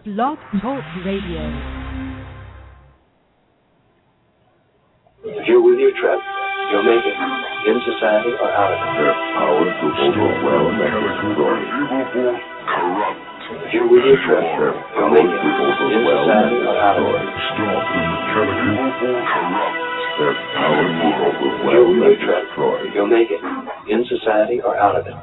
Blog Talk Radio. If you're with your tribe, you'll make it in society or out of it. Their power to overwhelm and destroy. If you're with your tribe, you'll make it in society or out of it. Their power to If you're with overwhelm your and tribe, destroy. you'll make it in society or out of it.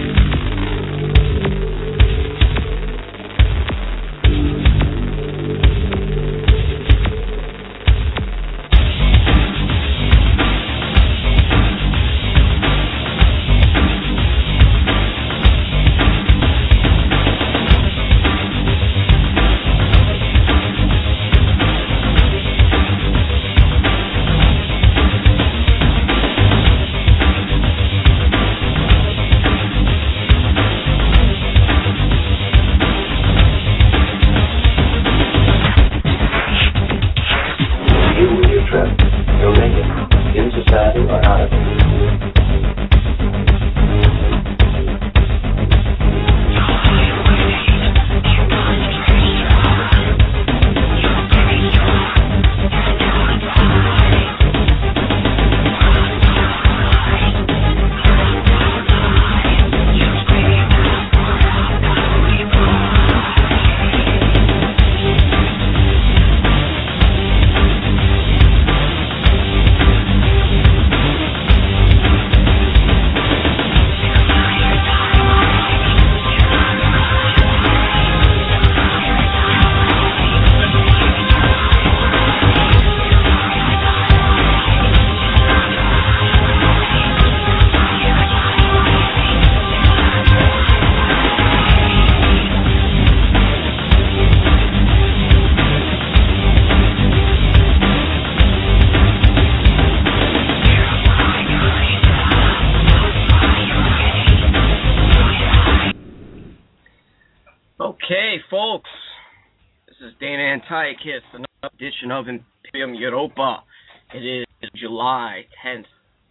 Okay, folks, this is Dana Antiochus, another edition of Imperium Europa. It is July 10th,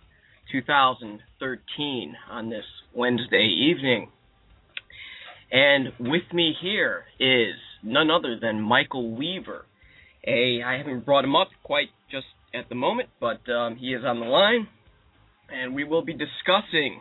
2013, on this Wednesday evening. And with me here is none other than Michael Weaver. I haven't brought him up quite just at the moment, but he is on the line, and we will be discussing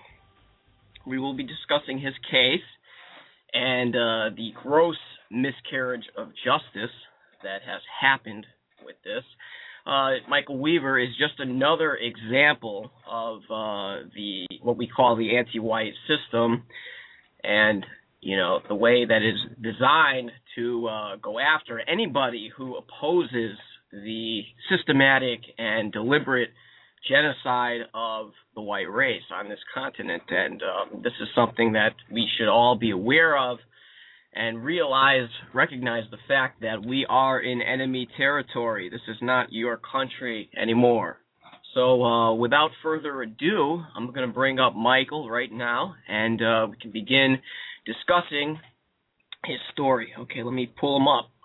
his case and the gross miscarriage of justice that has happened with this. Michael Weaver is just another example of what we call the anti-white system, and the way that is designed to go after anybody who opposes the systematic and deliberate genocide of the white race on this continent. And this is something that we should all be aware of and recognize the fact that we are in enemy territory. This is not your country anymore. So without further ado, I'm going to bring up Michael right now, and we can begin discussing his story. Okay, let me pull him up.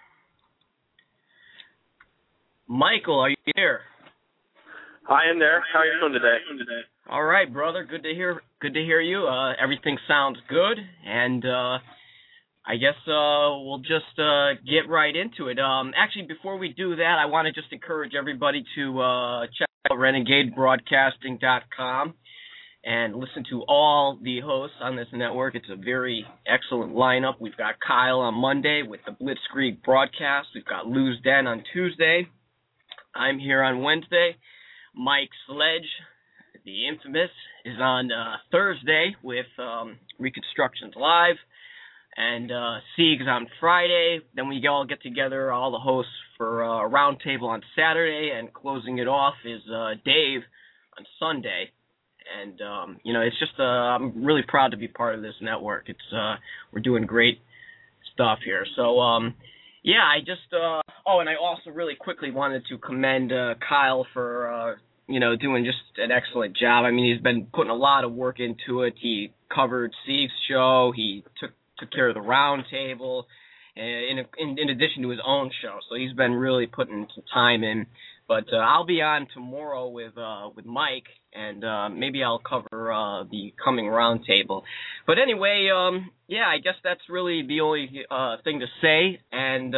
Michael, are you there? Hi, I'm there. How are you doing today? All right, brother. Good to hear you. Everything sounds good, and I guess we'll just get right into it. Actually, before we do that, I want to just encourage everybody to check out RenegadeBroadcasting.com and listen to all the hosts on this network. It's a very excellent lineup. We've got Kyle on Monday with the Blitzkrieg broadcast. We've got Lou's Den on Tuesday. I'm here on Wednesday. Mike Sledge, the infamous, is on Thursday with Reconstructions Live, and Siegs on Friday. Then we all get together, all the hosts, for a roundtable on Saturday, and closing it off is Dave on Sunday. And it's just I'm really proud to be part of this network. It's we're doing great stuff here. So yeah, I just and I also really quickly wanted to commend Kyle for doing just an excellent job. I mean, he's been putting a lot of work into it. He covered Steve's show. He took care of the round table. in addition to his own show. So he's been really putting some time in. But I'll be on tomorrow with Mike, and maybe I'll cover the coming roundtable. But anyway, I guess that's really the only thing to say. And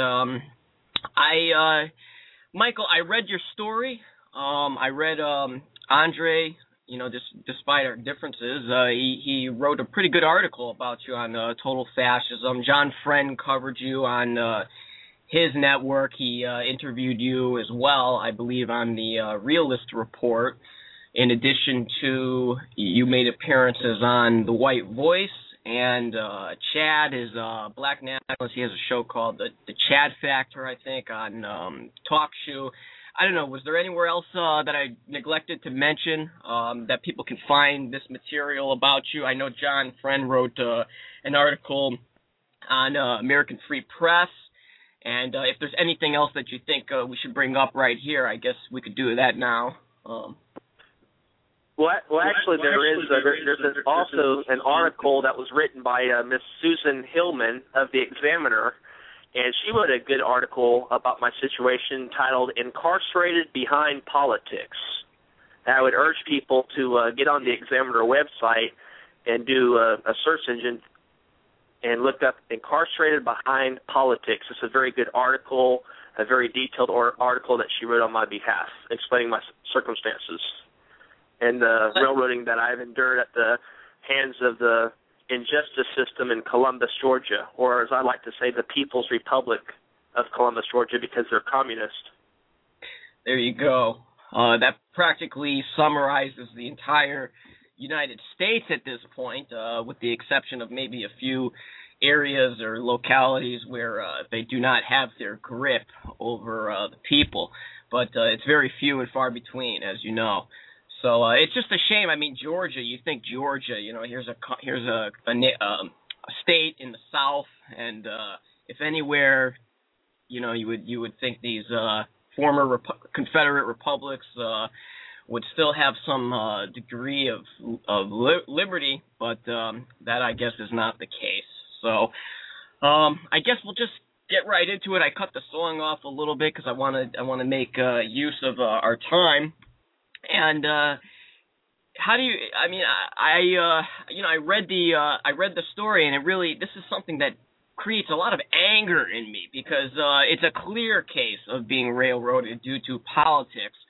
Michael, I read your story. I read Andre. Despite our differences, he wrote a pretty good article about you on Total Fascism. John Friend covered you on his network. He interviewed you as well, I believe, on the Realist Report. In addition to, you made appearances on The White Voice, and Chad is Black Nationalist. He has a show called the Chad Factor, I think, on TalkShoe. I don't know, was there anywhere else that I neglected to mention that people can find this material about you? I know John Friend wrote an article on American Free Press, and if there's anything else that you think we should bring up right here, I guess we could do that now. Well, actually, there's also an article that was written by Miss Susan Hillman of The Examiner, and she wrote a good article about my situation titled "Incarcerated Behind Politics." And I would urge people to get on the Examiner website and do a search engine and look up "Incarcerated Behind Politics." It's a very good article, a very detailed article that she wrote on my behalf, explaining my circumstances and the railroading that I've endured at the hands of the injustice system in Columbus, Georgia, or as I like to say, the People's Republic of Columbus, Georgia, because they're communist. There you go. That practically summarizes the entire United States at this point, with the exception of maybe a few areas or localities where they do not have their grip over the people. But it's very few and far between, as you know. So it's just a shame. I mean, Georgia. You think Georgia? Here's a state in the South, and if anywhere, you would think these former Confederate republics would still have some degree of liberty, but that I guess is not the case. So I guess we'll just get right into it. I cut the song off a little bit because I want to make use of our time. And how do you? I mean, I read the story, and this is something that creates a lot of anger in me because it's a clear case of being railroaded due to politics.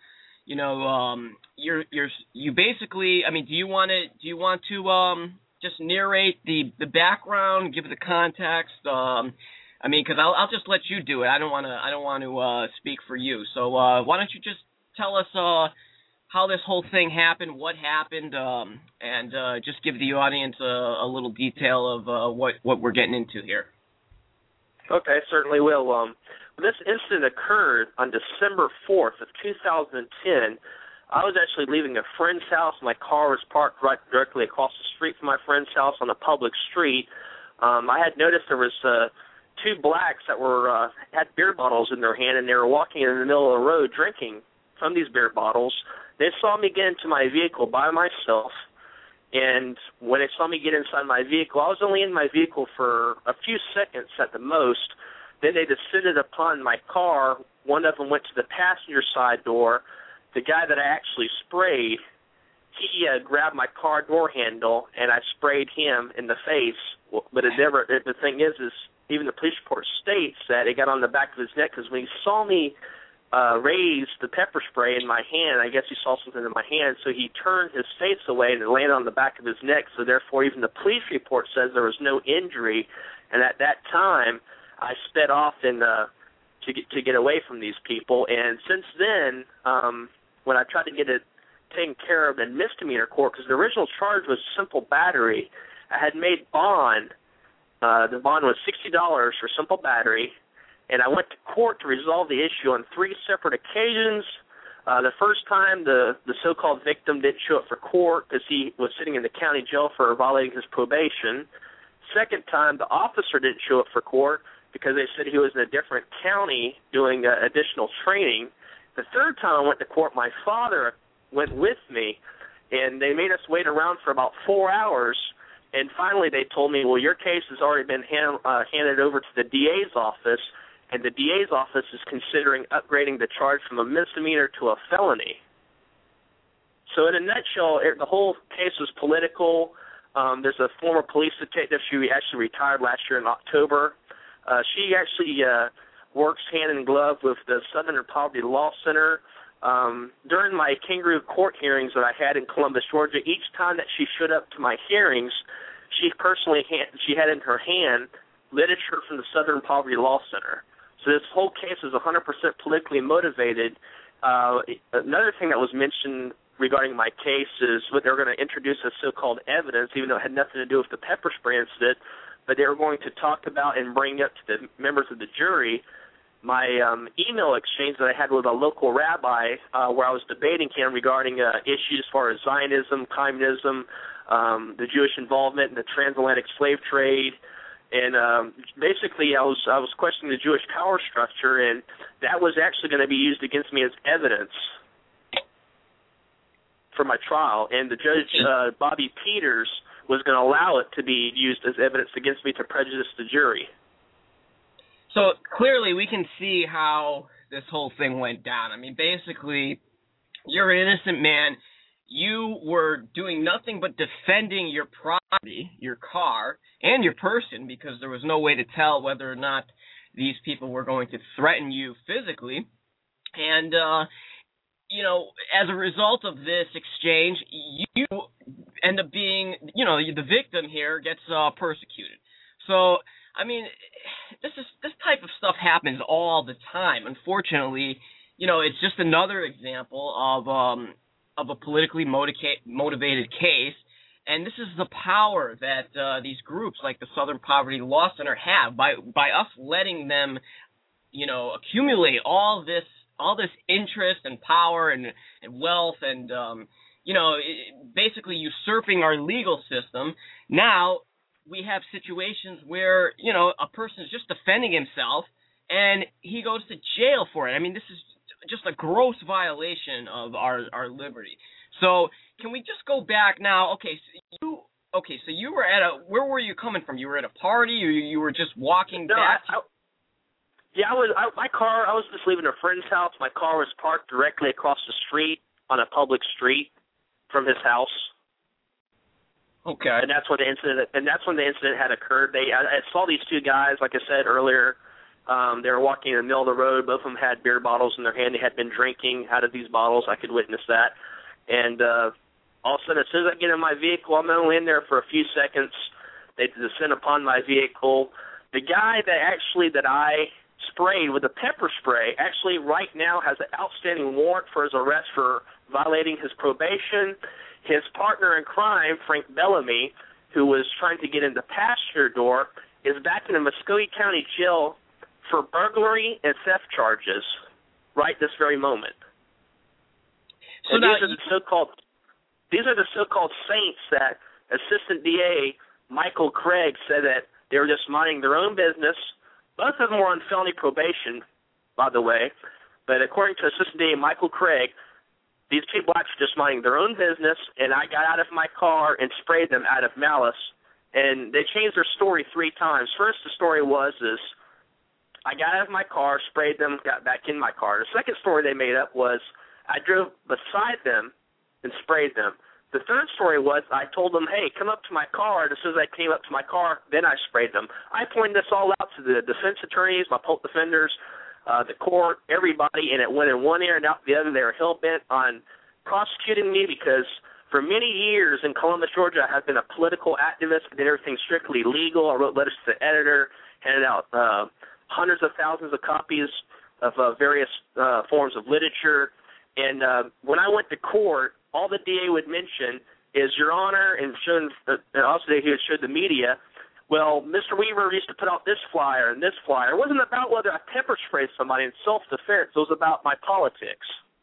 You basically. I mean, do you want to just narrate the background, give the context? I mean, because I'll just let you do it. I don't want to speak for you. So why don't you just tell us how this whole thing happened, what happened, and just give the audience a little detail of what we're getting into here. Okay, certainly will. This incident occurred on December 4th of 2010. I was actually leaving a friend's house. My car was parked right directly across the street from my friend's house on a public street. I had noticed there was two blacks that had beer bottles in their hand, and they were walking in the middle of the road drinking from these beer bottles. They saw me get into my vehicle by myself, and when they saw me get inside my vehicle, I was only in my vehicle for a few seconds at the most. Then they descended upon my car. One of them went to the passenger side door. The guy that I actually sprayed, he grabbed my car door handle, and I sprayed him in the face. But the thing is even the police report states that it got on the back of his neck, because when he saw me raised the pepper spray in my hand, I guess he saw something in my hand, so he turned his face away and it landed on the back of his neck, so therefore even the police report says there was no injury, and at that time I sped off to get away from these people. And since then, when I tried to get it taken care of in misdemeanor court, because the original charge was simple battery, I had made bond. The bond was $60 for simple battery, and I went to court to resolve the issue on 3 separate occasions. The first time, the so-called victim didn't show up for court because he was sitting in the county jail for violating his probation. Second time, the officer didn't show up for court because they said he was in a different county doing additional training. The third time I went to court, my father went with me, and they made us wait around for about 4 hours And finally, they told me, well, your case has already been handed over to the DA's office, and the DA's office is considering upgrading the charge from a misdemeanor to a felony. So in a nutshell, the whole case was political. There's a former police detective. She actually retired last year in October. She actually works hand in glove with the Southern Poverty Law Center. During my kangaroo court hearings that I had in Columbus, Georgia, each time that she showed up to my hearings, she had in her hand literature from the Southern Poverty Law Center. So this whole case is 100% politically motivated. Another thing that was mentioned regarding my case is what they were going to introduce as so-called evidence, even though it had nothing to do with the pepper spray incident, but they were going to talk about and bring up to the members of the jury my email exchange that I had with a local rabbi where I was debating him regarding issues as far as Zionism, communism, the Jewish involvement in the transatlantic slave trade, and basically I was questioning the Jewish power structure, and that was actually going to be used against me as evidence for my trial, and the judge, Bobby Peters, was going to allow it to be used as evidence against me to prejudice the jury. So clearly we can see how this whole thing went down. I mean, basically, you're an innocent man. You were doing nothing but defending your property, your car, and your person, because there was no way to tell whether or not these people were going to threaten you physically. And, as a result of this exchange, you end up being, the victim here gets persecuted. So, I mean, this type of stuff happens all the time. Unfortunately, it's just another example of a politically motivated case, and this is the power that these groups like the Southern Poverty Law Center have by us letting them, accumulate all this interest and power and wealth and basically usurping our legal system. Now we have situations where, a person is just defending himself and he goes to jail for it. I mean, this is just a gross violation of our liberty. So can we just go back now? So you were where were you coming from? You were at a party, or you were just walking back? I was just leaving a friend's house. My car was parked directly across the street on a public street from his house. Okay. And that's when the incident had occurred. I saw these two guys, like I said earlier. They were walking in the middle of the road. Both of them had beer bottles in their hand. They had been drinking out of these bottles. I could witness that. And all of a sudden, as soon as I get in my vehicle, I'm only in there for a few seconds. They descend upon my vehicle. The guy that I sprayed with the pepper spray actually right now has an outstanding warrant for his arrest for violating his probation. His partner in crime, Frank Bellamy, who was trying to get in the passenger door, is back in the Muskogee County Jail for burglary and theft charges right this very moment. So these are the so-called saints that Assistant DA Michael Craig said that they were just minding their own business. Both of them were on felony probation, by the way, but according to Assistant DA Michael Craig, these two blacks were just minding their own business, and I got out of my car and sprayed them out of malice. And they changed their story 3 times. First, the story was I got out of my car, sprayed them, got back in my car. The second story they made up was I drove beside them and sprayed them. The third story was I told them, hey, come up to my car. And as soon as I came up to my car, then I sprayed them. I pointed this all out to the defense attorneys, my public defenders, the court, everybody, and it went in one ear and out the other. They were hell-bent on prosecuting me because for many years in Columbus, Georgia, I have been a political activist, did everything strictly legal. I wrote letters to the editor, handed out hundreds of thousands of copies of various forms of literature. And when I went to court, all the DA would mention is, Your Honor, and also he would show the media, well, Mr. Weaver used to put out this flyer and this flyer. It wasn't about whether I pepper sprayed somebody in self-defense. It was about my politics.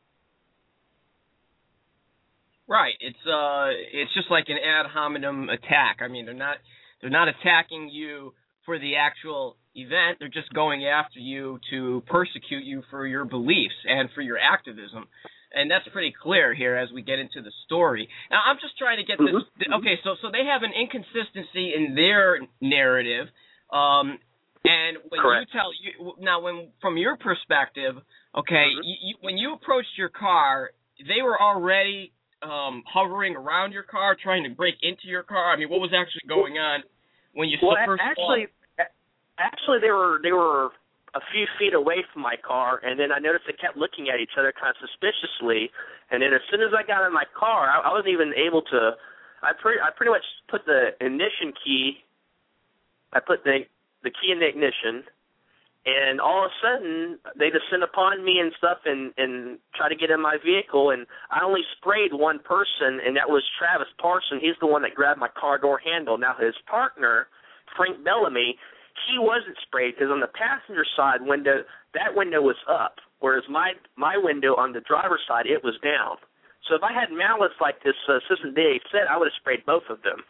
Right. It's just like an ad hominem attack. I mean, they're not attacking you for the actual event. They're just going after you to persecute you for your beliefs and for your activism. And that's pretty clear here as we get into the story. Now, I'm just trying to get this. Okay, so they have an inconsistency in their narrative, and when Correct. from your perspective, okay, when you approached your car, they were already hovering around your car, trying to break into your car. I mean, what was actually going on when you first saw it? Actually, they were a few feet away from my car, and then I noticed they kept looking at each other kind of suspiciously. And then as soon as I got in my car, I wasn't even able to. I pretty much put the ignition key. I put the key in the ignition, and all of a sudden they descend upon me and stuff, and try to get in my vehicle. And I only sprayed one person, and that was Travis Parson. He's the one that grabbed my car door handle. Now his partner, Frank Bellamy, he wasn't sprayed because on the passenger side window, that window was up, whereas my window on the driver's side, it was down. So if I had malice like this assistant DA said, I would have sprayed both of them.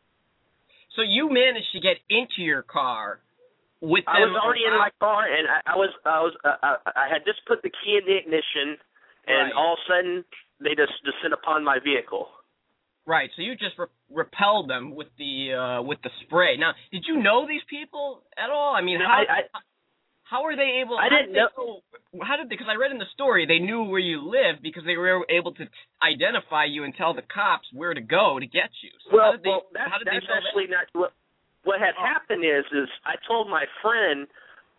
So you managed to get into your car with them. I was already in my car, and I had just put the key in the ignition, and all of a sudden they just descend upon my vehicle. Right, so you just repelled them with the spray. Now, did you know these people at all? I mean, how are they able? I didn't know. How did they? Because I read in the story they knew where you lived because they were able to identify you and tell the cops where to go to get you. So that's actually not what had happened. Is I told my friend,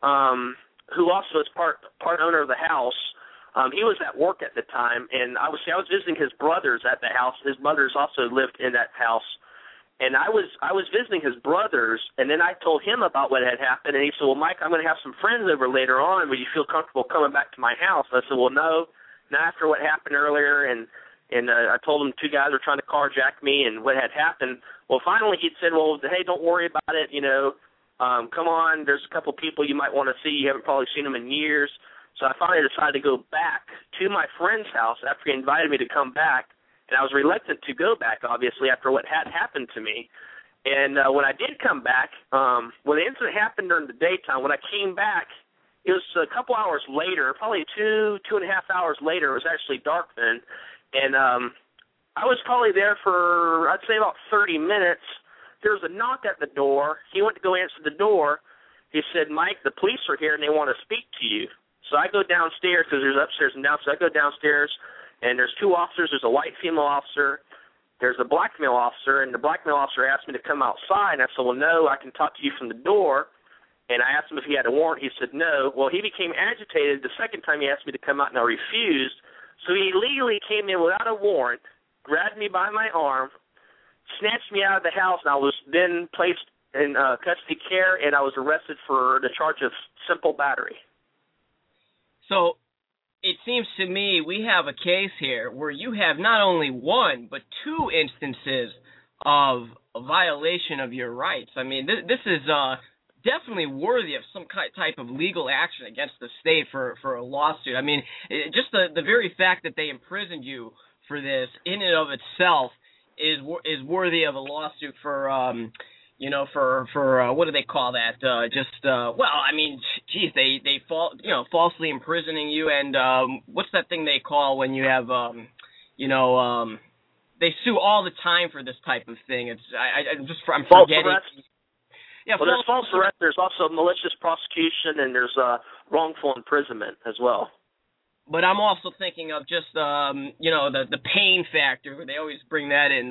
who also is part owner of the house. He was at work at the time, and I was visiting his brothers at the house. His brothers also lived in that house, and I was visiting his brothers, and then I told him about what had happened, and he said, "Well, Mike, I'm going to have some friends over later on. Would you feel comfortable coming back to my house?" I said, "Well, no, not after what happened earlier." And I told him 2 guys were trying to carjack me, and what had happened. Well, finally he said, "Well, hey, don't worry about it. Come on. There's a couple people you might want to see. You haven't probably seen them in years." So I finally decided to go back to my friend's house after he invited me to come back, and I was reluctant to go back, obviously, after what had happened to me. And when I did come back, when the incident happened during the daytime, when I came back, it was a couple hours later, probably 2.5 hours later. It was actually dark then, and I was probably there for, I'd say, about 30 minutes. There was a knock at the door. He went to go answer the door. He said, "Mike, the police are here, and they want to speak to you." So I go downstairs because there's upstairs and downstairs. I go downstairs, and there's 2 officers. There's a white female officer. There's a black male officer, and the black male officer asked me to come outside. And I said, "Well, no, I can talk to you from the door." And I asked him if he had a warrant. He said no. Well, he became agitated the second time he asked me to come out, and I refused. So he illegally came in without a warrant, grabbed me by my arm, snatched me out of the house, and I was then placed in custody care, and I was arrested for the charge of simple battery. So it seems to me we have a case here where you have not only 1 but 2 instances of a violation of your rights. I mean, this is definitely worthy of some type of legal action against the state for a lawsuit. I mean, just the very fact that they imprisoned you for this in and of itself is worthy of a lawsuit for for what do they call that? They falsely imprisoning you, and what's that thing they call when you have they sue all the time for this type of thing. I'm forgetting. Arrest. Yeah, well, there's false arrest. There's also malicious prosecution, and there's wrongful imprisonment as well. But I'm also thinking of just the pain factor. They always bring that in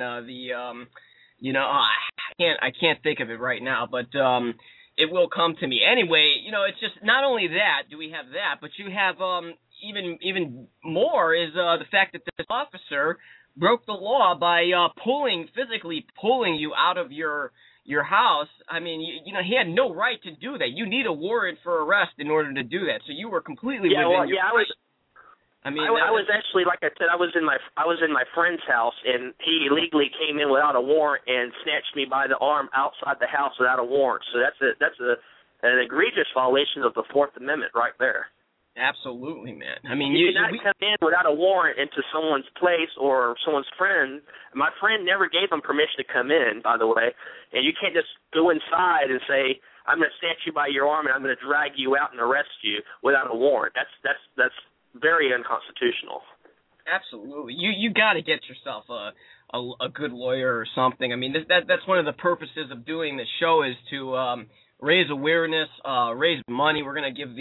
I can't think of it right now, but it will come to me. Anyway, it's just not only that, do we have that, but you have even more is the fact that this officer broke the law by physically pulling you out of your house. I mean, he had no right to do that. You need a warrant for arrest in order to do that. So you were completely within your rights. I was actually, like I said, I was in my friend's house, and he illegally came in without a warrant and snatched me by the arm outside the house without a warrant. So that's an egregious violation of the Fourth Amendment right there. Absolutely, man. I mean, you cannot come in without a warrant into someone's place or someone's friend. My friend never gave him permission to come in, by the way, and you can't just go inside and say, "I'm going to snatch you by your arm and I'm going to drag you out and arrest you" without a warrant. That's very unconstitutional. Absolutely. You got to get yourself a good lawyer or something. I mean, that's one of the purposes of doing this show is to raise awareness, raise money. We're going to give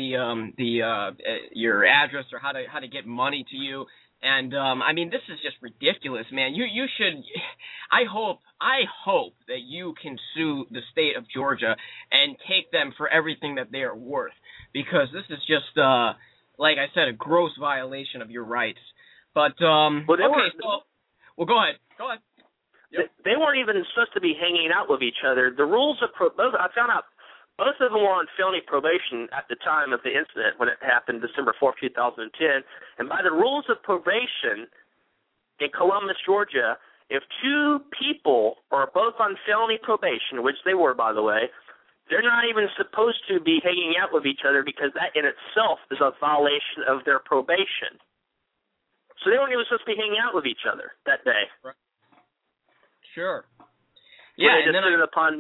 your address or how to get money to you. And I mean, this is just ridiculous, man. You should. I hope that you can sue the state of Georgia and take them for everything that they are worth, because this is just like I said, a gross violation of your rights. But go ahead. Yep. They weren't even supposed to be hanging out with each other. The rules of I found out both of them were on felony probation at the time of the incident when it happened, December 4th, 2010. And by the rules of probation in Columbus, Georgia, if two people are both on felony probation, which they were, by the way, they're not even supposed to be hanging out with each other, because that in itself is a violation of their probation. So they weren't even supposed to be hanging out with each other that day. Right. Sure. Yeah, when they descended upon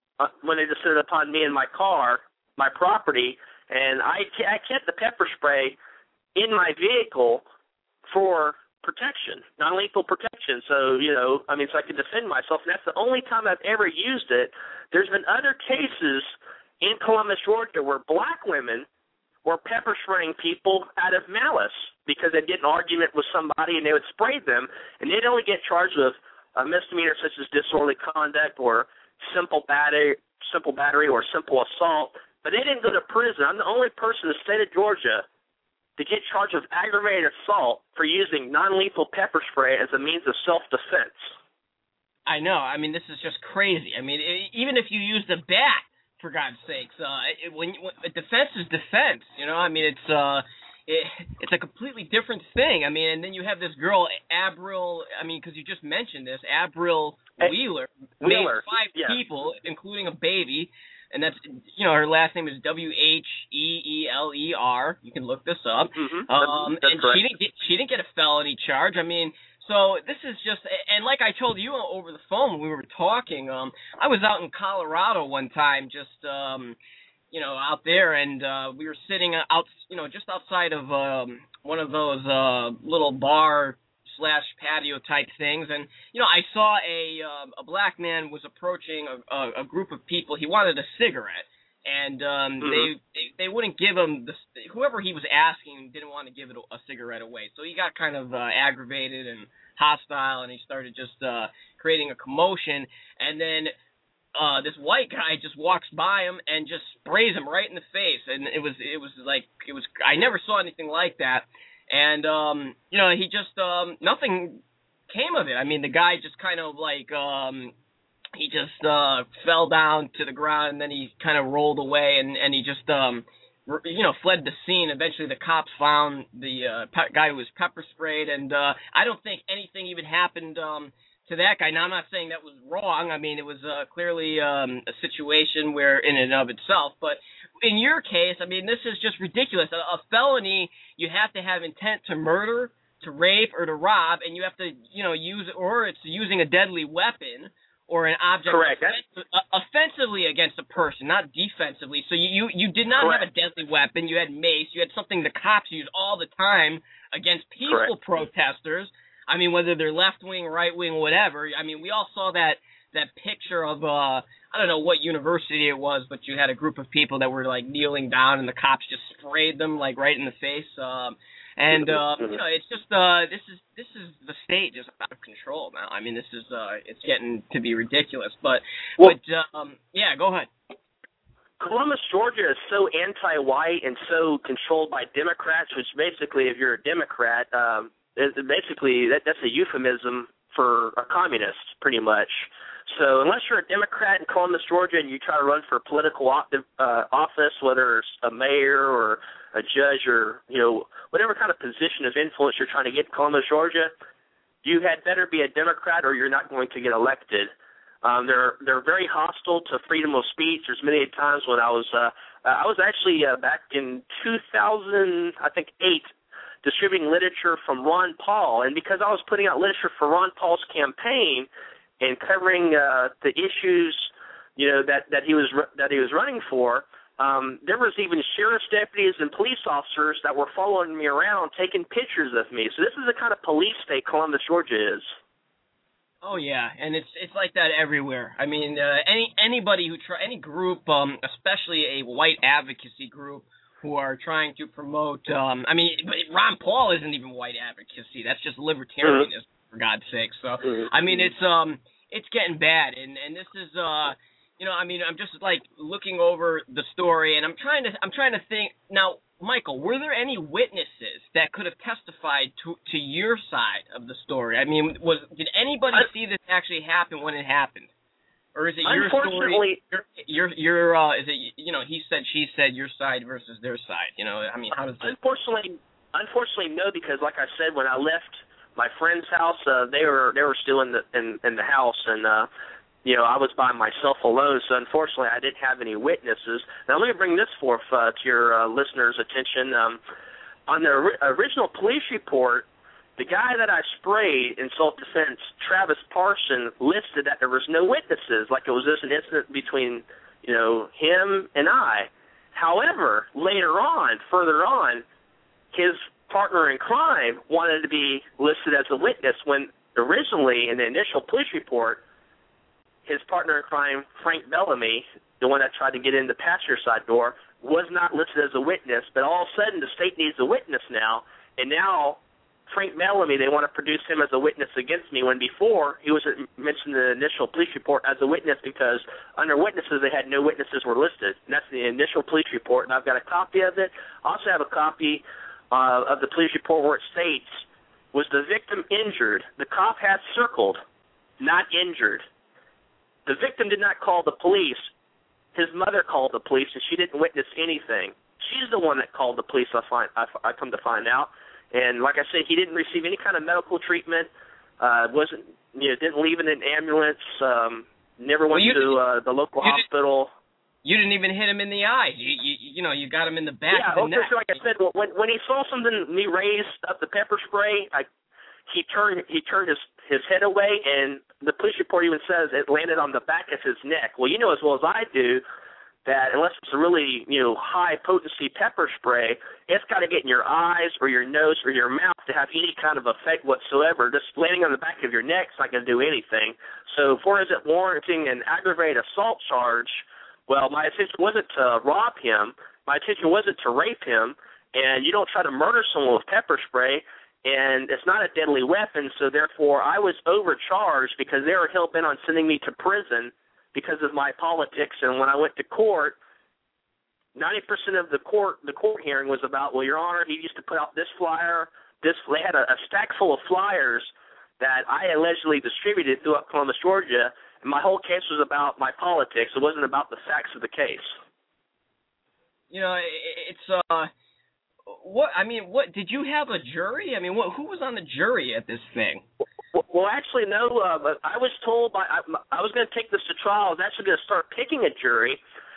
me in my car, my property, and I kept the pepper spray in my vehicle for protection, non-lethal protection. So, so I could defend myself, and that's the only time I've ever used it. There's been other cases in Columbus, Georgia, where black women were pepper spraying people out of malice because they'd get in an argument with somebody and they would spray them, and they'd only get charged with a misdemeanor such as disorderly conduct or simple battery or simple assault, but they didn't go to prison. I'm the only person in the state of Georgia to get charged with aggravated assault for using non-lethal pepper spray as a means of self-defense. I know. I mean, this is just crazy. I mean, even if you use the bat, for God's sakes, when defense is defense, I mean, it's a completely different thing. I mean, and then you have this girl, Abril, because you just mentioned this, Abril Wheeler, made 5 people, including a baby, and that's, her last name is Wheeler. You can look this up. Mm-hmm. That's and correct. she didn't get a felony charge. I mean, so this is just, and like I told you over the phone when we were talking, I was out in Colorado one time, just out there, and we were sitting out, just outside of one of those little bar / patio type things, and I saw a black man was approaching a group of people. He wanted a cigarette, and they wouldn't give him whoever he was asking didn't want to give a cigarette away. So he got kind of aggravated and hostile, and he started just creating a commotion, and then this white guy just walks by him and just sprays him right in the face, and it was I never saw anything like that, and he just nothing came of it. I mean, the guy just kind of he just fell down to the ground, and then he kind of rolled away, and he just fled the scene. Eventually the cops found the guy who was pepper sprayed, and I don't think anything even happened to that guy. Now, I'm not saying that was wrong. I mean, it was clearly a situation where in and of itself. But in your case, I mean, this is just ridiculous. A felony, you have to have intent to murder, to rape, or to rob, and you have to, use, or it's using a deadly weapon or an object offensively against a person, not defensively. So you did not have a deadly weapon. You had mace. You had something the cops use all the time against peaceful protesters. I mean, whether they're left-wing, right-wing, whatever. I mean, we all saw that picture of, I don't know what university it was, but you had a group of people that were, kneeling down, and the cops just sprayed them, right in the face. It's just, this is the state just out of control now. I mean, this is, it's getting to be ridiculous. Go ahead. Columbus, Georgia is so anti-white and so controlled by Democrats, which basically, if you're a Democrat, basically, that's a euphemism for a communist, pretty much. So unless you're a Democrat in Columbus, Georgia, and you try to run for political office, whether it's a mayor or a judge or, whatever kind of position of influence you're trying to get in Columbus, Georgia, you had better be a Democrat or you're not going to get elected. They're very hostile to freedom of speech. There's many times when I was actually back in 2008, distributing literature from Ron Paul, and because I was putting out literature for Ron Paul's campaign and covering the issues, that he was running for, There was even sheriff's deputies and police officers that were following me around, taking pictures of me. So this is the kind of police state Columbus, Georgia is. Oh yeah, and it's like that everywhere. I mean, anybody who any group, especially a white advocacy group, who are trying to promote. I mean, Ron Paul isn't even white advocacy. That's just libertarianism, for God's sake. So I mean, it's getting bad, and this is you know, I mean, I'm just like looking over the story, and I'm trying to think now. Michael, were there any witnesses that could have testified to your side of the story? I mean, did anybody see this actually happen when it happened, or is it your story? Your is it, you know, he said, she said, your side versus their side? You know, I mean, how does that? Unfortunately, no, because like I said, when I left my friend's house, they were still in the house, and you know, I was by myself alone, so unfortunately I didn't have any witnesses. Now let me bring this forth to your listeners' attention. On the original police report, the guy that I sprayed in self-defense, Travis Parson, listed that there was no witnesses, like it was just an incident between, you know, him and I. However, further on, his partner in crime wanted to be listed as a witness when originally in the initial police report, his partner in crime, Frank Bellamy, the one that tried to get in the passenger side door, was not listed as a witness. But all of a sudden, the state needs a witness now, and now Frank Bellamy, they want to produce him as a witness against me, when before he was mentioned in the initial police report as a witness because under witnesses they had no witnesses were listed. And that's the initial police report, and I've got a copy of it. I also have a copy of the police report where it states, was the victim injured? The cop had circled, not injured. The victim did not call the police. His mother called the police, and she didn't witness anything. She's the one that called the police, I come to find out. And like I said, he didn't receive any kind of medical treatment, didn't leave in an ambulance, never went to the local hospital. You didn't even hit him in the eye. You know, you got him in the back of the neck. Yeah, like I said, when he saw something, me raise up the pepper spray, he turned his head away, and the police report even says it landed on the back of his neck. Well, you know as well as I do that unless it's a really, you know, high potency pepper spray, it's got to get in your eyes or your nose or your mouth to have any kind of effect whatsoever. Just landing on the back of your neck is not going to do anything. So for is it warranting an aggravated assault charge, well, my intention wasn't to rob him. My intention wasn't to rape him, and you don't try to murder someone with pepper spray. And it's not a deadly weapon, so therefore I was overcharged because they were hell-bent on sending me to prison because of my politics. And when I went to court, 90% of the court hearing was about, well, Your Honor, he used to put out this flyer. They had a stack full of flyers that I allegedly distributed throughout Columbus, Georgia, and my whole case was about my politics. It wasn't about the facts of the case. You know, it's What did you have a jury? I mean, who was on the jury at this thing? Well, actually, no. But I was told I was going to take this to trial. I was actually going to start picking a jury.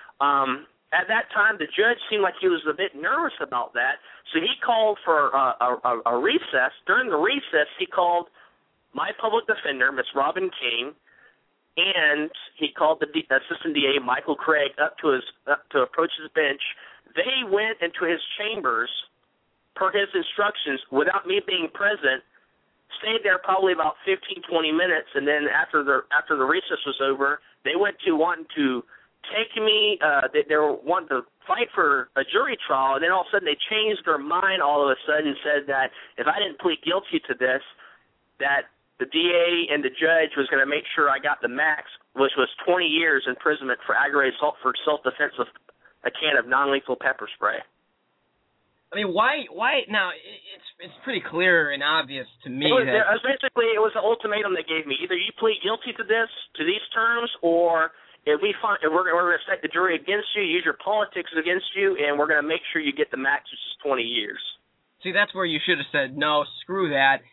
At that time, the judge seemed like he was a bit nervous about that, so he called for a recess. During the recess, he called my public defender, Miss Robin King, and he called the assistant DA, Michael Craig, up to approach his bench. They went into his chambers per his instructions without me being present, stayed there probably about 15, 20 minutes, and then after the recess was over, they went to wanting to take me, they were wanting to fight for a jury trial, and then all of a sudden they changed their mind all of a sudden and said that if I didn't plead guilty to this, that the DA and the judge was going to make sure I got the max, which was 20 years imprisonment for aggravated assault for self-defense with a can of non-lethal pepper spray. I mean, why? Now, it's pretty clear and obvious to me it was an ultimatum they gave me. Either you plead guilty to these terms, or if we're going to set the jury against you, use your politics against you, and we're going to make sure you get the max, which is 20 years. See, that's where you should have said, no, screw that.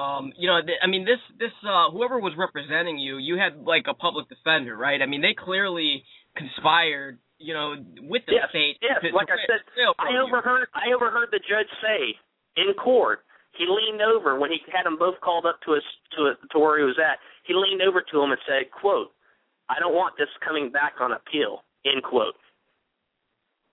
This whoever was representing you, you had like a public defender, right? I mean, they clearly conspired, you know, with the state. Yes, like I said, I overheard the judge say in court. He leaned over when he had them both called up to where he was at. He leaned over to him and said, quote, "I don't want this coming back on appeal," end quote.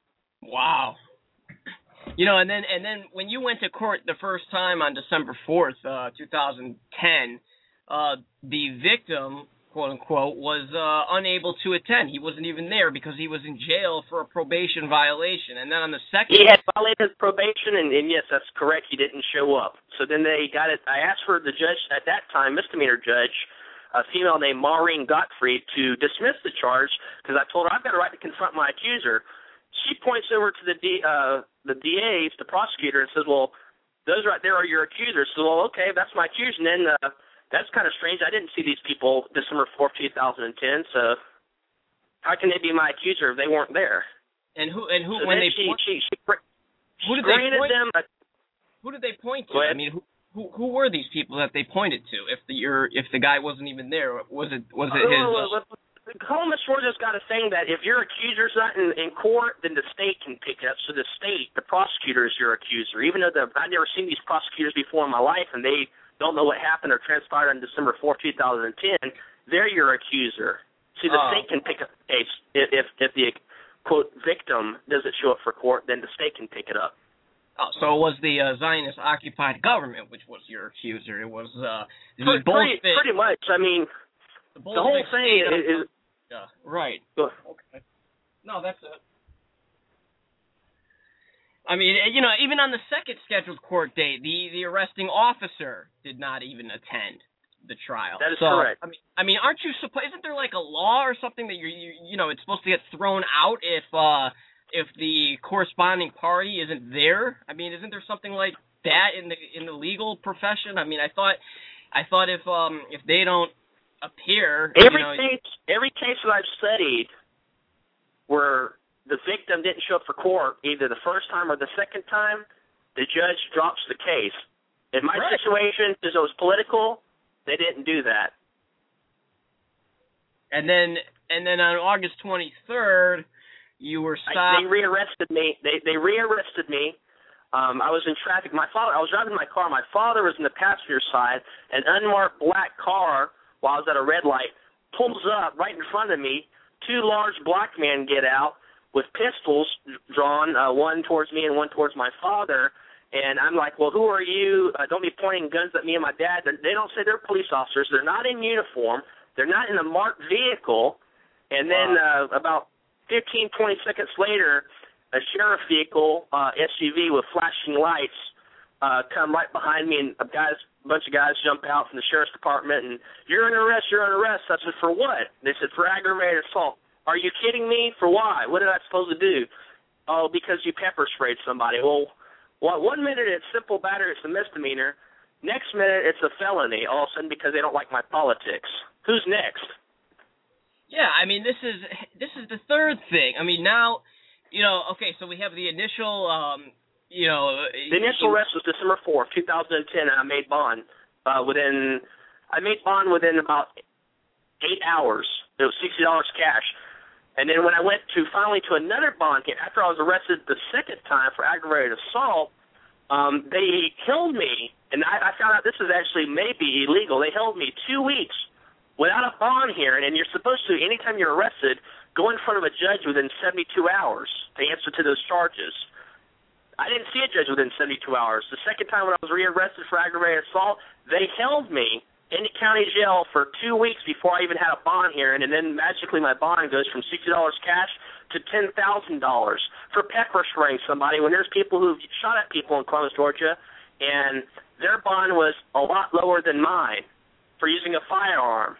Wow. You know, and then when you went to court the first time on December 4th, 2010, the victim, quote unquote, was unable to attend. He wasn't even there because he was in jail for a probation violation. And then on the second, he had violated his probation, and yes, that's correct. He didn't show up. So then they got it. I asked for the judge at that time, misdemeanor judge, a female named Maureen Gottfried, to dismiss the charge because I told her I've got a right to confront my accuser. She points over to the DA, the prosecutor, and says, "Well, those right there are your accusers." So, well, okay, that's my accuser. And then that's kind of strange. I didn't see these people December 4th, 2010. So how can they be my accuser if they weren't there? And who? So when they who did granted they point? Who did they point to? I mean, who were these people that they pointed to? If the guy wasn't even there, was it his? Holmes Schwartz's got a saying that if your accuser's not in court, then the state can pick it up. So the state, the prosecutor, is your accuser. Even though I've never seen these prosecutors before in my life, and they don't know what happened or transpired on December 4th, 2010, they're your accuser. See, the state can pick up the case. If the, quote, victim doesn't show up for court, then the state can pick it up. Oh, so it was the Zionist-occupied government which was your accuser. It was pretty much. I mean, the whole thing is... Yeah, right. Okay. No, that's it. I mean, you know, even on the second scheduled court date, the arresting officer did not even attend the trial. That is correct. I mean, aren't you supposed? Isn't there like a law or something that you know it's supposed to get thrown out if the corresponding party isn't there? I mean, isn't there something like that in the legal profession? I mean, I thought if they don't appear, every case that I've studied where the victim didn't show up for court either the first time or the second time, the judge drops the case. In my situation, because it was political, they didn't do that. And then on August 23rd, you were stopped. They rearrested me. They rearrested me. I was in traffic. I was driving my car. My father was in the passenger side. An unmarked black car, while I was at a red light, pulls up right in front of me. Two large black men get out with pistols drawn, one towards me and one towards my father. And I'm like, well, who are you? Don't be pointing guns at me and my dad. They don't say they're police officers. They're not in uniform. They're not in a marked vehicle. And then about 15, 20 seconds later, a sheriff vehicle, SUV with flashing lights, come right behind me, and a bunch of guys jump out from the sheriff's department, and you're under arrest. I said, for what? They said, for aggravated assault. Are you kidding me? For why? What did I supposed to do? Oh, because you pepper sprayed somebody. Well, 1 minute it's simple battery, it's a misdemeanor. Next minute it's a felony, all of a sudden because they don't like my politics. Who's next? Yeah, I mean, this is the third thing. I mean, now, you know, okay, so we have the initial, The initial arrest was December 4th, 2010, and I made bond within about 8 hours. It was $60 cash. And then when I went finally to another bond, after I was arrested the second time for aggravated assault, they held me, and I found out this is actually maybe illegal. They held me 2 weeks without a bond hearing, and you're supposed to, anytime you're arrested, go in front of a judge within 72 hours to answer to those charges. I didn't see a judge within 72 hours. The second time when I was rearrested for aggravated assault, they held me in the county jail for 2 weeks before I even had a bond hearing, and then magically my bond goes from $60 cash to $10,000 for pepper spraying somebody when there's people who've shot at people in Columbus, Georgia, and their bond was a lot lower than mine for using a firearm.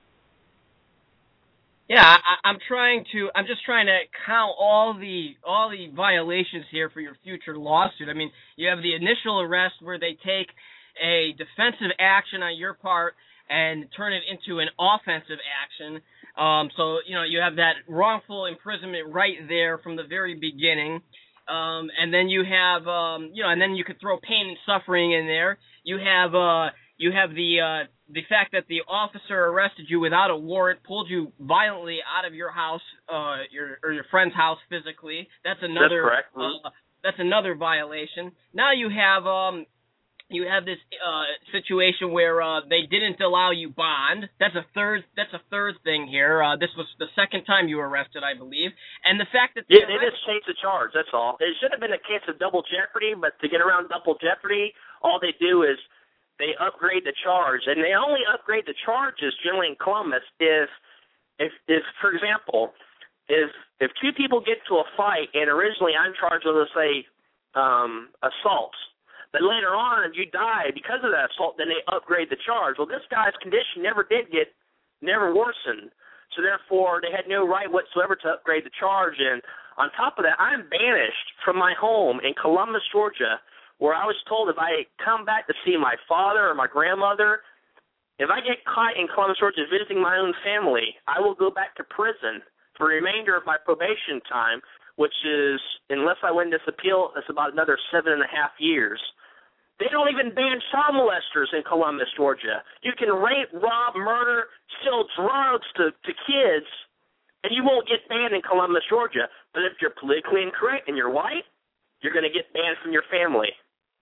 Yeah, I'm just trying to count all the violations here for your future lawsuit. I mean, you have the initial arrest where they take a defensive action on your part and turn it into an offensive action. So, you know, you have that wrongful imprisonment right there from the very beginning. And then you have, and then you could throw pain and suffering in there. You have the fact that the officer arrested you without a warrant, pulled you violently out of your house, your friend's house physically. That's another. That's correct. That's another violation. Now you have you have this situation where they didn't allow you bond. That's a third thing here. This was the second time you were arrested, I believe. And the fact that they just changed the charge, that's all. It should have been a case of double jeopardy, but to get around double jeopardy, all they do is they upgrade the charge. And they only upgrade the charges generally in Columbus if for example, if two people get to a fight and originally I'm charged with, let's say, assault, but later on you die because of that assault, then they upgrade the charge. Well, this guy's condition never worsened, so therefore they had no right whatsoever to upgrade the charge. And on top of that, I'm banished from my home in Columbus, Georgia, where I was told if I come back to see my father or my grandmother, if I get caught in Columbus, Georgia visiting my own family, I will go back to prison for the remainder of my probation time, which is, unless I win this appeal, it's about another 7.5 years. They don't even ban child molesters in Columbus, Georgia. You can rape, rob, murder, sell drugs to kids, and you won't get banned in Columbus, Georgia. But if you're politically incorrect and you're white, you're going to get banned from your family.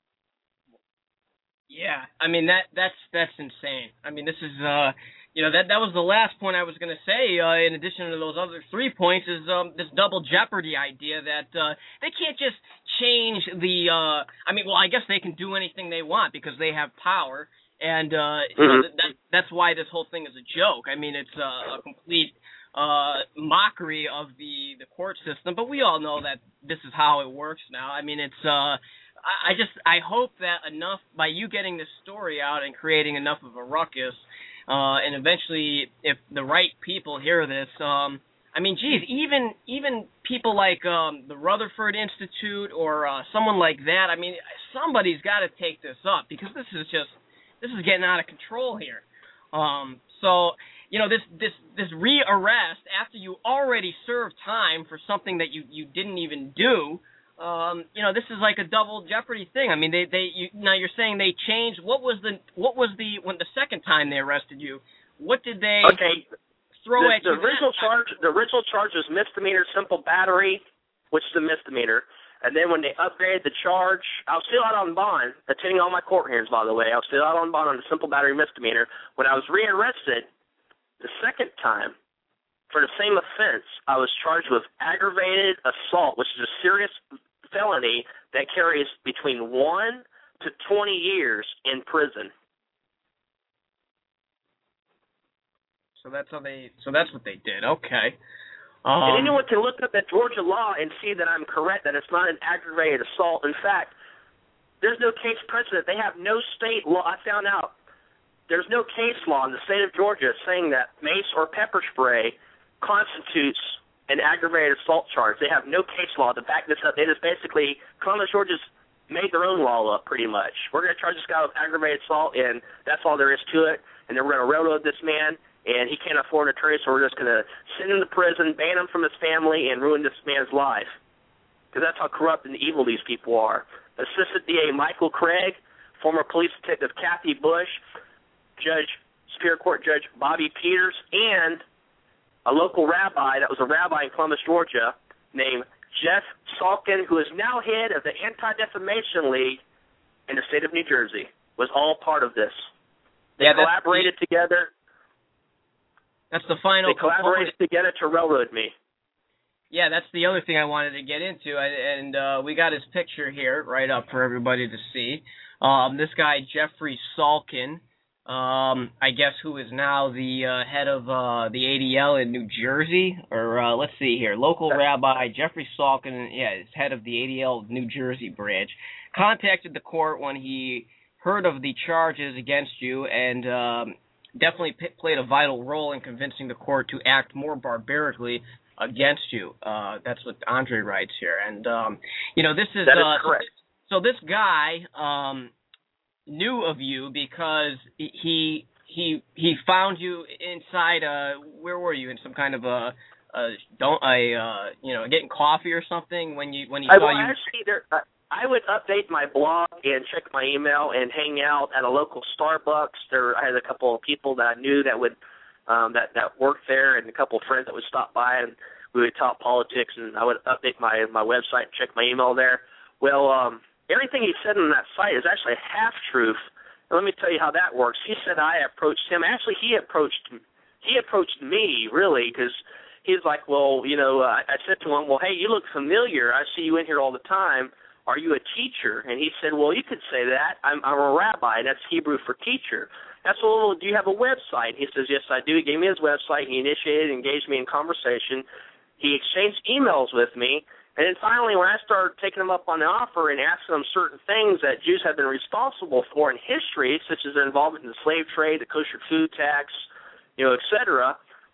Yeah, I mean that's insane. I mean, this is that was the last point I was going to say. In addition to those other 3 points, is this double jeopardy idea that they can't just change the. I guess they can do anything they want because they have power, and that's why this whole thing is a joke. I mean, it's a complete mockery of the court system. But we all know that this is how it works now. I mean, it's. I hope that enough by you getting this story out and creating enough of a ruckus. And eventually, if the right people hear this, even people like the Rutherford Institute or someone like that, I mean, somebody's got to take this up because this is getting out of control here. This rearrest after you already served time for something that you didn't even do. This is like a double jeopardy thing. I mean, now you're saying they changed. What was the when the second time they arrested you? What did they throw at you? The original charge was misdemeanor simple battery, which is a misdemeanor. And then when they upgraded the charge, I was still out on bond, attending all my court hearings, by the way. I was still out on bond on the simple battery misdemeanor. When I was rearrested the second time for the same offense, I was charged with aggravated assault, which is a serious felony that carries between 1 to 20 years in prison. So that's what they did. Okay. And anyone can look up at Georgia law and see that I'm correct, that it's not an aggravated assault. In fact, there's no case precedent. They have no state law. I found out there's no case law in the state of Georgia saying that mace or pepper spray constitutes an aggravated assault charge. They have no case law to back this up. They just basically, Columbus, Georgia's made their own law up pretty much. We're going to charge this guy with aggravated assault, and that's all there is to it. And then we're going to railroad this man, and he can't afford an attorney, so we're just going to send him to prison, ban him from his family, and ruin this man's life. Because that's how corrupt and evil these people are. Assistant DA Michael Craig, former police detective Kathy Bush, Superior Court Judge Bobby Peters, and a local rabbi that was a rabbi in Columbus, Georgia, named Jeff Salkin, who is now head of the Anti-Defamation League in the state of New Jersey, was all part of this. They collaborated together. That's the final. They collaborated together to railroad me. Yeah, that's the other thing I wanted to get into, and we got his picture here right up for everybody to see. This guy, Jeffrey Salkin, I guess who is now the head of the ADL in New Jersey, or let's see here, local rabbi Jeffrey Salkin, is head of the ADL New Jersey branch, contacted the court when he heard of the charges against you, and definitely played a vital role in convincing the court to act more barbarically against you. That's what Andre writes here, and this is that is correct. So this guy knew of you because he found you inside where were you, in some kind of getting coffee or something when he saw you? Actually, I would update my blog and check my email and hang out at a local Starbucks. I had a couple of people that I knew that would that worked there, and a couple of friends that would stop by, and we would talk politics, and I would update my website and check my email there. Well, everything he said on that site is actually a half-truth. And let me tell you how that works. He said I approached him. Actually, he approached me, really, because he's like, well, I said to him, well, hey, you look familiar. I see you in here all the time. Are you a teacher? And he said, well, you could say that. I'm a rabbi. That's Hebrew for teacher. That's, well, do you have a website? He says, yes, I do. He gave me his website. He initiated and engaged me in conversation. He exchanged emails with me. And then finally, when I started taking him up on the offer and asking him certain things that Jews have been responsible for in history, such as their involvement in the slave trade, the kosher food tax, et cetera,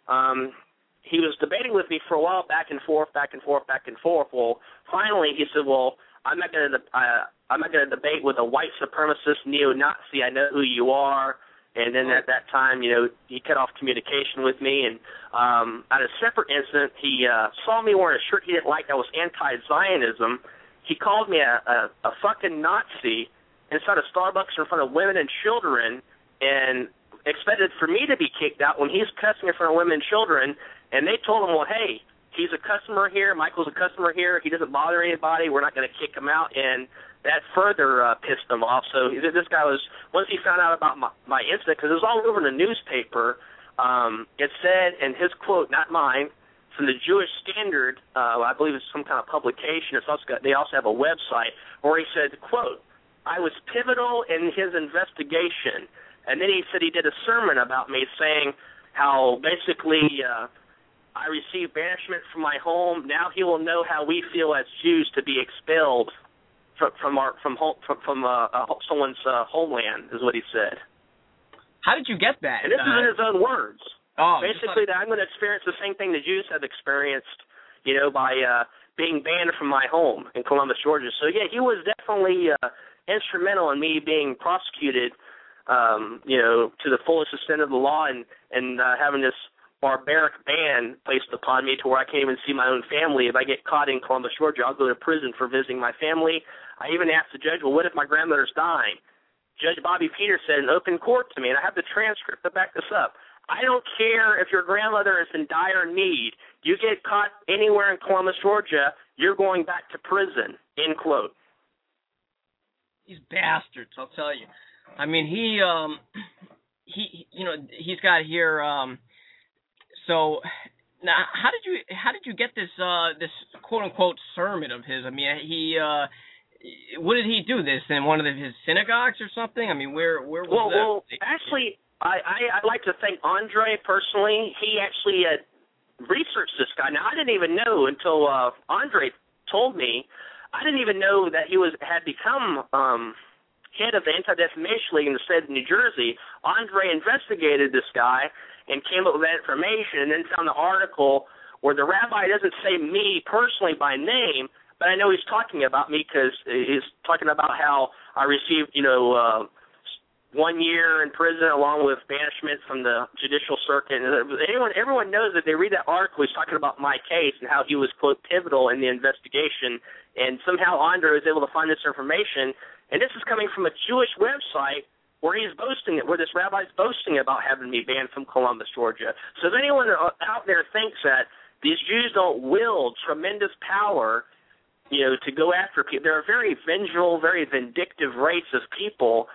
he was debating with me for a while, back and forth. Well, finally, he said, well, I'm not going to debate with a white supremacist neo-Nazi. I know who you are. And then at that time, he cut off communication with me. And at a separate incident, he saw me wearing a shirt he didn't like that was anti-Zionism. He called me a fucking Nazi inside a Starbucks in front of women and children and expected for me to be kicked out when he's cussing in front of women and children. And they told him, well, hey, he's a customer here. Michael's a customer here. He doesn't bother anybody. We're not going to kick him out. And that further pissed him off. So this guy was, once he found out about my incident, because it was all over the newspaper, it said, and his quote, not mine, from the Jewish Standard, I believe it's some kind of publication. They also have a website where he said, quote, I was pivotal in his investigation. And then he said he did a sermon about me saying how basically I received banishment from my home. Now he will know how we feel as Jews to be expelled from someone's homeland, is what he said. How did you get that? And this is in his own words. Oh, basically, that I'm going to experience the same thing the Jews have experienced, by being banned from my home in Columbus, Georgia. So yeah, he was definitely instrumental in me being prosecuted, to the fullest extent of the law, and having this barbaric ban placed upon me to where I can't even see my own family. If I get caught in Columbus, Georgia, I'll go to prison for visiting my family. I even asked the judge, well, what if my grandmother's dying? Judge Bobby Peters said in open court to me, and I have the transcript to back this up, I don't care if your grandmother is in dire need. You get caught anywhere in Columbus, Georgia, you're going back to prison, end quote. These bastards, I'll tell you. I mean, he's got here, so now, how did you get this quote unquote sermon of his? I mean, what did he do this in one of his synagogues or something? I mean, where was that? Well, actually, I'd like to thank Andre personally. He actually researched this guy. Now, I didn't even know until Andre told me. I didn't even know that he had become head of the Anti-Defamation League in the state of New Jersey. Andre investigated this guy and came up with that information, and then found the article where the rabbi doesn't say me personally by name, but I know he's talking about me because he's talking about how I received, 1 year in prison along with banishment from the judicial circuit. And everyone knows that they read that article, he's talking about my case and how he was, quote, pivotal in the investigation. And somehow Andre was able to find this information, and this is coming from a Jewish website where where this rabbi's boasting about having me banned from Columbus, Georgia. So if anyone out there thinks that these Jews don't wield tremendous power, to go after people, they're a very vengeful, very vindictive race of people.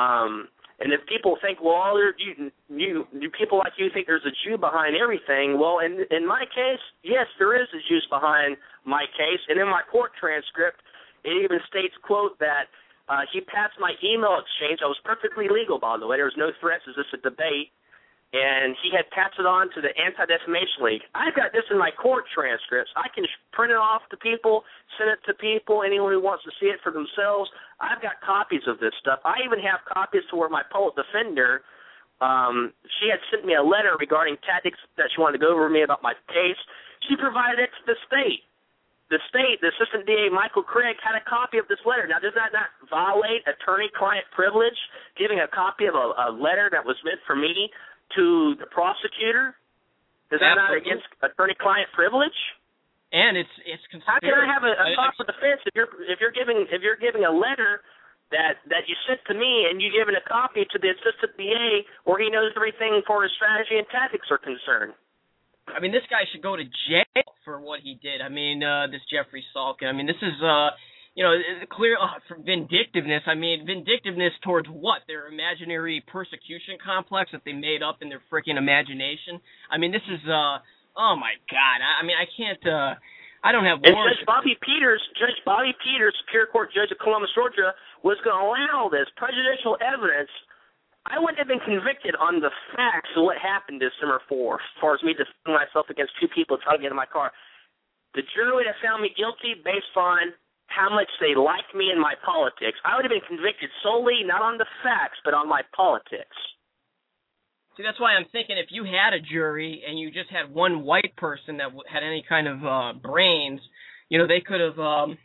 And if people think, well, you people like you think there's a Jew behind everything, well, in my case, yes, there is a Jew behind my case. And in my court transcript, it even states, quote, that he passed my email exchange. I was perfectly legal, by the way. There was no threats. It was just a debate. And he had passed it on to the Anti-Defamation League. I've got this in my court transcripts. I can print it off to people, send it to people, anyone who wants to see it for themselves. I've got copies of this stuff. I even have copies to where my public defender, she had sent me a letter regarding tactics that she wanted to go over with me about my case. She provided it to the state. The Assistant DA, Michael Craig, had a copy of this letter. Now, does that not violate attorney-client privilege, giving a copy of a letter that was meant for me to the prosecutor? Is that not against attorney-client privilege? And it's considered. How can I have a cause of defense if you're giving a letter that you sent to me and you're giving a copy to the Assistant DA where he knows everything for his strategy and tactics are concerned? I mean, this guy should go to jail for what he did. I mean, this Jeffrey Salkin. I mean, this is clear for vindictiveness. I mean, vindictiveness towards what? Their imaginary persecution complex that they made up in their freaking imagination. I mean, this is oh my God. I mean, I can't. I don't have words. Judge Bobby Peters, Superior Court Judge of Columbus, Georgia, was going to allow this prejudicial evidence. I wouldn't have been convicted on the facts of what happened December 4th, as far as me defending myself against two people trying to get in my car. The jury would have found me guilty based on how much they like me and my politics. I would have been convicted solely not on the facts, but on my politics. See, that's why I'm thinking if you had a jury and you just had one white person that had any kind of brains, they could have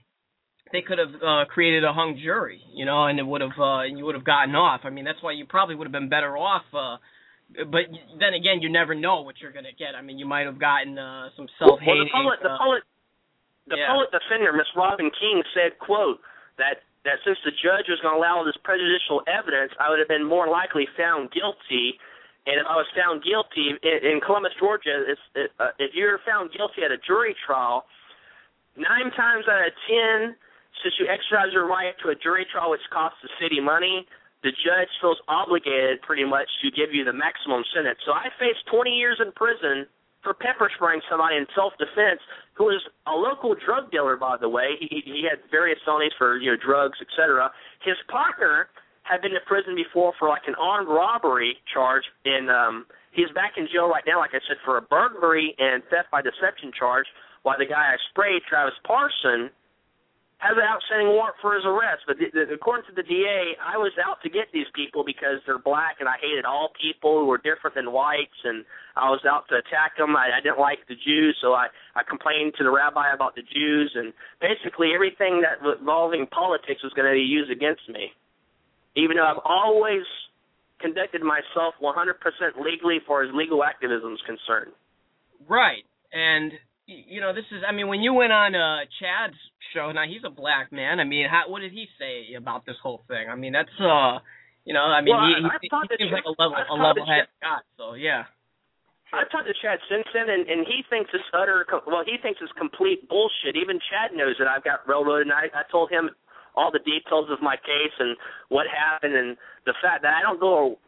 created a hung jury, and it would have and you would have gotten off. I mean, that's why you probably would have been better off. But then again, you never know what you're going to get. I mean, you might have gotten some self-hating. Well, the public defender, Ms. Robin King, said, quote, that since the judge was going to allow this prejudicial evidence, I would have been more likely found guilty. And if I was found guilty in Columbus, Georgia, if you're found guilty at a jury trial, 9 times out of 10, since you exercise your right to a jury trial which costs the city money, the judge feels obligated pretty much to give you the maximum sentence. So I faced 20 years in prison for pepper spraying somebody in self-defense who was a local drug dealer, by the way. He had various felonies for drugs, etc. His partner had been to prison before for like an armed robbery charge, and he's back in jail right now, like I said, for a burglary and theft by deception charge, while the guy I sprayed, Travis Parson, has an outstanding warrant for his arrest. But according to the DA, I was out to get these people because they're black, and I hated all people who were different than whites, and I was out to attack them. I didn't like the Jews, so I complained to the rabbi about the Jews, and basically everything that involving politics was going to be used against me, even though I've always conducted myself 100% legally for as legal activism is concerned. Right. And, this is, I mean, when you went on Chad's show, now he's a black man. I mean, what did he say about this whole thing? I mean, that's, I mean, well, he seems like a level-headed guy, so, yeah. I've talked to Chad since then, and he thinks it's he thinks it's complete bullshit. Even Chad knows that I've got railroaded, and I told him all the details of my case and what happened, and the fact that I don't go,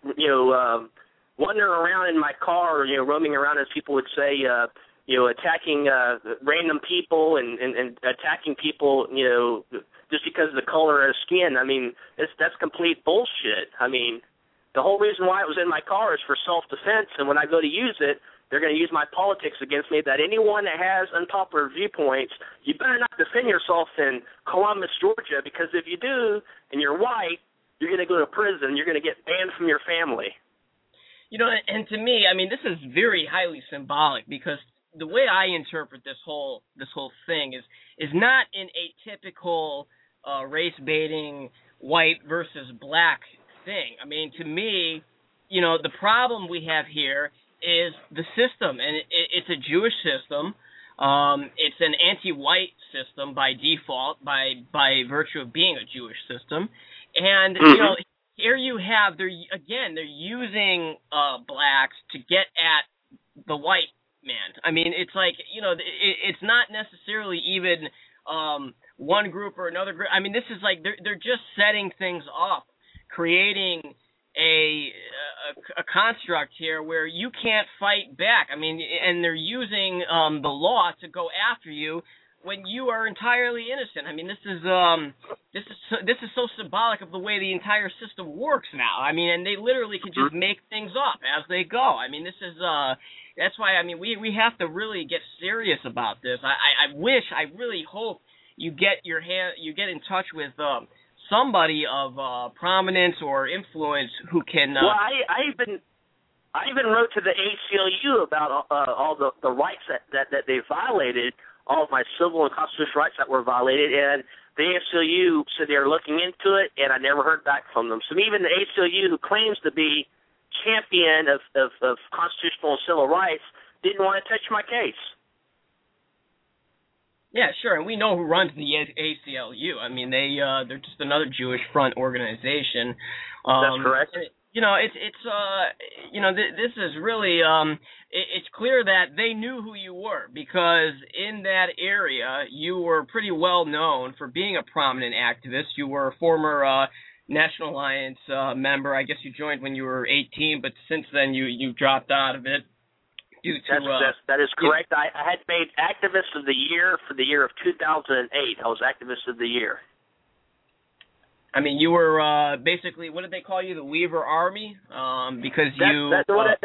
wandering around in my car, or, roaming around, as people would say, attacking random people and attacking people, just because of the color of skin. I mean, that's complete bullshit. I mean, the whole reason why it was in my car is for self-defense, and when I go to use it, they're going to use my politics against me, that anyone that has unpopular viewpoints, you better not defend yourself in Columbus, Georgia, because if you do, and you're white, you're going to go to prison. You're going to get banned from your family. And to me, I mean, this is very highly symbolic, because the way I interpret this whole thing is not in a typical race-baiting white versus black thing. I mean, to me, the problem we have here is the system, and it's a Jewish system. It's an anti-white system by default, by virtue of being a Jewish system. And here you have they're using blacks to get at the white man. I mean, it's like it's not necessarily even one group or another group. I mean, this is like they're just setting things up, creating a construct here where you can't fight back. I mean, and they're using the law to go after you when you are entirely innocent. I mean, this is so symbolic of the way the entire system works now. I mean, and they literally can just make things up as they go. I mean, this is that's why, I mean, we have to really get serious about this. I really hope you get in touch with somebody of prominence or influence who can. Well, I even wrote to the ACLU about all the rights that they violated, all of my civil and constitutional rights that were violated, and the ACLU said they were looking into it, and I never heard back from them. So even the ACLU, who claims to be champion of constitutional and civil rights, didn't want to touch my case. Yeah, sure, and we know who runs the ACLU. I mean, they're just another Jewish Front organization. That's correct. this is really it's clear that they knew who you were, because in that area you were pretty well known for being a prominent activist. You were a former National Alliance member. I guess you joined when you were 18, but since then you dropped out of it. That is correct. I had made Activist of the Year for the year of 2008. I was Activist of the Year. I mean, you were basically, what did they call you, the Weaver Army? Because I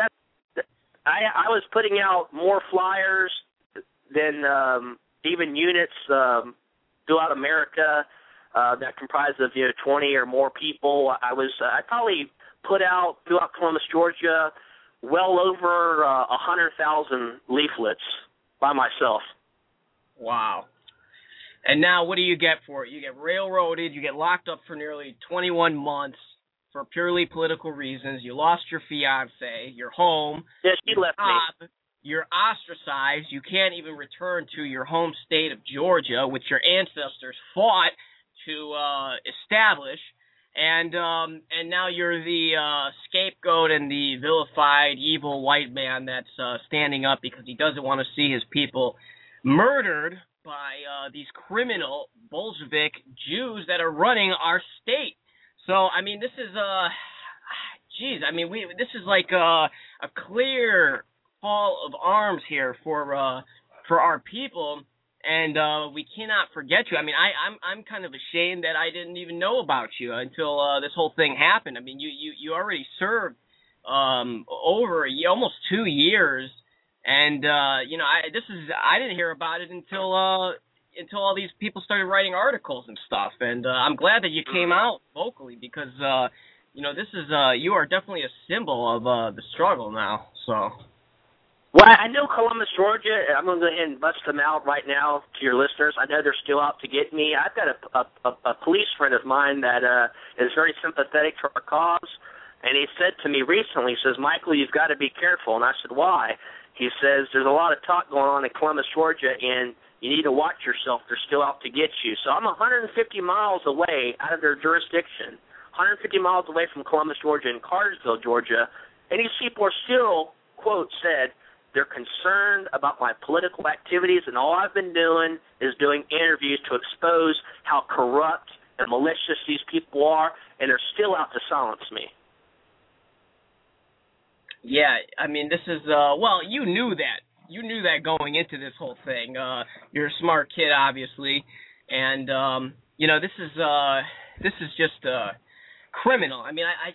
was putting out more flyers than even units throughout America that comprised of 20 or more people. I probably put out throughout Columbus, Georgia, well over 100,000 leaflets by myself. Wow. And now what do you get for it? You get railroaded, you get locked up for nearly 21 months for purely political reasons. You lost your fiancée, your home. Yeah, she left me. You're ostracized. You can't even return to your home state of Georgia, which your ancestors fought to establish. And now you're the scapegoat and the vilified evil white man that's standing up because he doesn't want to see his people murdered by these criminal Bolshevik Jews that are running our state. So, I mean, this is this is like a clear call of arms here for our people. And we cannot forget you. I mean, I'm kind of ashamed that I didn't even know about you until this whole thing happened. I mean, you already served over almost 2 years, and I didn't hear about it until all these people started writing articles and stuff. And I'm glad that you came out vocally, because this is you are definitely a symbol of the struggle now. So. Well, I know Columbus, Georgia. I'm going to go ahead and bust them out right now to your listeners. I know they're still out to get me. I've got a police friend of mine that is very sympathetic to our cause, and he said to me recently, he says, Michael, you've got to be careful. And I said, why? He says, there's a lot of talk going on in Columbus, Georgia, and you need to watch yourself. They're still out to get you. So I'm 150 miles away out of their jurisdiction, 150 miles away from Columbus, Georgia, and Cartersville, Georgia, and these people are still, quote, said, they're concerned about my political activities, and all I've been doing is doing interviews to expose how corrupt and malicious these people are, and they're still out to silence me. Yeah, I mean, this is, well, you knew that. You knew that going into this whole thing. You're a smart kid, obviously, and, this is just criminal. I mean, I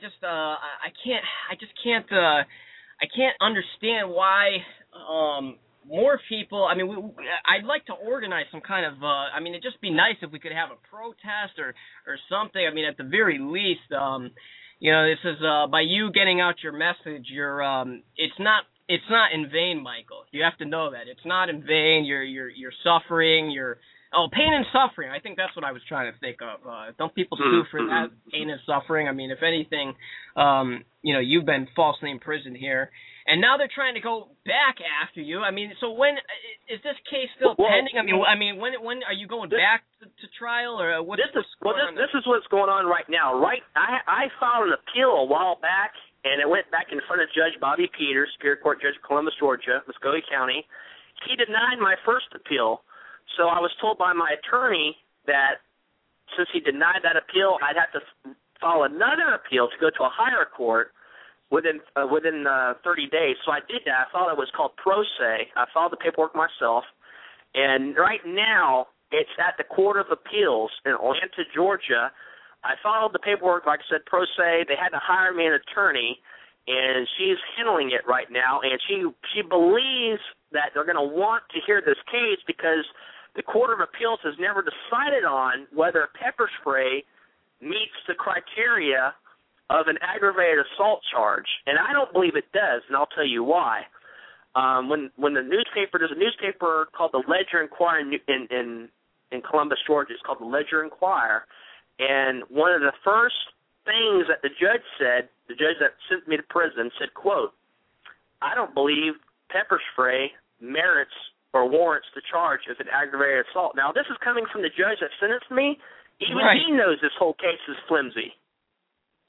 can't understand why more people. I mean, I'd like to organize some kind of. It'd just be nice if we could have a protest or something. I mean, at the very least, this is by you getting out your message. It's not in vain, Michael. You have to know that it's not in vain. You're suffering. Pain and suffering. I think that's what I was trying to think of. Don't people sue for that, pain and suffering? I mean, if anything, you've been falsely imprisoned here, and now they're trying to go back after you. I mean, so when is this case still pending? I mean, when are you going back to trial, or what's going on? This is what's going on right now. Right, I filed an appeal a while back, and it went back in front of Judge Bobby Peters, Superior Court Judge of Columbus, Georgia, Muskogee County. He denied my first appeal. So I was told by my attorney that since he denied that appeal, I'd have to file another appeal to go to a higher court within 30 days. So I did that. I filed it was called pro se. I filed the paperwork myself, and right now it's at the Court of Appeals in Atlanta, Georgia. I filed the paperwork, like I said, pro se. They had to hire me an attorney, and she's handling it right now. And she believes that they're going to want to hear this case because the Court of Appeals has never decided on whether pepper spray meets the criteria of an aggravated assault charge, and I don't believe it does, and I'll tell you why. When there's a newspaper called the Ledger Enquirer in Columbus, Georgia. It's called the Ledger Enquirer, and one of the first things that the judge said, the judge that sent me to prison, said, quote, I don't believe pepper spray merits or warrants the charge of an aggravated assault. Now, this is coming from the judge that sentenced me. Even right. He knows this whole case is flimsy.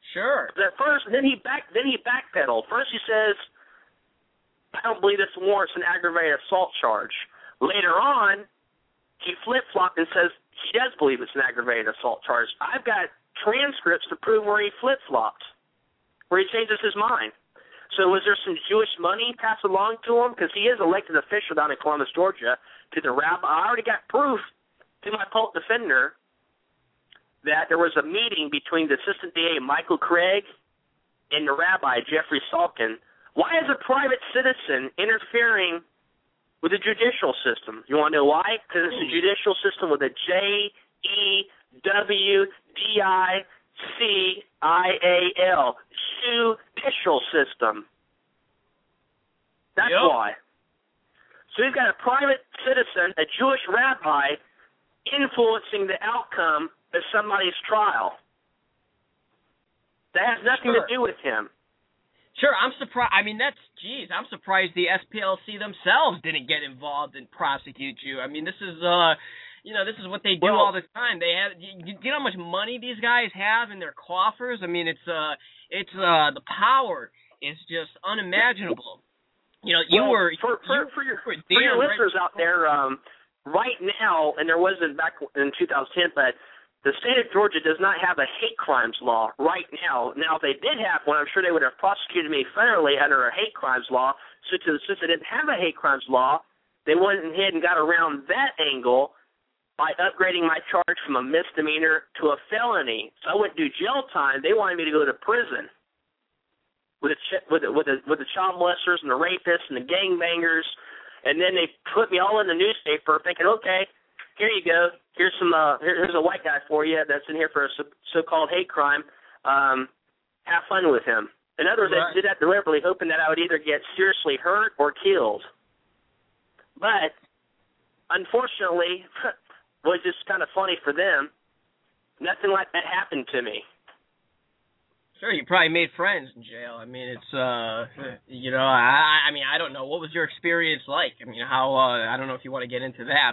Sure. But at first, then he backpedaled. First he says, I don't believe this warrants an aggravated assault charge. Later on, he flip-flopped and says he does believe it's an aggravated assault charge. I've got transcripts to prove where he flip-flopped, where he changes his mind. So was there some Jewish money passed along to him? Because he is elected official down in Columbus, Georgia, to the rabbi. I already got proof to my public defender that there was a meeting between the assistant DA, Michael Craig, and the rabbi, Jeffrey Salkin. Why is a private citizen interfering with the judicial system? You want to know why? Because it's a judicial system with a JEWDICIAL, judicial system. That's why. So we've got a private citizen, a Jewish rabbi, influencing the outcome of somebody's trial. That has nothing to do with him. Sure, I'm surprised. I mean, I'm surprised the SPLC themselves didn't get involved and prosecute you. I mean, this is, this is what they do all the time. They have, you know how much money these guys have in their coffers? I mean, the power is just unimaginable. You know, for your listeners out there, right now, and there wasn't back in 2010, but the state of Georgia does not have a hate crimes law right now. Now, if they did have one, I'm sure they would have prosecuted me federally under a hate crimes law. Since they didn't have a hate crimes law, they went ahead and got around that angle by upgrading my charge from a misdemeanor to a felony. So I wouldn't do jail time. They wanted me to go to prison with the child molesters and the rapists and the gangbangers, and then they put me all in the newspaper, thinking, okay, here you go. Here's a white guy for you that's in here for a so-called hate crime. Have fun with him. In other words, they did that deliberately, hoping that I would either get seriously hurt or killed. But unfortunately, it was just kind of funny for them. Nothing like that happened to me. Sure, you probably made friends in jail. I mean, it's I mean, I don't know. What was your experience like? I mean, how? I don't know if you want to get into that.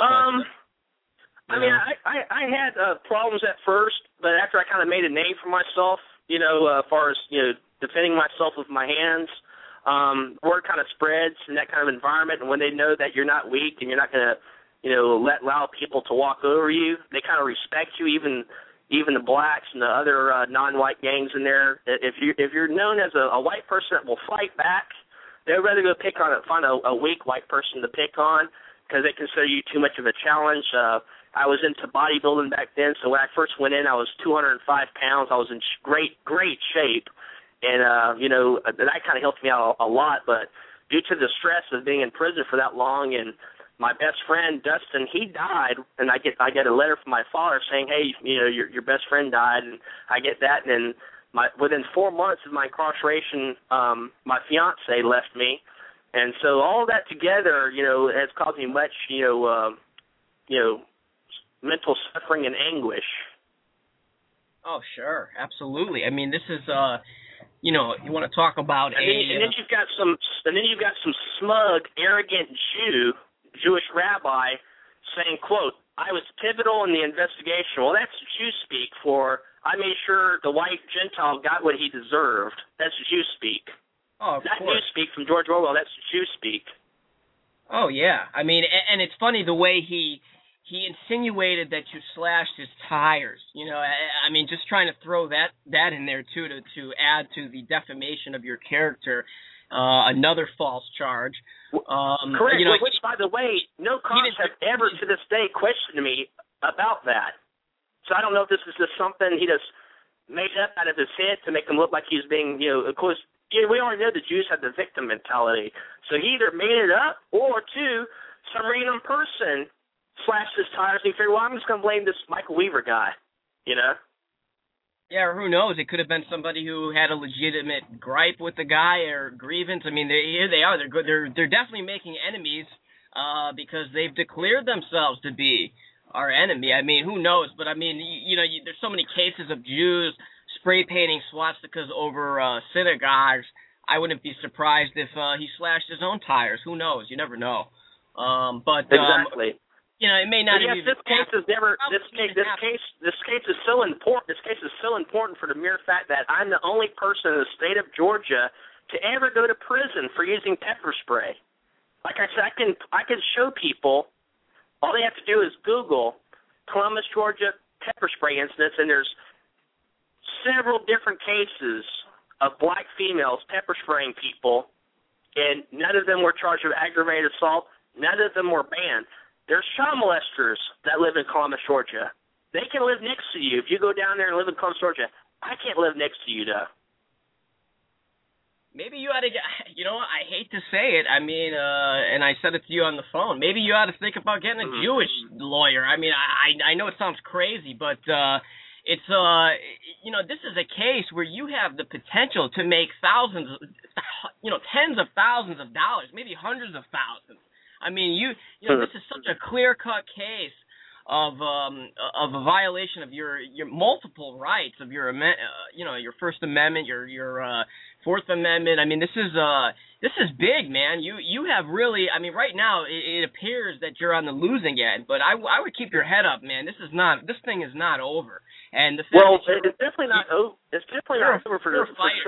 I mean, I had problems at first, but after I kind of made a name for myself, as far as defending myself with my hands, word kind of spreads in that kind of environment. And when they know that you're not weak and you're not going to, allow people to walk over you, they kind of respect you. Even the blacks and the other non-white gangs in there. If you're known as a white person that will fight back, they'd rather go find a weak white person to pick on because they consider you too much of a challenge. I was into bodybuilding back then, so when I first went in, I was 205 pounds. I was in great shape, and that kind of helped me out a lot. But due to the stress of being in prison for that long, and my best friend Dustin, he died, and I get a letter from my father saying, hey, your best friend died, and I get that, and then within 4 months of my incarceration, my fiance left me, and so all that together, has caused me much, mental suffering and anguish. Oh, sure, absolutely. I mean, this is, you want to talk about and then you've got some smug, arrogant Jewish rabbi saying, quote, I was pivotal in the investigation. Well, that's Jew speak for I made sure the white Gentile got what he deserved. That's Jew speak. Oh, of Not course. Jew speak from George Orwell. That's Jew speak. Oh, yeah. I mean, and it's funny the way he insinuated that you slashed his tires. I mean, just trying to throw that in there, too, to add to the defamation of your character. Another false charge. Correct. Which, by the way, no cops have ever to this day questioned me about that. So I don't know if this is just something he just made up out of his head to make him look like he's being, of course, we already know the Jews have the victim mentality. So he either made it up or, two, some random person slashed his tires and he figured, well, I'm just going to blame this Michael Weaver guy, Yeah, or who knows? It could have been somebody who had a legitimate gripe with the guy or grievance. I mean, here they are. They're definitely making enemies because they've declared themselves to be our enemy. I mean, who knows? But I mean, there's so many cases of Jews spray painting swastikas over synagogues. I wouldn't be surprised if he slashed his own tires. Who knows? You never know. Exactly. it may not. Yes, this case is never. This case is so important. This case is so important for the mere fact that I'm the only person in the state of Georgia to ever go to prison for using pepper spray. Like I said, I can show people. All they have to do is Google Columbus, Georgia pepper spray incidents, and there's several different cases of black females pepper spraying people, and none of them were charged with aggravated assault. None of them were banned. There's child molesters that live in Columbus, Georgia. They can live next to you. If you go down there and live in Columbus, Georgia, I can't live next to you, though. Maybe you ought to get, I hate to say it, and I said it to you on the phone, maybe you ought to think about getting a Jewish lawyer. I mean, I know it sounds crazy, but it's, this is a case where you have the potential to make thousands, tens of thousands of dollars, maybe hundreds of thousands. I mean, this is such a clear-cut case of a violation of your multiple rights of your your First Amendment, your Fourth Amendment. I mean, this is big, man. You have really, I mean, right now it appears that you're on the losing end, but I would keep your head up, man. This thing is not over. And the fact it's definitely not over. It's definitely not over for the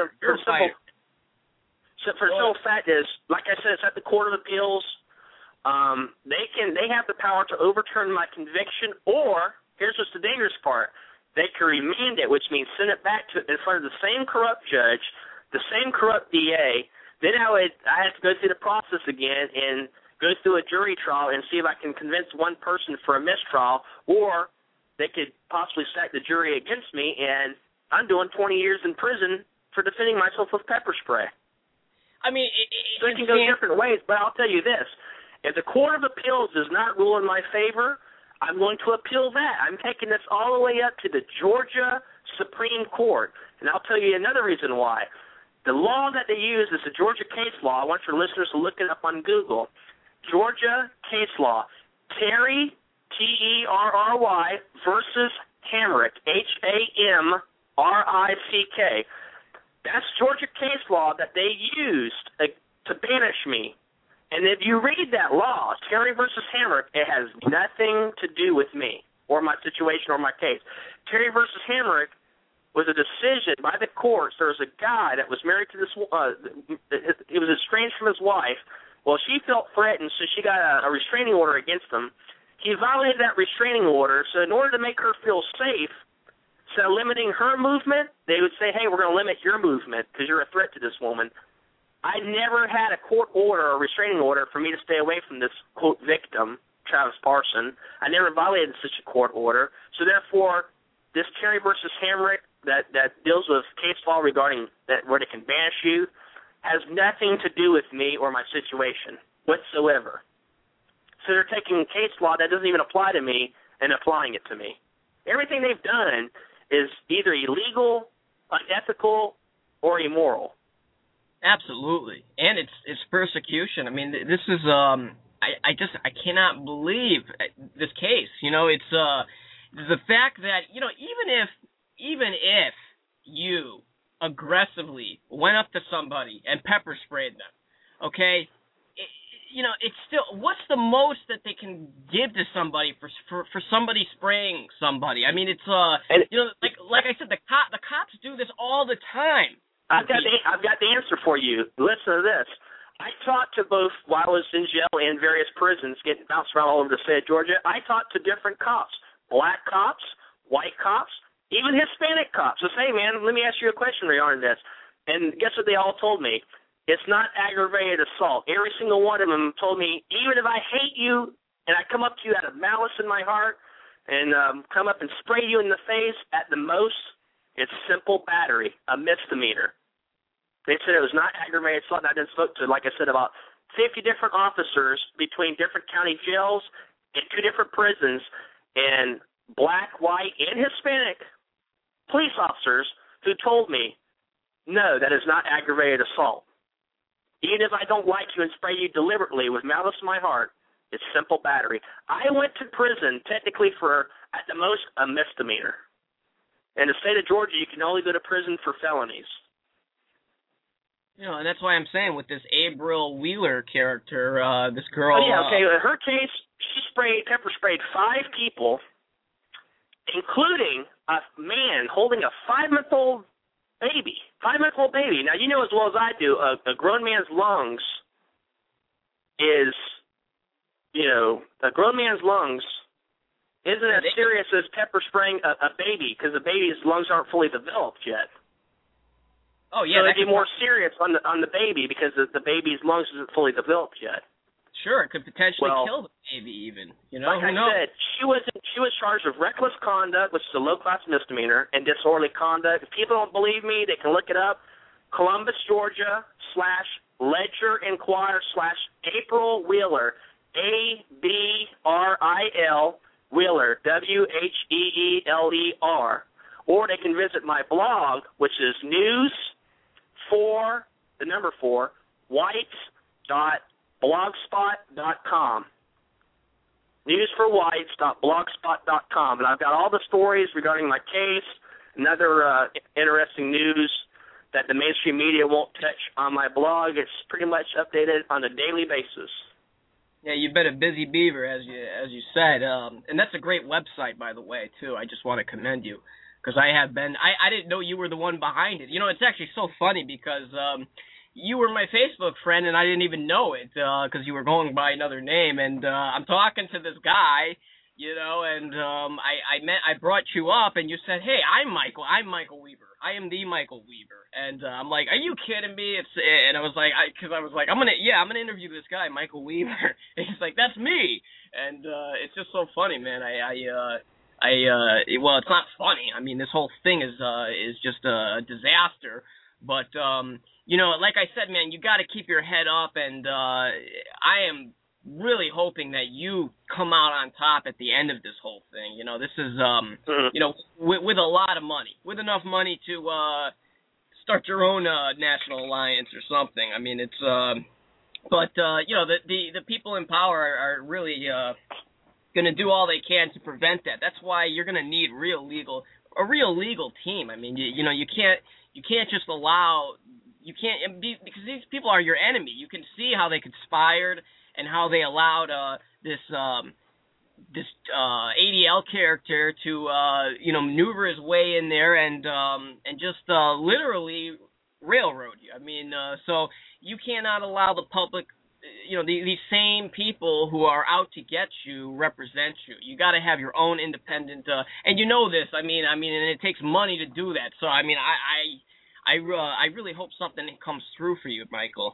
simple fact is, like I said, it's at the Court of Appeals. They have the power to overturn my conviction, or here's just the dangerous part: they can remand it, which means send it back in front of the same corrupt judge, the same corrupt DA. Then I have to go through the process again and go through a jury trial and see if I can convince one person for a mistrial, or they could possibly stack the jury against me, and I'm doing 20 years in prison for defending myself with pepper spray. I mean, so it can go different ways, but I'll tell you this. If the Court of Appeals does not rule in my favor, I'm going to appeal that. I'm taking this all the way up to the Georgia Supreme Court. And I'll tell you another reason why. The law that they use is the Georgia case law. I want your listeners to look it up on Google. Georgia case law. Terry, Terry versus Hamrick, Hamrick. That's Georgia case law that they used to banish me. And if you read that law, Terry versus Hamrick, it has nothing to do with me or my situation or my case. Terry versus Hamrick was a decision by the courts. There was a guy that was married to this, he was estranged from his wife. Well, she felt threatened, so she got a restraining order against him. He violated that restraining order, so in order to make her feel safe, instead of limiting her movement, they would say, hey, we're going to limit your movement because you're a threat to this woman. I never had a court order or restraining order for me to stay away from this, quote, victim, Travis Parson. I never violated such a court order. So, therefore, this Terry versus Hamrick that deals with case law regarding where they can banish you has nothing to do with me or my situation whatsoever. So they're taking case law that doesn't even apply to me and applying it to me. Everything they've done is either illegal, unethical, or immoral. Absolutely, and it's persecution. I mean, this is I cannot believe this case. It's the fact that even if you aggressively went up to somebody and pepper sprayed them, okay, it's still, what's the most that they can give to somebody for somebody spraying somebody? I mean, it's like I said, the cops do this all the time. I've got the answer for you. Listen to this. I talked to both, while I was in jail and various prisons, getting bounced around all over the state of Georgia. I talked to different cops, black cops, white cops, even Hispanic cops. So say, man, let me ask you a question regarding this. And guess what they all told me? It's not aggravated assault. Every single one of them told me, even if I hate you and I come up to you out of malice in my heart and come up and spray you in the face, at the most, it's simple battery, a misdemeanor. They said it was not aggravated assault. And I then spoke to, like I said, about 50 different officers between different county jails and 2 different prisons, and black, white, and Hispanic police officers who told me, no, that is not aggravated assault. Even if I don't like you and spray you deliberately with malice in my heart, it's simple battery. I went to prison technically for, at the most, a misdemeanor. In the state of Georgia, you can only go to prison for felonies. And that's why I'm saying with this Abril Wheeler character, this girl. Oh yeah, okay. In her case, she pepper sprayed 5 people, including a man holding a 5-month-old baby. 5-month-old baby. Now, you know as well as I do, a grown man's lungs is, a grown man's lungs isn't as serious as pepper spraying a baby, because the baby's lungs aren't fully developed yet. Oh yeah, so it'd be more serious on the baby because the baby's lungs isn't fully developed yet. Sure, it could potentially kill the baby even. Like I said, she was charged with reckless conduct, which is a low-class misdemeanor, and disorderly conduct. If people don't believe me, they can look it up. Columbus, Georgia /Ledger-Enquirer/April Wheeler, ABRIL Wheeler, WHEELER. Or they can visit my blog, which is news4whites.blogspot.com. News4whites.blogspot.com. And I've got all the stories regarding my case and other interesting news that the mainstream media won't touch on my blog. It's pretty much updated on a daily basis. Yeah, you've been a busy beaver, as you said. And that's a great website, by the way, too. I just want to commend you. Because I have been, I didn't know you were the one behind it. It's actually so funny because you were my Facebook friend and I didn't even know it because you were going by another name. And I'm talking to this guy, and I brought you up and you said, hey, I'm Michael Weaver. I am the Michael Weaver. And I'm like, are you kidding me? And I was like, I'm gonna interview this guy, Michael Weaver. And he's like, that's me. And it's just so funny, man. Well, it's not funny. I mean, this whole thing is just a disaster. But, like I said, man, you got to keep your head up. And I am really hoping that you come out on top at the end of this whole thing. This is, with a lot of money, with enough money to start your own national alliance or something. I mean, it's, the people in power are really going to do all they can to prevent that. That's why you're going to need a real legal team. I mean, you can't just allow, because these people are your enemy. You can see how they conspired and how they allowed this ADL character to maneuver his way in there and just literally railroad you. I mean, so you cannot allow the public, these same people who are out to get you represent you. You got to have your own independent, and this. I mean, and it takes money to do that. So I mean, I really hope something comes through for you, Michael.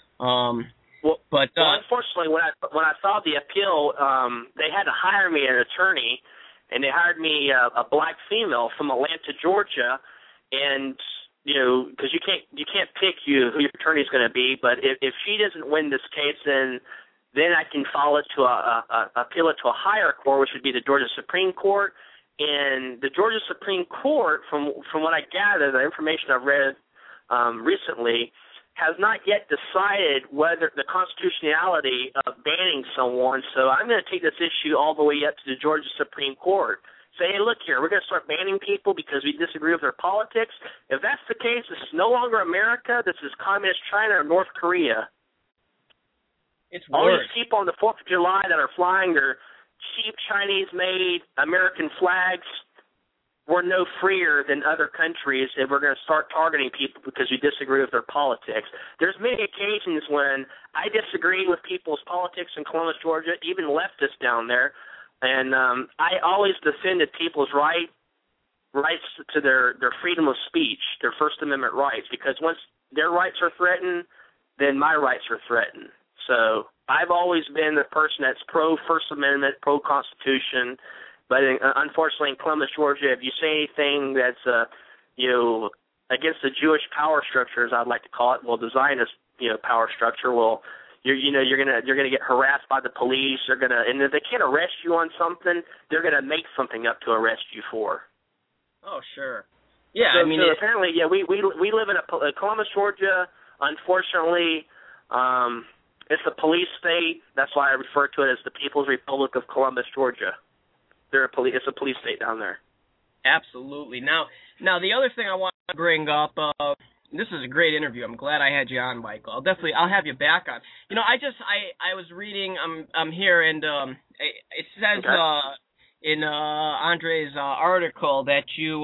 Unfortunately, when I saw the appeal, they had to hire me an attorney, and they hired me a black female from Atlanta, Georgia, and because you can't pick who your attorney's going to be. But if she doesn't win this case, then I can file it to appeal it to a higher court, which would be the Georgia Supreme Court. And the Georgia Supreme Court, from what I gather, the information I've read recently, has not yet decided whether the constitutionality of banning someone. So I'm going to take this issue all the way up to the Georgia Supreme Court. Say, hey, look here, we're going to start banning people because we disagree with their politics. If that's the case, this is no longer America. This is communist China or North Korea. It's all worse. These people on the 4th of July that are flying their cheap Chinese-made American flags, we're no freer than other countries if we're going to start targeting people because we disagree with their politics. There's many occasions when I disagree with people's politics in Columbus, Georgia, even leftists down there, and I always defended people's rights to their freedom of speech, their First Amendment rights, because once their rights are threatened, then my rights are threatened. So I've always been the person that's pro-First Amendment, pro-Constitution. But unfortunately, in Columbus, Georgia, if you say anything that's against the Jewish power structure, as I'd like to call it, well, the Zionist power structure, well, you're gonna get harassed by the police. And if they can't arrest you on something, they're gonna make something up to arrest you for. Oh, sure. Yeah, so, apparently, we live in a Columbus, Georgia. Unfortunately, it's a police state. That's why I refer to it as the People's Republic of Columbus, Georgia. It's a police state down there. Absolutely. Now the other thing I want to bring up, this is a great interview. I'm glad I had you on, Michael. I'll have you back on. You know, I was reading. I'm here, and it says in Andre's article that you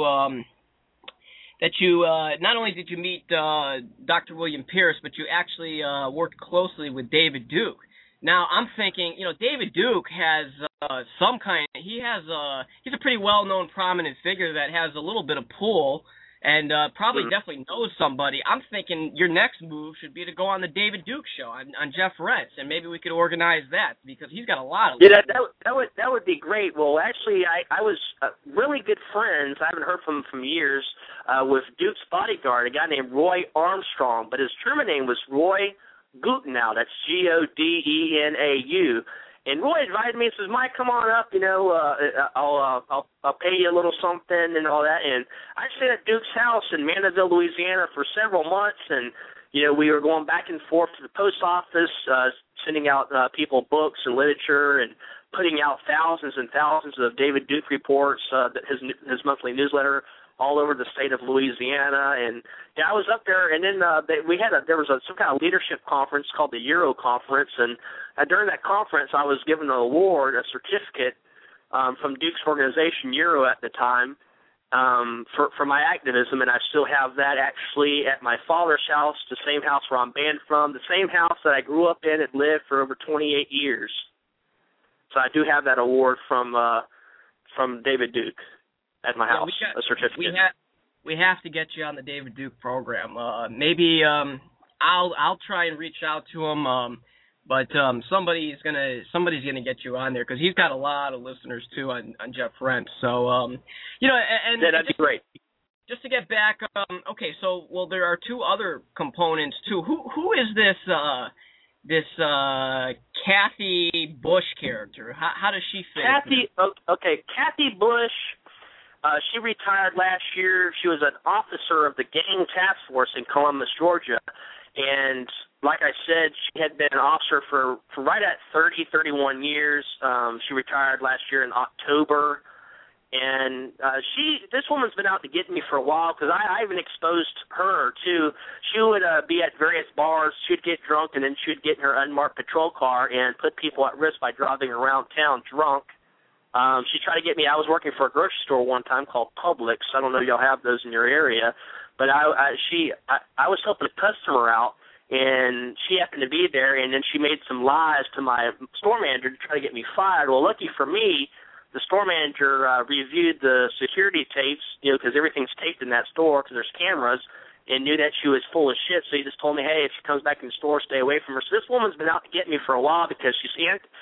not only did you meet Dr. William Pierce, but you actually worked closely with David Duke. Now, I'm thinking, you know, David Duke has he's a pretty well-known, prominent figure that has a little bit of pull and probably definitely knows somebody. I'm thinking your next move should be to go on the David Duke show on Jeff Rentz, and maybe we could organize that because he's got a lot of. Yeah, that would be great. Well, actually, I was really good friends. I haven't heard from him from years with Duke's bodyguard, a guy named Roy Armstrong, but his German name was Roy Gutenau. That's Godenau. And Roy invited me and says, Mike, come on up, you know, I'll pay you a little something and all that. And I stayed at Duke's house in Mandeville, Louisiana for several months, and, you know, we were going back and forth to the post office, sending out people books and literature and putting out thousands and thousands of David Duke reports, his monthly newsletter, all over the state of Louisiana. And yeah, I was up there, and then there was some kind of leadership conference called the Euro Conference, and during that conference I was given an award, a certificate from Duke's organization, Euro at the time, for my activism, and I still have that actually at my father's house, the same house where I'm banned from, the same house that I grew up in and lived for over 28 years. So I do have that award from David Duke at my house, a certificate. We have to get you on the David Duke program. Maybe I'll try and reach out to him, but somebody's gonna get you on there because he's got a lot of listeners too on Jeff Rentz. So you know, and that'd be great. Just to get back, okay, so there are two other components too. Who is this Kathy Bush character? How does she fit? Kathy Bush. She retired last year. She was an officer of the gang task force in Columbus, Georgia. And like I said, she had been an officer for right at 31 years. She retired last year in October. And this woman's been out to get me for a while because I even exposed her, too. She would be at various bars. She'd get drunk, and then she'd get in her unmarked patrol car and put people at risk by driving around town drunk. She tried to get me. I was working for a grocery store one time called Publix. I don't know if y'all have those in your area, but I was helping a customer out, and she happened to be there, and then she made some lies to my store manager to try to get me fired. Well, lucky for me, the store manager reviewed the security tapes, you know, because everything's taped in that store because there's cameras, and knew that she was full of shit. So he just told me, hey, if she comes back in the store, stay away from her. So this woman's been out to get me for a while because she's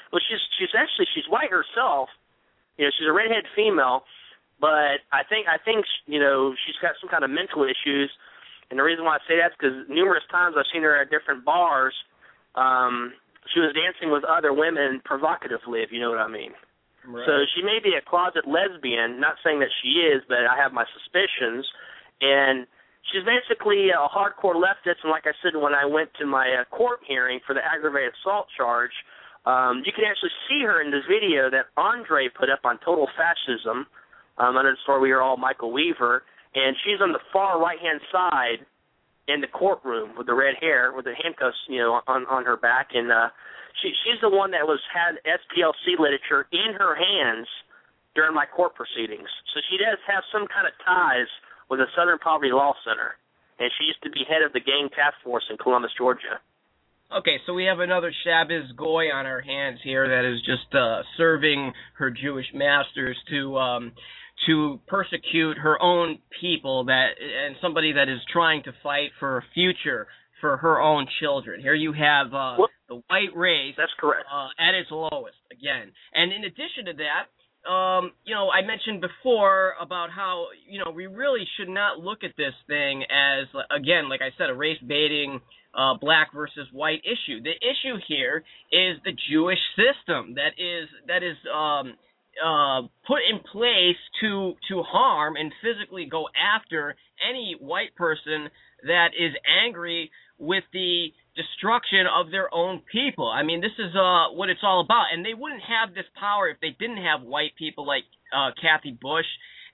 white herself. You know, she's a redhead female, but I think you know, she's got some kind of mental issues, and the reason why I say that is because numerous times I've seen her at different bars. She was dancing with other women provocatively, if you know what I mean. Right. So she may be a closet lesbian, not saying that she is, but I have my suspicions, and she's basically a hardcore leftist, and like I said, when I went to my court hearing for the aggravated assault charge, you can actually see her in this video that Andre put up on Total Fascism under the story We Are All Michael Weaver, and she's on the far right-hand side in the courtroom with the red hair, with the handcuffs, you know, on her back, and she's the one that had SPLC literature in her hands during my court proceedings. So she does have some kind of ties with the Southern Poverty Law Center, and she used to be head of the gang task force in Columbus, Georgia. Okay, so we have another Shabbos Goy on our hands here that is just serving her Jewish masters to persecute her own people, and somebody that is trying to fight for a future for her own children. Here you have the white race. That's correct. At its lowest again. And in addition to that, you know, I mentioned before about how, you know, we really should not look at this thing as, again, like I said, a race-baiting black versus white issue. The issue here is the Jewish system that is put in place to harm and physically go after any white person that is angry with the destruction of their own people. I mean, this is what it's all about. And they wouldn't have this power if they didn't have white people like Kathy Bush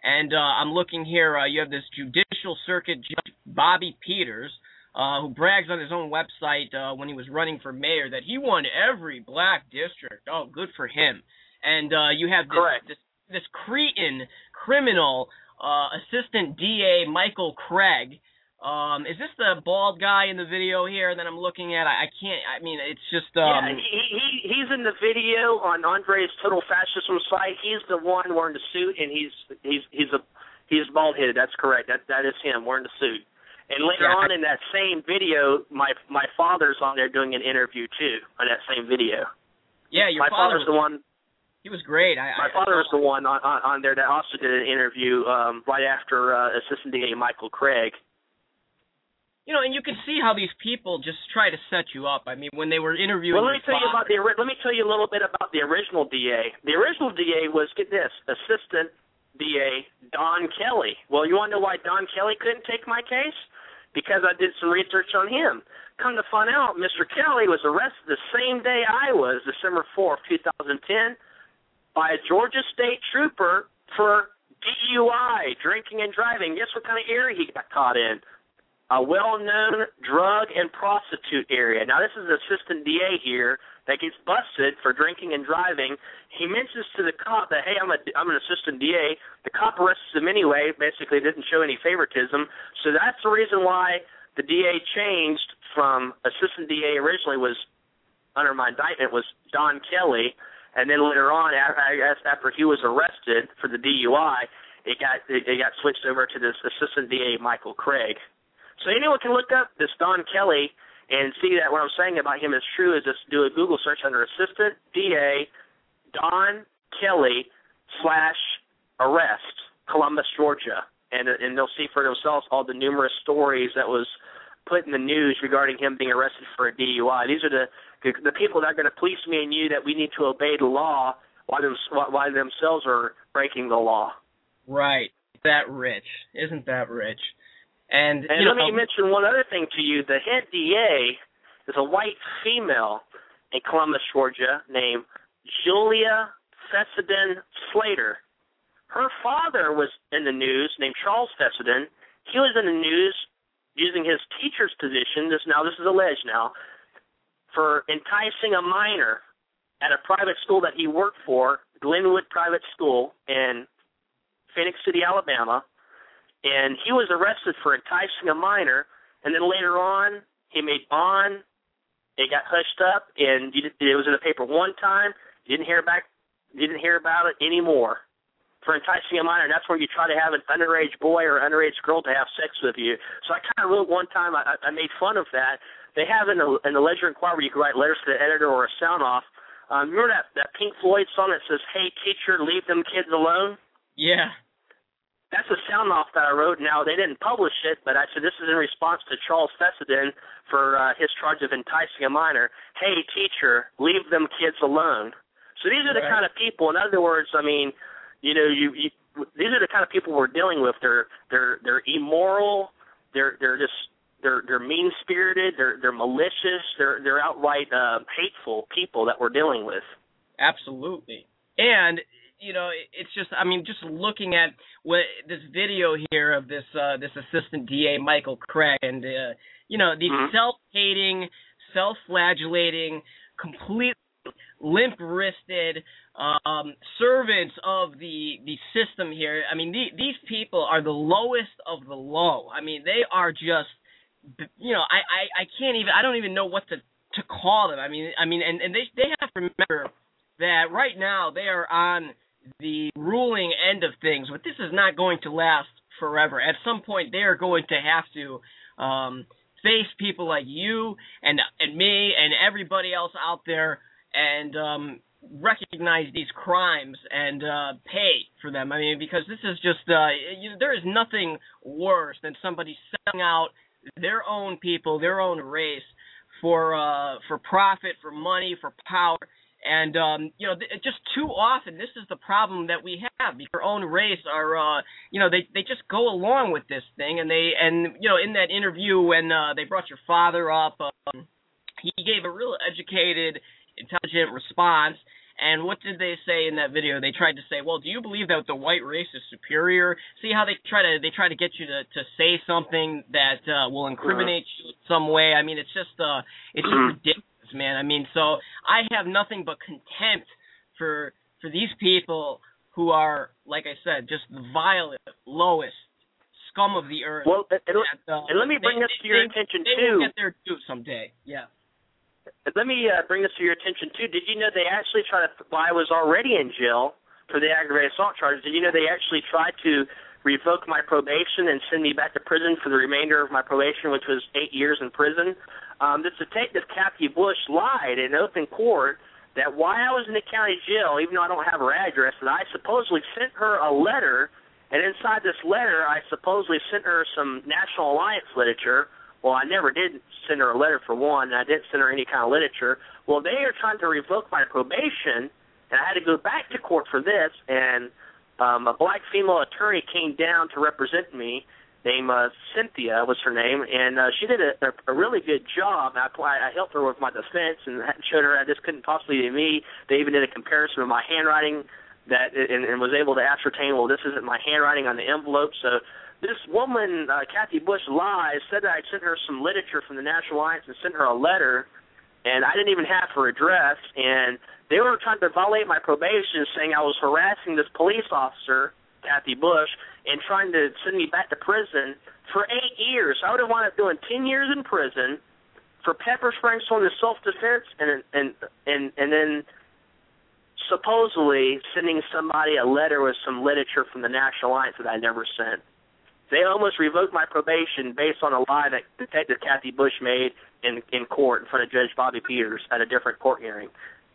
And I'm looking here. You have this Judicial Circuit Judge Bobby Peters, who brags on his own website when he was running for mayor that he won every black district. Oh, good for him. And you have this cretin criminal assistant DA Michael Craig. Is this the bald guy in the video here that I'm looking at? I can't. I mean, it's just. Yeah, he's in the video on Andre's Total Fascism site. He's the one wearing the suit, and he's bald headed. That's correct. That is him wearing the suit. And later on in that same video, my father's on there doing an interview too on that same video. Yeah, your my father's the one. He was great. My father was the one on there that also did an interview right after Assistant DA Michael Craig. You know, and you can see how these people just try to set you up. I mean, when they were interviewing. Well, let me tell you a little bit about the original DA. The original DA was, get this, Assistant DA Don Kelly. Well, you want to know why Don Kelly couldn't take my case? Because I did some research on him. Come to find out, Mr. Kelly was arrested the same day I was, December 4th, 2010, by a Georgia State trooper for DUI, drinking and driving. Guess what kind of area he got caught in? A well-known drug and prostitute area. Now, this is the assistant DA here that gets busted for drinking and driving. He mentions to the cop that, hey, I'm an assistant DA. The cop arrests him anyway, basically didn't show any favoritism. So that's the reason why the DA changed from assistant DA originally was, under my indictment, was Don Kelly. And then later on, after he was arrested for the DUI, it got switched over to this assistant DA, Michael Craig. So anyone can look up this Don Kelly and see that what I'm saying about him is true. Is just do a Google search under Assistant DA Don Kelly /arrest Columbus, Georgia, and they'll see for themselves all the numerous stories that was put in the news regarding him being arrested for a DUI. These are the people that are going to police me and you that we need to obey the law while themselves are breaking the law. Right. Isn't that rich? And let me mention one other thing to you. The head DA is a white female in Columbus, Georgia, named Julia Fessenden Slater. Her father was in the news, named Charles Fessenden. He was in the news using his teacher's position, this is alleged now, for enticing a minor at a private school that he worked for, Glenwood Private School in Phoenix City, Alabama. And he was arrested for enticing a minor, and then later on, he made bond. It got hushed up, and it was in the paper one time. You didn't hear about it anymore for enticing a minor. And that's where you try to have an underage boy or underage girl to have sex with you. So I kind of wrote one time. I made fun of that. They have in the Ledger Inquirer where you can write letters to the editor or a sound off. Remember that Pink Floyd song that says, "Hey teacher, leave them kids alone"? Yeah. That's a sound off that I wrote. Now, they didn't publish it, but I said this is in response to Charles Fessenden for his charge of enticing a minor. Hey, teacher, leave them kids alone. So these are the kind of people. In other words, I mean, these are the kind of people we're dealing with. They're immoral. They're mean spirited. They're malicious. They're outright hateful people that we're dealing with. Absolutely. And it's just, I mean, just looking at this video here of this assistant DA, Michael Craig, and, these self-hating, self-flagellating, completely limp-wristed servants of the system here. I mean, these people are the lowest of the low. I mean, they are just, I can't even, I don't even know what to call them. I mean, and they have to remember that right now they are on the ruling end of things, but this is not going to last forever. At some point, they are going to have to face people like you and me and everybody else out there and recognize these crimes and pay for them. I mean, because this is just there is nothing worse than somebody selling out their own people, their own race for profit, for money, for power. And, just too often, this is the problem that we have. Your own race are, they just go along with this thing. And in that interview when they brought your father up, he gave a real educated, intelligent response. And what did they say in that video? They tried to say, well, do you believe that the white race is superior? See how they try to get you to say something that will incriminate you in some way. I mean, it's just ridiculous, man. I mean, so I have nothing but contempt for these people who are, like I said, just the vilest, lowest scum of the earth. Well, and let me bring this to your attention, too. They will get their due someday, yeah. Let me bring this to your attention, too. Did you know they actually tried to, while I was already in jail for the aggravated assault charges, did you know they actually tried to revoke my probation and send me back to prison for the remainder of my probation, which was 8 years in prison? This detective, Kathy Bush, lied in open court that while I was in the county jail, even though I don't have her address, that I supposedly sent her a letter, and inside this letter I supposedly sent her some National Alliance literature. Well, I never did send her a letter, for one, and I didn't send her any kind of literature. Well, they are trying to revoke my probation, and I had to go back to court for this, and a black female attorney came down to represent me, named Cynthia was her name, and she did a really good job. I helped her with my defense and showed her that this couldn't possibly be me. They even did a comparison of my handwriting and was able to ascertain, well, this isn't my handwriting on the envelope, so this woman, Kathy Bush, lies, said that I sent her some literature from the National Alliance and sent her a letter, and I didn't even have her address, and they were trying to violate my probation, saying I was harassing this police officer, Kathy Bush, and trying to send me back to prison for 8 years. I would have wound up doing 10 years in prison for pepper spraying someone in self-defense, and then supposedly sending somebody a letter with some literature from the National Alliance that I never sent. They almost revoked my probation based on a lie that Detective Kathy Bush made in court in front of Judge Bobby Peters at a different court hearing.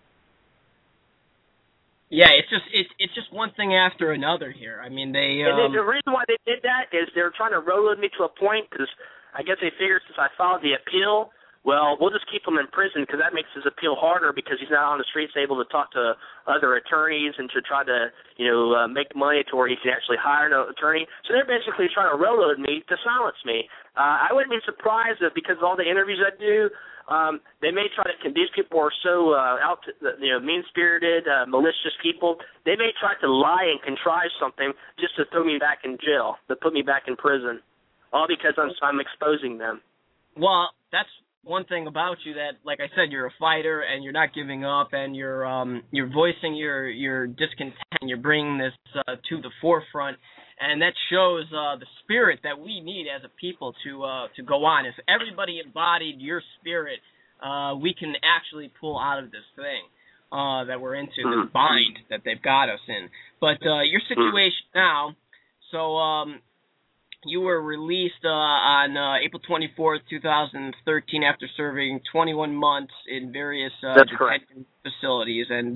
Yeah, it's just one thing after another here. I mean, And the reason why they did that is they were trying to railroad me to a point because I guess they figured since I filed the appeal, well, we'll just keep him in prison because that makes his appeal harder because he's not on the streets able to talk to other attorneys and to try to, make money to where he can actually hire an attorney. So they're basically trying to railroad me to silence me. I wouldn't be surprised if because of all the interviews I do, they may try to, these people are so mean-spirited, malicious people, they may try to lie and contrive something just to throw me back in jail, to put me back in prison, all because I'm exposing them. Well, that's one thing about you that, like I said, you're a fighter and you're not giving up and you're voicing your discontent and you're bringing this to the forefront, and that shows the spirit that we need as a people to go on. If everybody embodied your spirit, we can actually pull out of this thing that we're into, this bind that they've got us in. But your situation now, so you were released on April 24th, 2013 after serving 21 months in various detention facilities. And,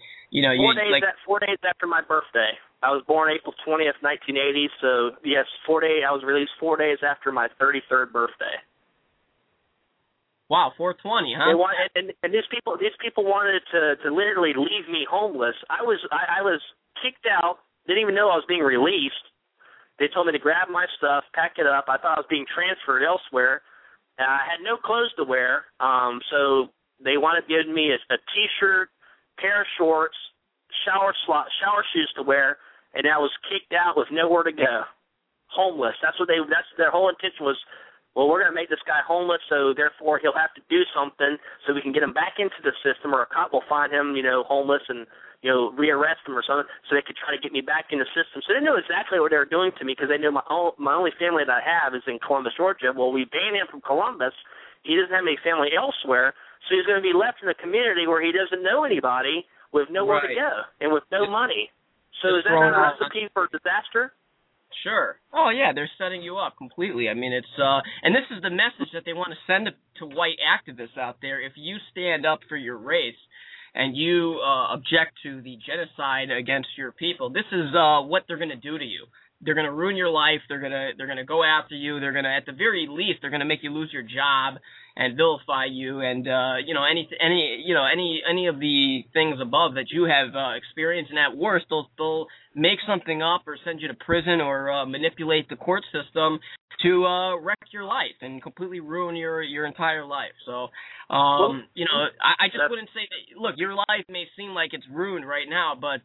4 days after my birthday. I was born April 20th, 1980, so, yes, I was released 4 days after my 33rd birthday. Wow, 420, huh? And these people wanted to literally leave me homeless. I was kicked out, didn't even know I was being released. They told me to grab my stuff, pack it up. I thought I was being transferred elsewhere. I had no clothes to wear, so they wanted to give me a T-shirt, pair of shorts, shower shoes to wear, and I was kicked out with nowhere to go, homeless. That's their whole intention was. Well, we're going to make this guy homeless, so therefore he'll have to do something so we can get him back into the system, or a cop will find him, homeless and rearrest him or something, so they could try to get me back in the system. So they knew exactly what they were doing to me because they knew my only family that I have is in Columbus, Georgia. Well, we banned him from Columbus. He doesn't have any family elsewhere, so he's going to be left in a community where he doesn't know anybody with nowhere to go and with no money. So is that not a recipe for disaster? Sure. Oh, yeah, they're setting you up completely. I mean, it's and this is the message that they want to send to white activists out there. If you stand up for your race and you object to the genocide against your people, this is what they're going to do to you. They're going to ruin your life. They're going to go after you. They're going to, at the very least, they're going to make you lose your job and vilify you, and any of the things above that you have experienced. And at worst, they'll make something up or send you to prison or manipulate the court system to wreck your life and completely ruin your entire life. So, you know, I just wouldn't say that, look, your life may seem like it's ruined right now, but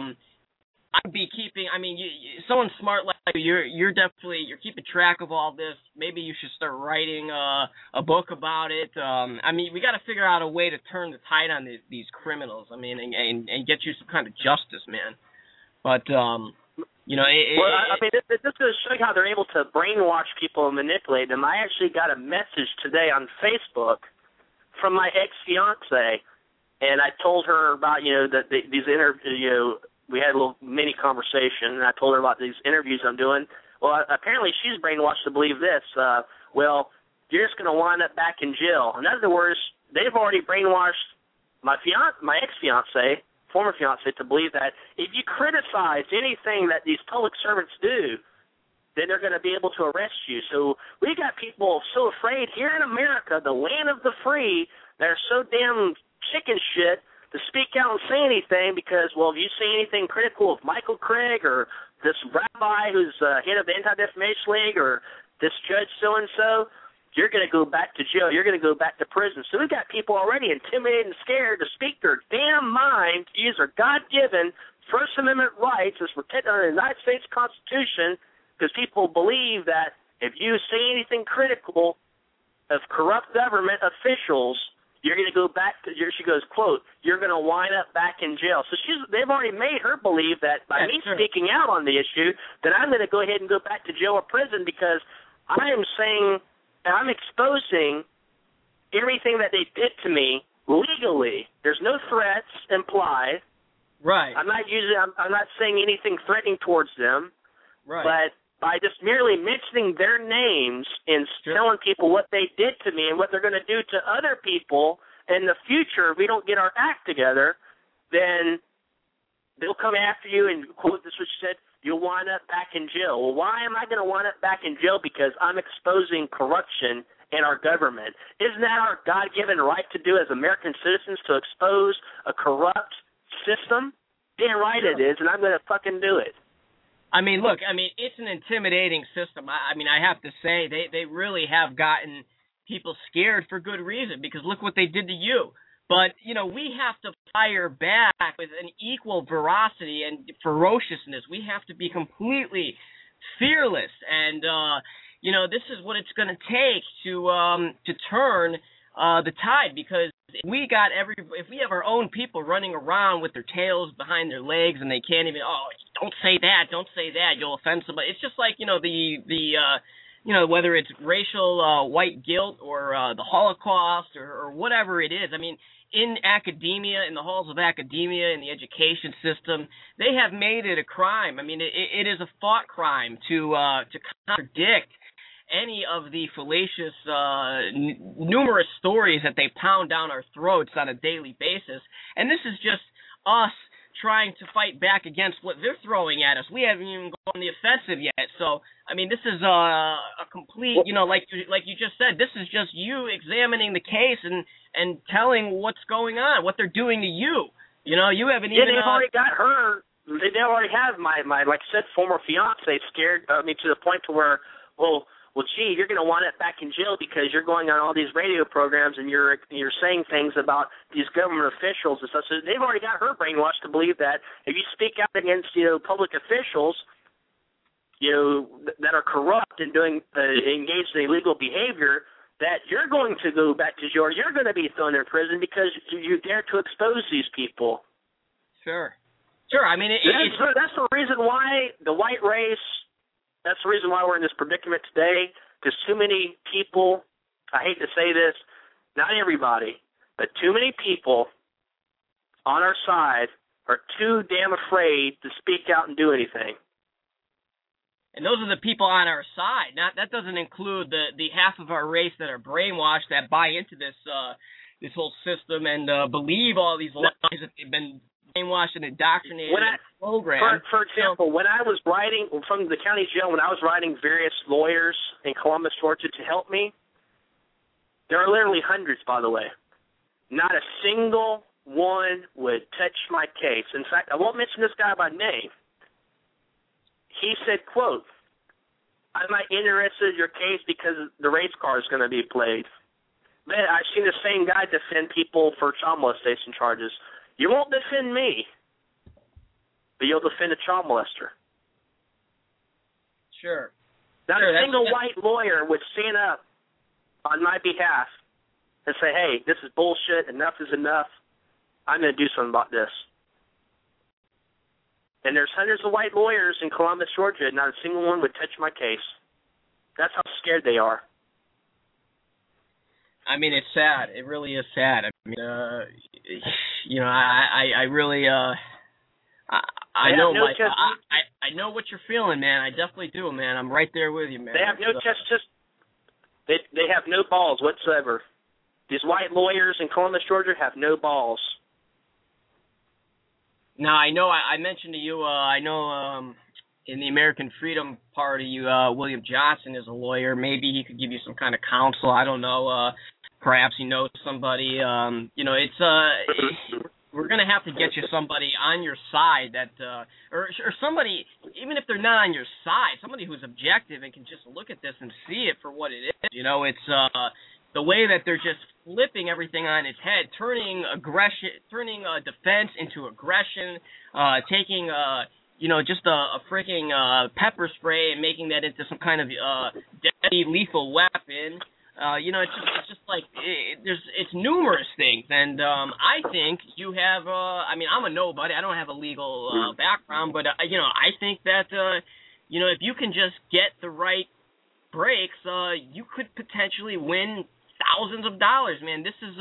I'd be keeping, I mean, someone smart like you, you're keeping track of all this. Maybe you should start writing a book about it. I mean, we got to figure out a way to turn the tide on these criminals, I mean, and get you some kind of justice, man. But, you know, I mean, this is showing how they're able to brainwash people and manipulate them. I actually got a message today on Facebook from my ex-fiance, and I told her about, you know, that these interviews, we had a little mini conversation, and I told her about these interviews I'm doing. Well, apparently she's brainwashed to believe this. Well, you're just going to wind up back in jail. In other words, they've already brainwashed my ex-fiance, former fiance, to believe that if you criticize anything that these public servants do, then they're going to be able to arrest you. So we got people so afraid here in America, the land of the free, that are so damn chicken shit to speak out and say anything because, well, if you say anything critical of Michael Craig or this rabbi who's head of the Anti-Defamation League or this judge so-and-so, you're going to go back to jail. You're going to go back to prison. So we've got people already intimidated and scared to speak their damn mind, to use their God-given First Amendment rights as protected under the United States Constitution, because people believe that if you say anything critical of corrupt government officials, you're going to go back to, she goes, quote, you're going to wind up back in jail. So they've already made her believe that by me speaking out on the issue, that I'm going to go ahead and go back to jail or prison because I am saying, I'm exposing everything that they did to me legally. There's no threats implied. Right. I'm not saying anything threatening towards them. Right. But by just merely mentioning their names and telling people what they did to me and what they're going to do to other people in the future, if we don't get our act together, then they'll come after you and, quote, this is what you said, you'll wind up back in jail. Well, why am I going to wind up back in jail? Because I'm exposing corruption in our government. Isn't that our God-given right to do as American citizens, to expose a corrupt system? Damn right it is, and I'm going to fucking do it. I mean, look, it's an intimidating system. I mean, I have to say, they really have gotten people scared for good reason, because look what they did to you. But, you know, we have to fire back with an equal ferocity and ferociousness. We have to be completely fearless. And, you know, this is what it's going to take to turn the tide, because if we have our own people running around with their tails behind their legs and they can't even, don't say that, you'll offend somebody. It's just like, you know, you know, whether it's racial white guilt or the Holocaust or whatever it is. I mean, in academia, in the halls of academia, in the education system, they have made it a crime. I mean, it is a thought crime to contradict any of the fallacious, numerous stories that they pound down our throats on a daily basis. And this is just us trying to fight back against what they're throwing at us. We haven't even gone on the offensive yet. So, I mean, this is a complete, you know, like you just said, this is just you examining the case and telling what's going on, what they're doing to you. You know, you haven't even... they've already got her. They already have my like I said, former fiance scared me to the point to where, well, gee, you're going to wind up back in jail because you're going on all these radio programs and you're saying things about these government officials and stuff. So they've already got her brainwashed to believe that if you speak out against, you know, public officials, you know, that are corrupt and engaged in illegal behavior, that you're going to go back to jail. You're going to be thrown in prison because you dare to expose these people. Sure. I mean, that's the reason why the white race. That's the reason why we're in this predicament today, because too many people, I hate to say this, not everybody, but too many people on our side are too damn afraid to speak out and do anything. And those are the people on our side. That doesn't include the half of our race that are brainwashed, that buy into this whole system and believe all these lies that they've been brainwashed and indoctrinated in the program. For example, when I was writing from the county jail, when I was writing various lawyers in Columbus, Georgia to help me, there are literally hundreds, by the way. Not a single one would touch my case. In fact, I won't mention this guy by name. He said, quote, I'm not interested in your case because the race car is going to be played. Man, I've seen the same guy defend people for child molestation charges. You won't defend me, but you'll defend a child molester. Sure. Not a single white lawyer would stand up on my behalf and say, hey, this is bullshit, enough is enough, I'm going to do something about this. And there's hundreds of white lawyers in Columbus, Georgia, not a single one would touch my case. That's how scared they are. I mean, it's sad. It really is sad. I mean, you know, I really, I know, Mike. I know what you're feeling, man. I definitely do, man. I'm right there with you, man. They have no they have no balls whatsoever. These white lawyers in Columbus, Georgia, have no balls. Now, I know I mentioned to you, I know in the American Freedom Party, William Johnson is a lawyer. Maybe he could give you some kind of counsel. I don't know. Perhaps he knows somebody. You know, it's we're going to have to get you somebody on your side that, or somebody, even if they're not on your side, somebody who's objective and can just look at this and see it for what it is. You know, it's the way that they're just flipping everything on its head, turning defense into aggression, taking you know, just a freaking pepper spray and making that into some kind of deadly lethal weapon. You know, it's just like it's numerous things, and I think you have. I mean, I'm a nobody. I don't have a legal background, but you know, I think that you know, if you can just get the right breaks, you could potentially win thousands of dollars, man. This is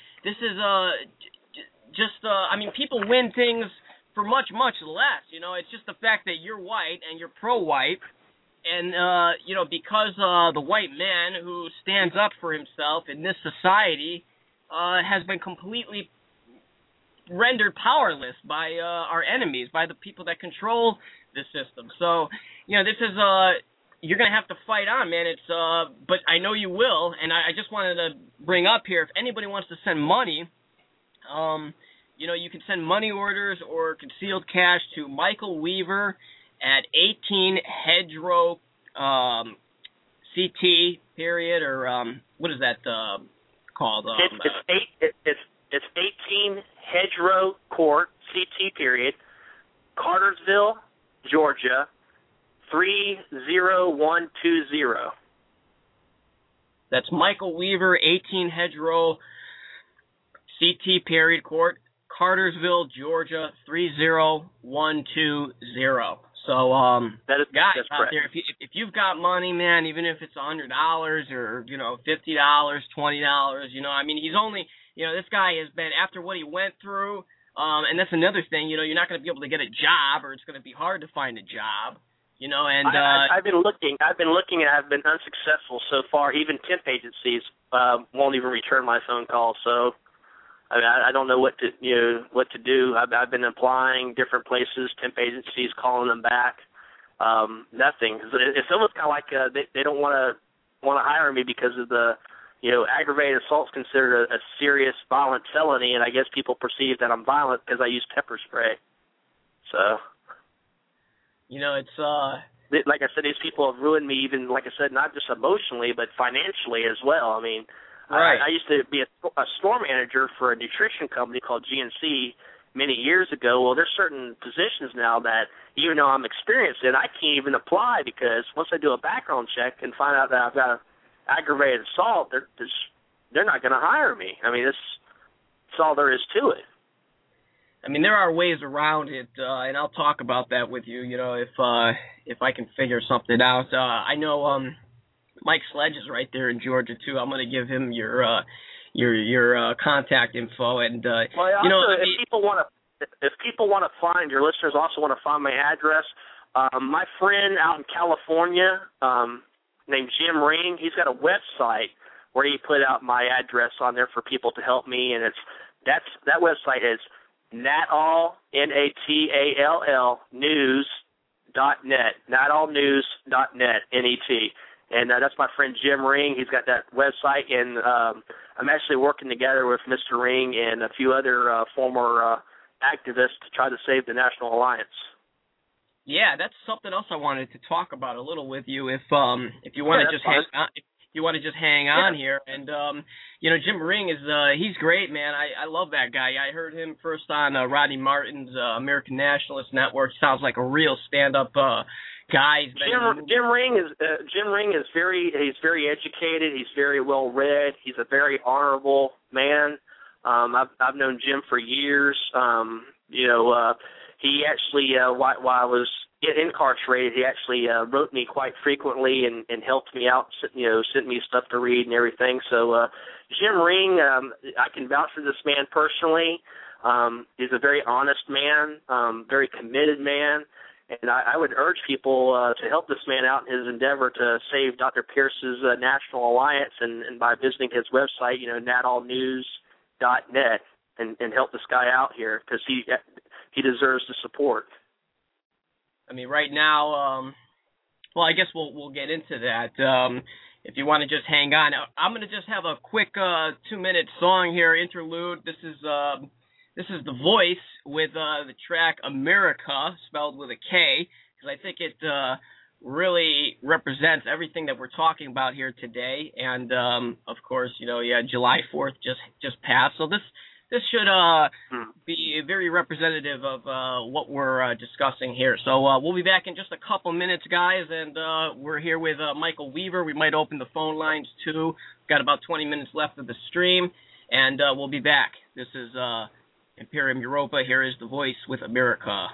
just. I mean, people win things for much less. You know, it's just the fact that you're white and you're pro-white. And, you know, because the white man who stands up for himself in this society has been completely rendered powerless by our enemies, by the people that control the system. So, you know, this is, you're going to have to fight on, man. It's, but I know you will. And I just wanted to bring up here, if anybody wants to send money, you know, you can send money orders or concealed cash to Michael Weaver at 18 Hedgerow CT period, or what is that called? It's 18 Hedgerow Court CT period, Cartersville, Georgia 30120. That's Michael Weaver, 18 Hedgerow CT period court, Cartersville, Georgia 30120. So, guys out there, if you've got money, man, even if it's $100 or, you know, $50, $20, you know, I mean, he's only, you know, this guy has been, after what he went through, and that's another thing, you know, you're not going to be able to get a job, or it's going to be hard to find a job, you know, and I've been looking, and I've been unsuccessful so far. Even temp agencies won't even return my phone calls, so I mean, I don't know what to do. I've been applying different places, temp agencies, calling them back. Nothing. It's almost kind of like they don't want to hire me because of the, you know, aggravated assault's considered a serious violent felony, and I guess people perceive that I'm violent because I use pepper spray. So, you know, it's like I said, these people have ruined me. Even, like I said, not just emotionally but financially as well. I mean. Right. I used to be a store manager for a nutrition company called GNC many years ago. Well, there's certain positions now that, even though I'm experienced in, I can't even apply because once I do a background check and find out that I've got aggravated assault, they're not going to hire me. I mean, that's all there is to it. I mean, there are ways around it, and I'll talk about that with you. You know, if I can figure something out. I know. Mike Sledge is right there in Georgia too. I'm going to give him your contact info, and well, you know, if people want to find, your listeners also want to find my address. My friend out in California, named Jim Ring, he's got a website where he put out my address on there for people to help me, and that website is natall news.net, natallnews.net, NET. And that's my friend Jim Ring. He's got that website, and I'm actually working together with Mr. Ring and a few other former activists to try to save the National Alliance. Yeah, that's something else I wanted to talk about a little with you. If you want to just hang on here, and Jim Ring is he's great, man. I love that guy. I heard him first on Rodney Martin's American Nationalist Network. Sounds like a real stand-up guy. Jim Ring is very educated. He's very well read. He's a very honorable man. I've known Jim for years. He actually, while I was incarcerated, he actually wrote me quite frequently and helped me out, sent me stuff to read and everything. So Jim Ring, I can vouch for this man personally. He's a very honest man, very committed man, and I would urge people to help this man out in his endeavor to save Dr. Pierce's National Alliance and by visiting his website, natallnews.net, and help this guy out here because he deserves the support. I mean, right now, well, I guess we'll get into that. If you want to just hang on, I'm going to just have a quick 2-minute song here, interlude. This is The Voice with the track America, spelled with a K, because I think it really represents everything that we're talking about here today. And of course, July 4th just passed, so this should be very representative of what we're discussing here. So we'll be back in just a couple minutes, guys, and we're here with Michael Weaver. We might open the phone lines, too. We've got about 20 minutes left of the stream, and we'll be back. This is Imperium Europa. Here is The Voice with America.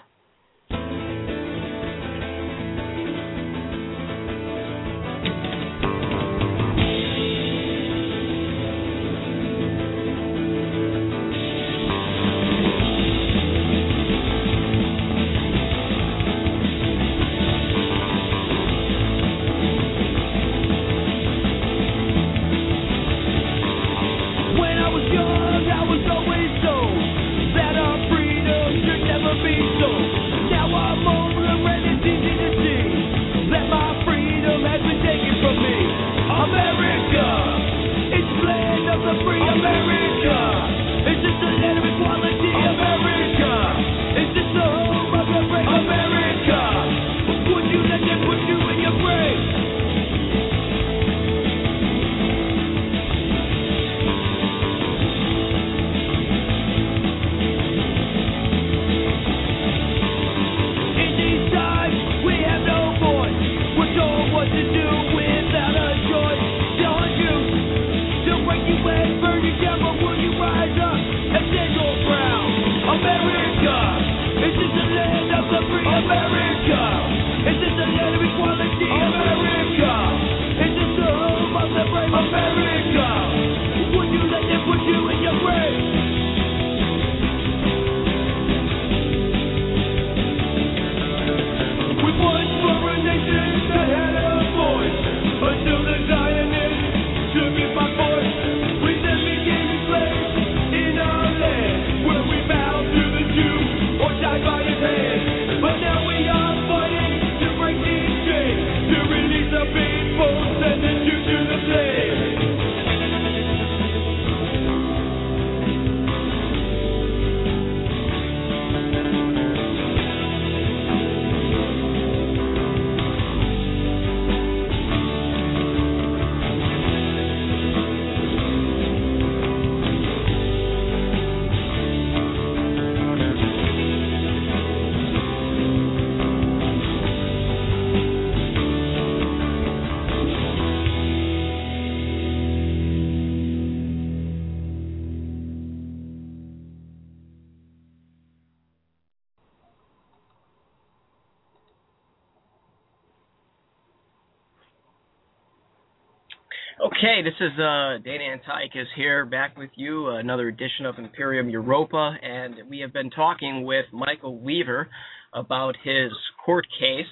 Okay, this is Dana Antiochus here, back with you, another edition of Imperium Europa, and we have been talking with Michael Weaver about his court case.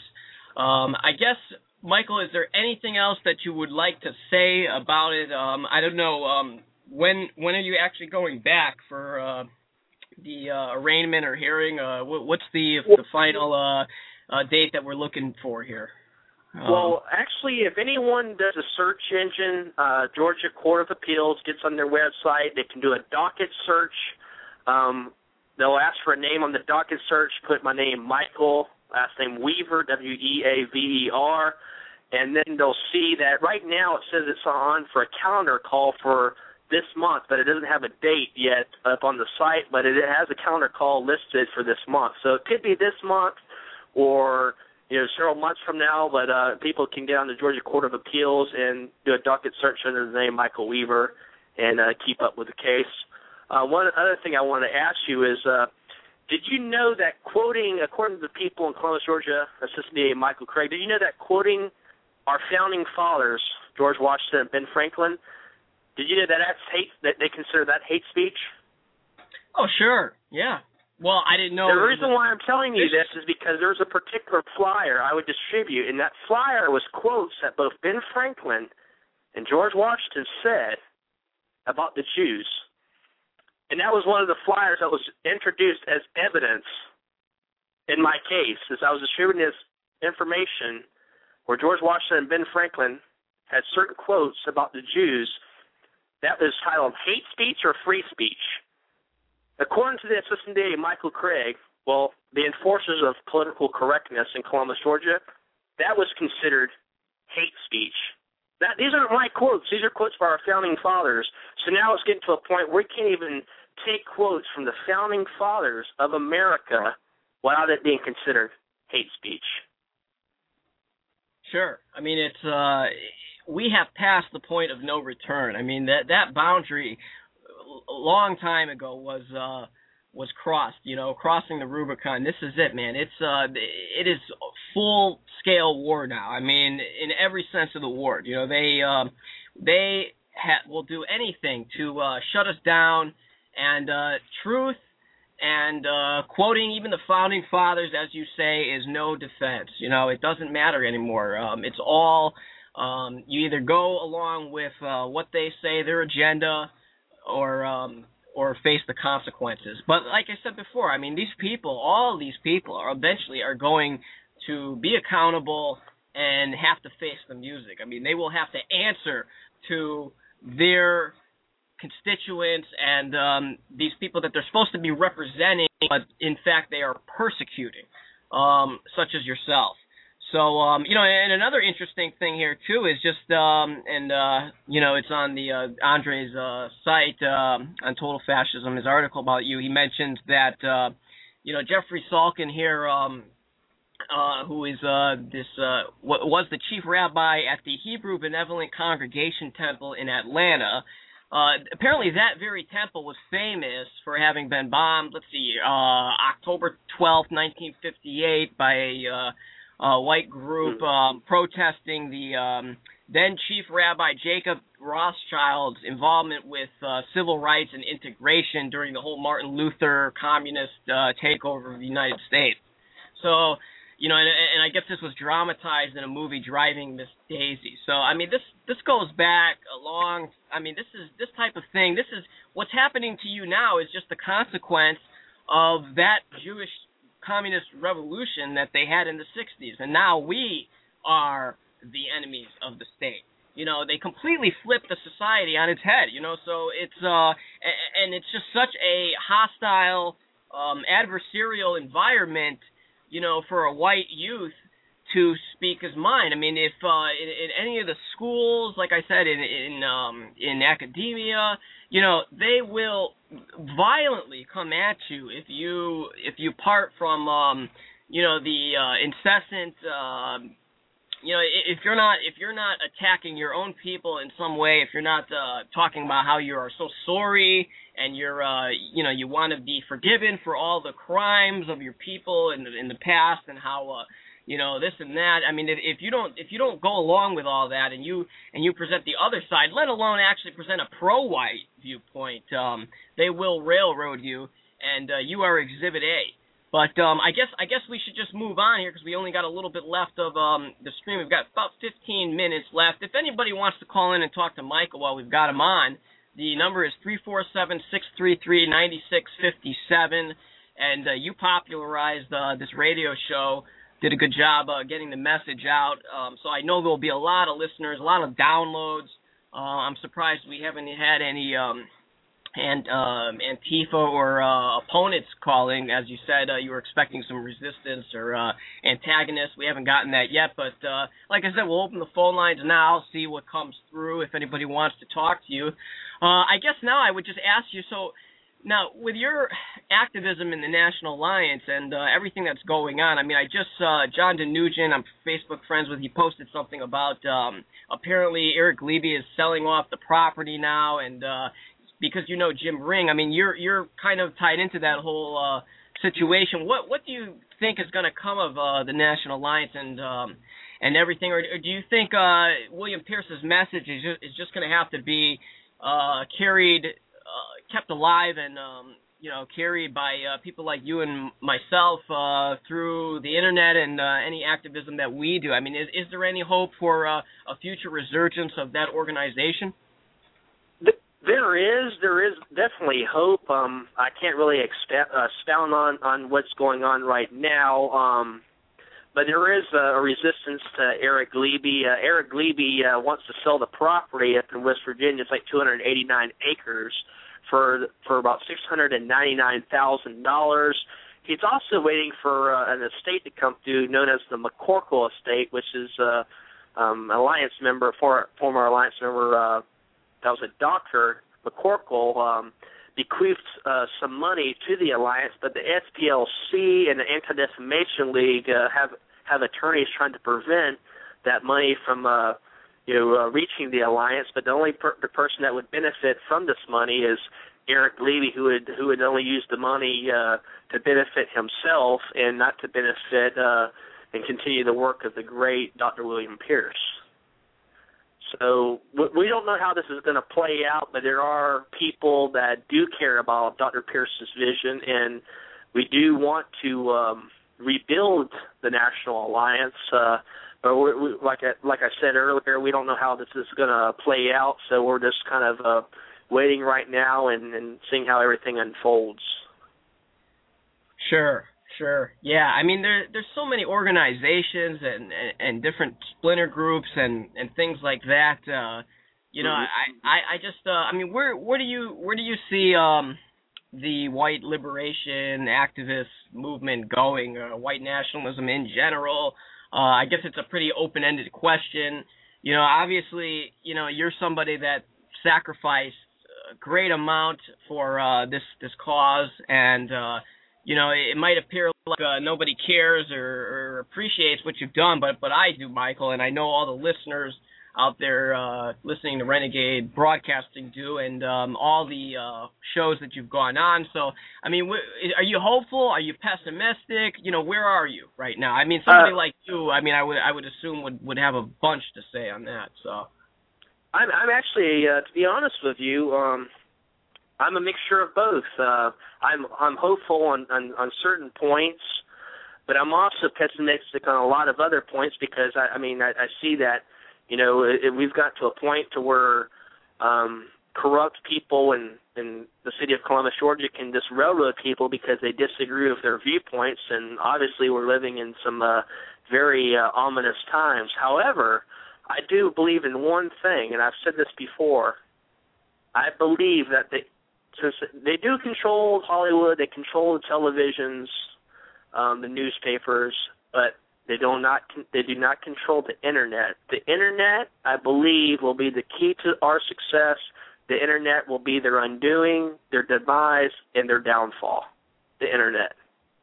I guess, Michael, is there anything else that you would like to say about it? I don't know, when are you actually going back for the arraignment or hearing? What's the final date that we're looking for here? Well, actually, if anyone does a search engine, Georgia Court of Appeals gets on their website, they can do a docket search. They'll ask for a name on the docket search, put my name, Michael last name Weaver, Weaver, and then they'll see that right now it says it's on for a calendar call for this month, but it doesn't have a date yet up on the site, but it has a calendar call listed for this month. So it could be this month or several months from now, but people can get on the Georgia Court of Appeals and do a docket search under the name Michael Weaver and keep up with the case. One other thing I want to ask you is, did you know that quoting, according to the people in Columbus, Georgia, Assistant DA Michael Craig, did you know that quoting our founding fathers, George Washington and Ben Franklin, did you know that that's hate, that they consider that hate speech? Oh, sure. Yeah. Well, I didn't know. The reason why I'm telling you this is because there's a particular flyer I would distribute, and that flyer was quotes that both Ben Franklin and George Washington said about the Jews. And that was one of the flyers that was introduced as evidence in my case, as I was distributing this information where George Washington and Ben Franklin had certain quotes about the Jews that was titled Hate Speech or Free Speech. According to the Assistant DA Michael Craig, well, the enforcers of political correctness in Columbus, Georgia, that was considered hate speech. These aren't my quotes. These are quotes by our founding fathers. So now it's getting to a point where we can't even take quotes from the founding fathers of America without it being considered hate speech. Sure. I mean, it's we have passed the point of no return. I mean, that boundary a long time ago was crossed. Crossing the Rubicon. This is it, man. It is full scale war now. I mean, in every sense of the word. They will do anything to shut us down. And truth and quoting even the founding fathers, as you say, is no defense. It doesn't matter anymore. It's all you either go along with what they say, their agenda, or face the consequences. But like I said before, I mean, all these people are eventually going to be accountable and have to face the music. I mean, they will have to answer to their constituents and these people that they're supposed to be representing, but in fact they are persecuting, such as yourself. So, and another interesting thing here too is just, it's on the Andre's site on Total Fascism, his article about you. He mentions that, Jeffrey Salkin here, who is was the chief rabbi at the Hebrew Benevolent Congregation Temple in Atlanta. Apparently that very temple was famous for having been bombed, October 12th, 1958 by a white group protesting the then Chief Rabbi Jacob Rothschild's involvement with civil rights and integration during the whole Martin Luther communist takeover of the United States. So, and I guess this was dramatized in a movie, Driving Miss Daisy. So, I mean, this goes back a long. I mean, this type of thing. This is what's happening to you now is just the consequence of that Jewish communist revolution that they had in the 60s, and now we are the enemies of the state. They completely flipped the society on its head. So it's and it's just such a hostile, adversarial environment. For a white youth to speak his mind. I mean, if in any of the schools, like I said, in academia, they will violently come at you if you part from the incessant if you're not attacking your own people in some way, if you're not talking about how you are so sorry and you're you want to be forgiven for all the crimes of your people in the past and how this and that. I mean, if you don't go along with all that and you present the other side, let alone actually present a pro-white viewpoint, they will railroad you, and you are Exhibit A. But I guess we should just move on here because we only got a little bit left of the stream. We've got about 15 minutes left. If anybody wants to call in and talk to Michael while we've got him on, the number is 347-633-9657. And you popularized this radio show, did a good job getting the message out. So I know there will be a lot of listeners, a lot of downloads. I'm surprised we haven't had any and Antifa or opponents calling. As you said, you were expecting some resistance or antagonists. We haven't gotten that yet, but like I said, we'll open the phone lines now, see what comes through if anybody wants to talk to you. I guess now I would just ask you, so now with your activism in the National Alliance and everything that's going on, I mean, I just saw John DeNugent, I'm Facebook friends with, he posted something about apparently Eric Gliebe is selling off the property now, and because you know Jim Ring, I mean, you're kind of tied into that whole situation. What do you think is going to come of the National Alliance and everything, or do you think William Pierce's message is just going to have to be kept alive and carried by people like you and myself through the internet and any activism that we do? I mean, is there any hope for a future resurgence of that organization? There is definitely hope. I can't really expound on what's going on right now, but there is a resistance to Eric Gliebe. Eric Gliebe wants to sell the property up in West Virginia. It's like 289 acres for about $699,000. He's also waiting for an estate to come through known as the McCorkle estate, which is alliance member, former alliance member. That was a Dr. McCorkle, bequeathed some money to the alliance, but the SPLC and the Anti-Defamation League have attorneys trying to prevent that money from reaching the alliance. But the only the person that would benefit from this money is Eric Gliebe, who would only use the money to benefit himself and not to benefit and continue the work of the great Dr. William Pierce. So we don't know how this is going to play out, but there are people that do care about Dr. Pierce's vision, and we do want to rebuild the National Alliance. But like I said earlier, we don't know how this is going to play out, so we're just kind of waiting right now and seeing how everything unfolds. Sure. Yeah, I mean, there's so many organizations and different splinter groups and things like that. I just I mean, where do you see the white liberation activist movement going? White nationalism in general. I guess it's a pretty open-ended question. Obviously, you're somebody that sacrificed a great amount for this cause, and it might appear like nobody cares or appreciates what you've done, but I do, Michael, and I know all the listeners out there listening to Renegade Broadcasting do, and all the shows that you've gone on. So, I mean, are you hopeful? Are you pessimistic? Where are you right now? I mean, somebody like you, I mean, I would assume would have a bunch to say on that. So, I'm actually, to be honest with you, I'm a mixture of both. I'm hopeful on certain points, but I'm also pessimistic on a lot of other points because I see that we've got to a point to where corrupt people in the city of Columbus, Georgia, can just railroad people because they disagree with their viewpoints, and obviously we're living in some very ominous times. However, I do believe in one thing, and I've said this before. I believe that since they do control Hollywood, they control the televisions, the newspapers, but they do not control the Internet. The Internet, I believe, will be the key to our success. The Internet will be their undoing, their demise, and their downfall. The Internet.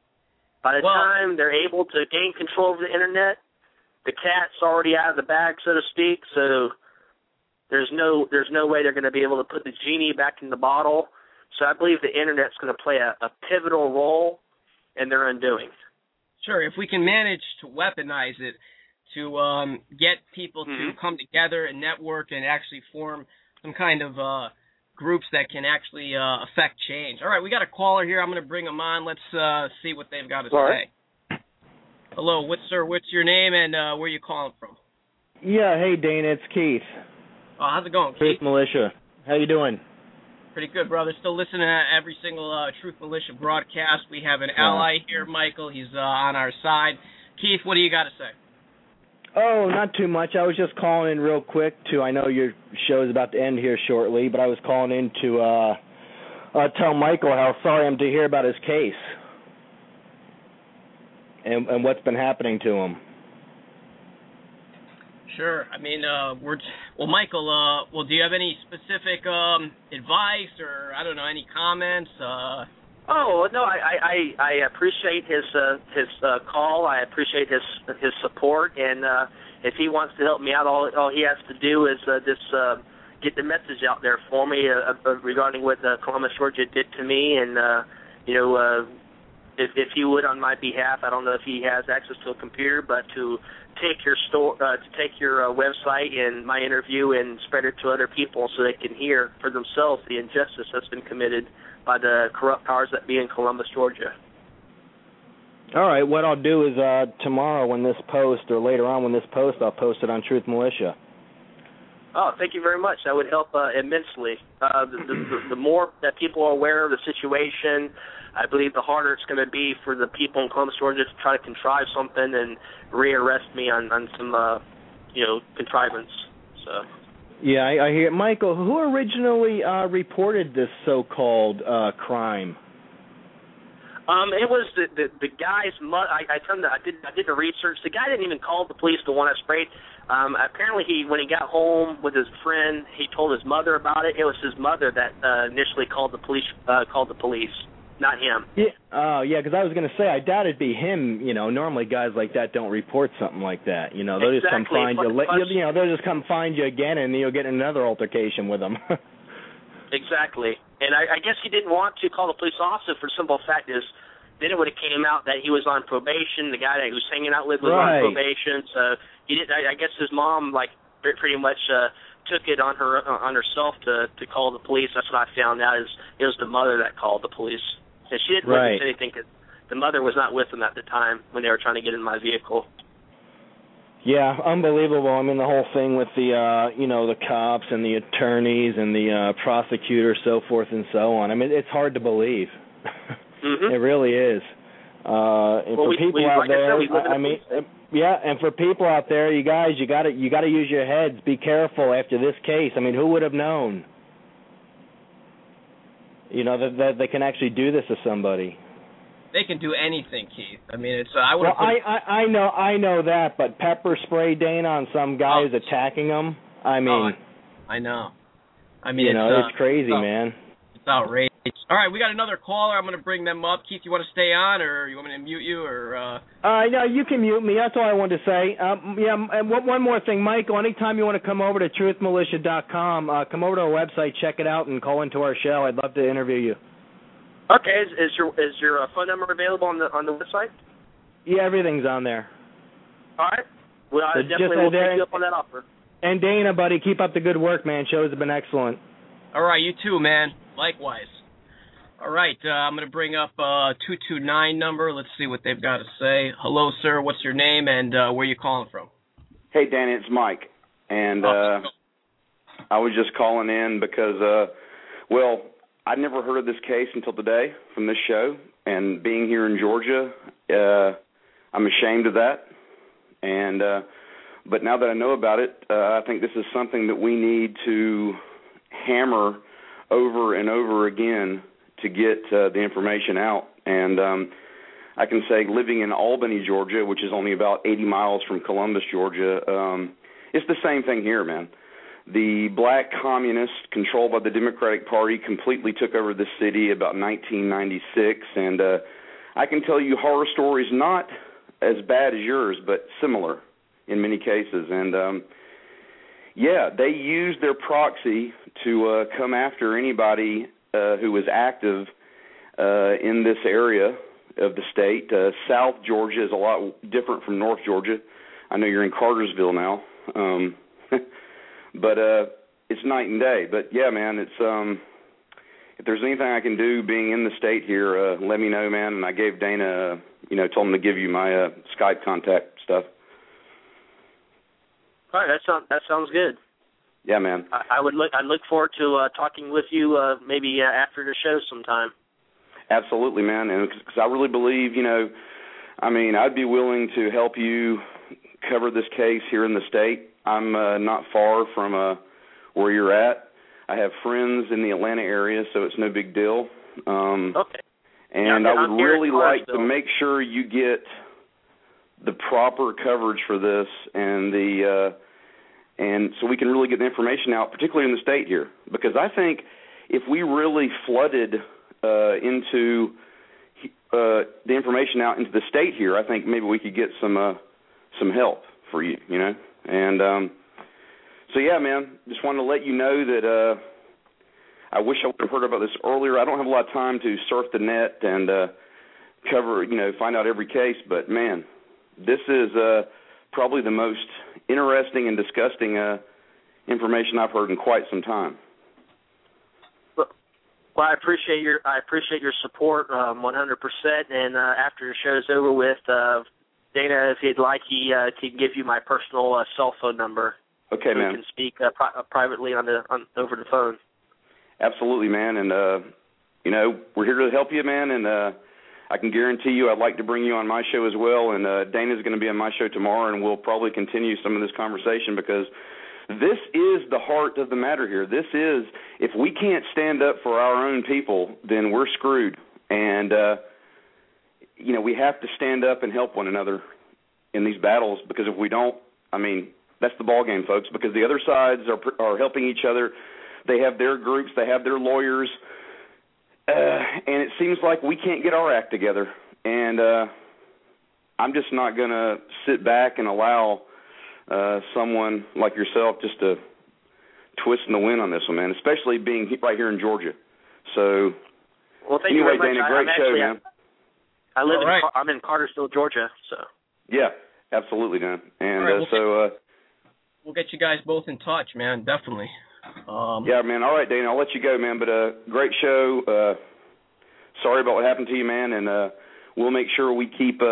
By the time they're able to gain control of the Internet, the cat's already out of the bag, so to speak. So there's no way they're going to be able to put the genie back in the bottle. So I believe the Internet's going to play a pivotal role in their undoing. Sure, if we can manage to weaponize it, to get people to come together and network and actually form some kind of groups that can actually affect change. All right, we got a caller here. I'm going to bring them on. Let's see what they've got to say. Right. Hello, what's your name and where are you calling from? Yeah, hey, Dana, it's Keith. Oh, how's it going, Truth Keith? Militia. How you doing? Pretty good, brother. Still listening to every single Truth Militia broadcast. We have an ally here, Michael. He's on our side. Keith, what do you got to say? Oh, not too much. I was just calling in real quick I know your show is about to end here shortly, but I was calling in to tell Michael how sorry I am to hear about his case and what's been happening to him. Sure. I mean, Michael. Do you have any specific advice or I don't know any comments? Oh no, I appreciate his call. I appreciate his support, and if he wants to help me out, all he has to do is just get the message out there for me regarding what Columbus, Georgia did to me, and if he would on my behalf. I don't know if he has access to a computer, but to take your website and my interview and spread it to other people so they can hear for themselves the injustice that's been committed by the corrupt powers that be in Columbus, Georgia. All right, what I'll do is tomorrow when this post, or later on when this post, I'll post it on Truth Militia. Oh, thank you very much. That would help immensely. The more that people are aware of the situation, I believe the harder it's going to be for the people in Columbus, Georgia to try to contrive something and rearrest me on some, contrivance. So. Yeah, I hear. Michael, who originally reported this so-called crime? It was the guy's mother. I did the research. The guy didn't even call the police, the one I sprayed. Apparently, when he got home with his friend, he told his mother about it. It was his mother that initially called the police. Not him. Yeah. Yeah, because I was going to say, I doubt it'd be him. Normally guys like that don't report something like that. They'll just come find you. They'll just come find you again, and you'll get another altercation with them. Exactly. And I guess he didn't want to call the police officer for the simple fact is, then it would have came out that he was on probation. The guy that he was hanging out with was on probation. So he did. I guess his mom pretty much took it on herself to call the police. That's what I found out. It was the mother that called the police. And she didn't witness anything because the mother was not with them at the time when they were trying to get in my vehicle. Yeah, unbelievable. I mean, the whole thing with the cops and the attorneys and the prosecutors, so forth and so on. I mean, it's hard to believe. Mm-hmm. It really is. And for people out there, and for people out there, you guys, you got to use your heads. Be careful after this case. I mean, who would have known? That they can actually do this to somebody. They can do anything, Keith. I mean, it's. I know that, but pepper spray, Dana, on some guy who's attacking them. I mean, I know. I mean, it's crazy, man. It's outrageous. All right, we got another caller. I'm going to bring them up. Keith, you want to stay on, or you want me to mute you, or? No, you can mute me. That's all I wanted to say. And one more thing, Michael. Anytime you want to come over to truthmilitia.com, come over to our website, check it out, and call into our show. I'd love to interview you. Okay, is your phone number available on the website? Yeah, everything's on there. All right. Well, I definitely will take you up on that offer. And Dana, buddy, keep up the good work, man. Shows have been excellent. All right, you too, man. Likewise. All right, I'm going to bring up 229 number. Let's see what they've got to say. Hello, sir. What's your name and where are you calling from? Hey, Danny, it's Mike. And I was just calling in because, I'd never heard of this case until today from this show. And being here in Georgia, I'm ashamed of that. And but now that I know about it, I think this is something that we need to hammer over and over again to get the information out. And I can say living in Albany, Georgia, which is only about 80 miles from Columbus, Georgia, it's the same thing here, man. The black communists controlled by the Democratic Party completely took over the city about 1996. And I can tell you horror stories not as bad as yours, but similar in many cases. And, they used their proxy to come after anybody who was active in this area of the state. South Georgia is a lot different from North Georgia. I know you're in Cartersville now, but it's night and day. But, yeah, man, it's if there's anything I can do being in the state here, let me know, man. And I gave Dana, told him to give you my Skype contact stuff. All right, that sounds good. Yeah, man. I look forward to talking with you maybe after the show sometime. Absolutely, man. And because I really believe, I'd be willing to help you cover this case here in the state. I'm not far from where you're at. I have friends in the Atlanta area, so it's no big deal. Okay. And yeah, I would really like to make sure you get the proper coverage for this, and so we can really get the information out, particularly in the state here, because I think if we really flooded into the information out into the state here, I think maybe we could get some help for you, you know. And so yeah, man, just wanted to let you know that I wish I would have heard about this earlier. I don't have a lot of time to surf the net and cover, you know, find out every case, but man, this is probably the most interesting and disgusting information I've heard in quite some time. Well, I appreciate your support 100%. And after the show's over with, Dana, if he'd like, he can give you my personal cell phone number. Okay, so man. We can speak privately over the phone. Absolutely, man. And you know, we're here to help you, man. And I can guarantee you, I'd like to bring you on my show as well. And Dana's going to be on my show tomorrow, and we'll probably continue some of this conversation because this is the heart of the matter here. This is, if we can't stand up for our own people, then we're screwed. And, you know, we have to stand up and help one another in these battles, because if we don't, I mean, that's the ball game, folks, because the other sides are helping each other. They have their groups. They have their lawyers. And it seems like we can't get our act together. And I'm just not going to sit back and allow someone like yourself just to twist in the wind on this one, man, especially being right here in Georgia. So, well, thank anyway, you very much. Dana, great show, man. I'm in Cartersville, Georgia. So. Yeah, absolutely, man. And right, we'll get you guys both in touch, man, definitely. Yeah, man. All right, Dana, I'll let you go, man. But great show. Sorry about what happened to you, man, and we'll make sure we keep,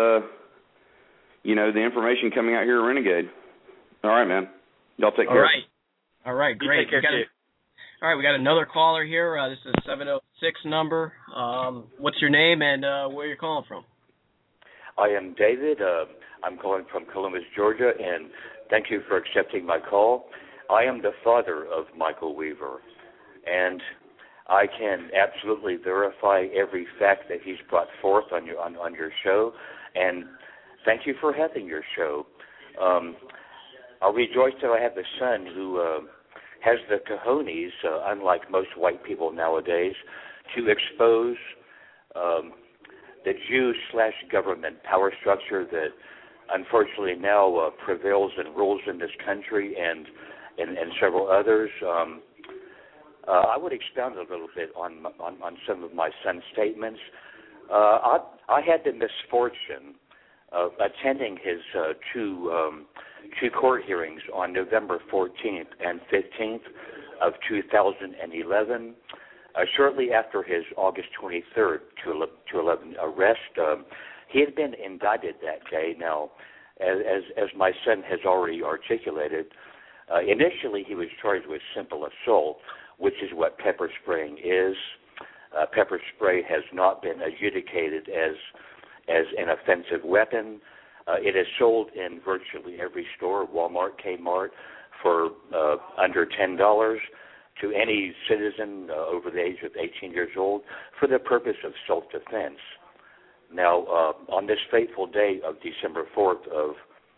you know, the information coming out here at Renegade. All right, man. Y'all take care. All right, great. You take care, too. All right, we got another caller here. This is a 706 number. What's your name and where you're calling from? I am David. I'm calling from Columbus, Georgia, and thank you for accepting my call. I am the father of Michael Weaver, and I can absolutely verify every fact that he's brought forth on your show, and thank you for having your show. I'll rejoice that I have a son who has the cojones, unlike most white people nowadays, to expose the Jew/government power structure that unfortunately now prevails and rules in this country and several others. I would expound a little bit on some of my son's statements. I had the misfortune of attending his two court hearings on November 14th and 15th of 2011. Shortly after his August 23rd to 11 arrest, he had been indicted that day. Now, as my son has already articulated, initially he was charged with simple assault, which is what pepper spraying is. Pepper spray has not been adjudicated as an offensive weapon. It is sold in virtually every store, Walmart, Kmart, for under $10 to any citizen over the age of 18 years old for the purpose of self-defense. Now, on this fateful day of December 4th of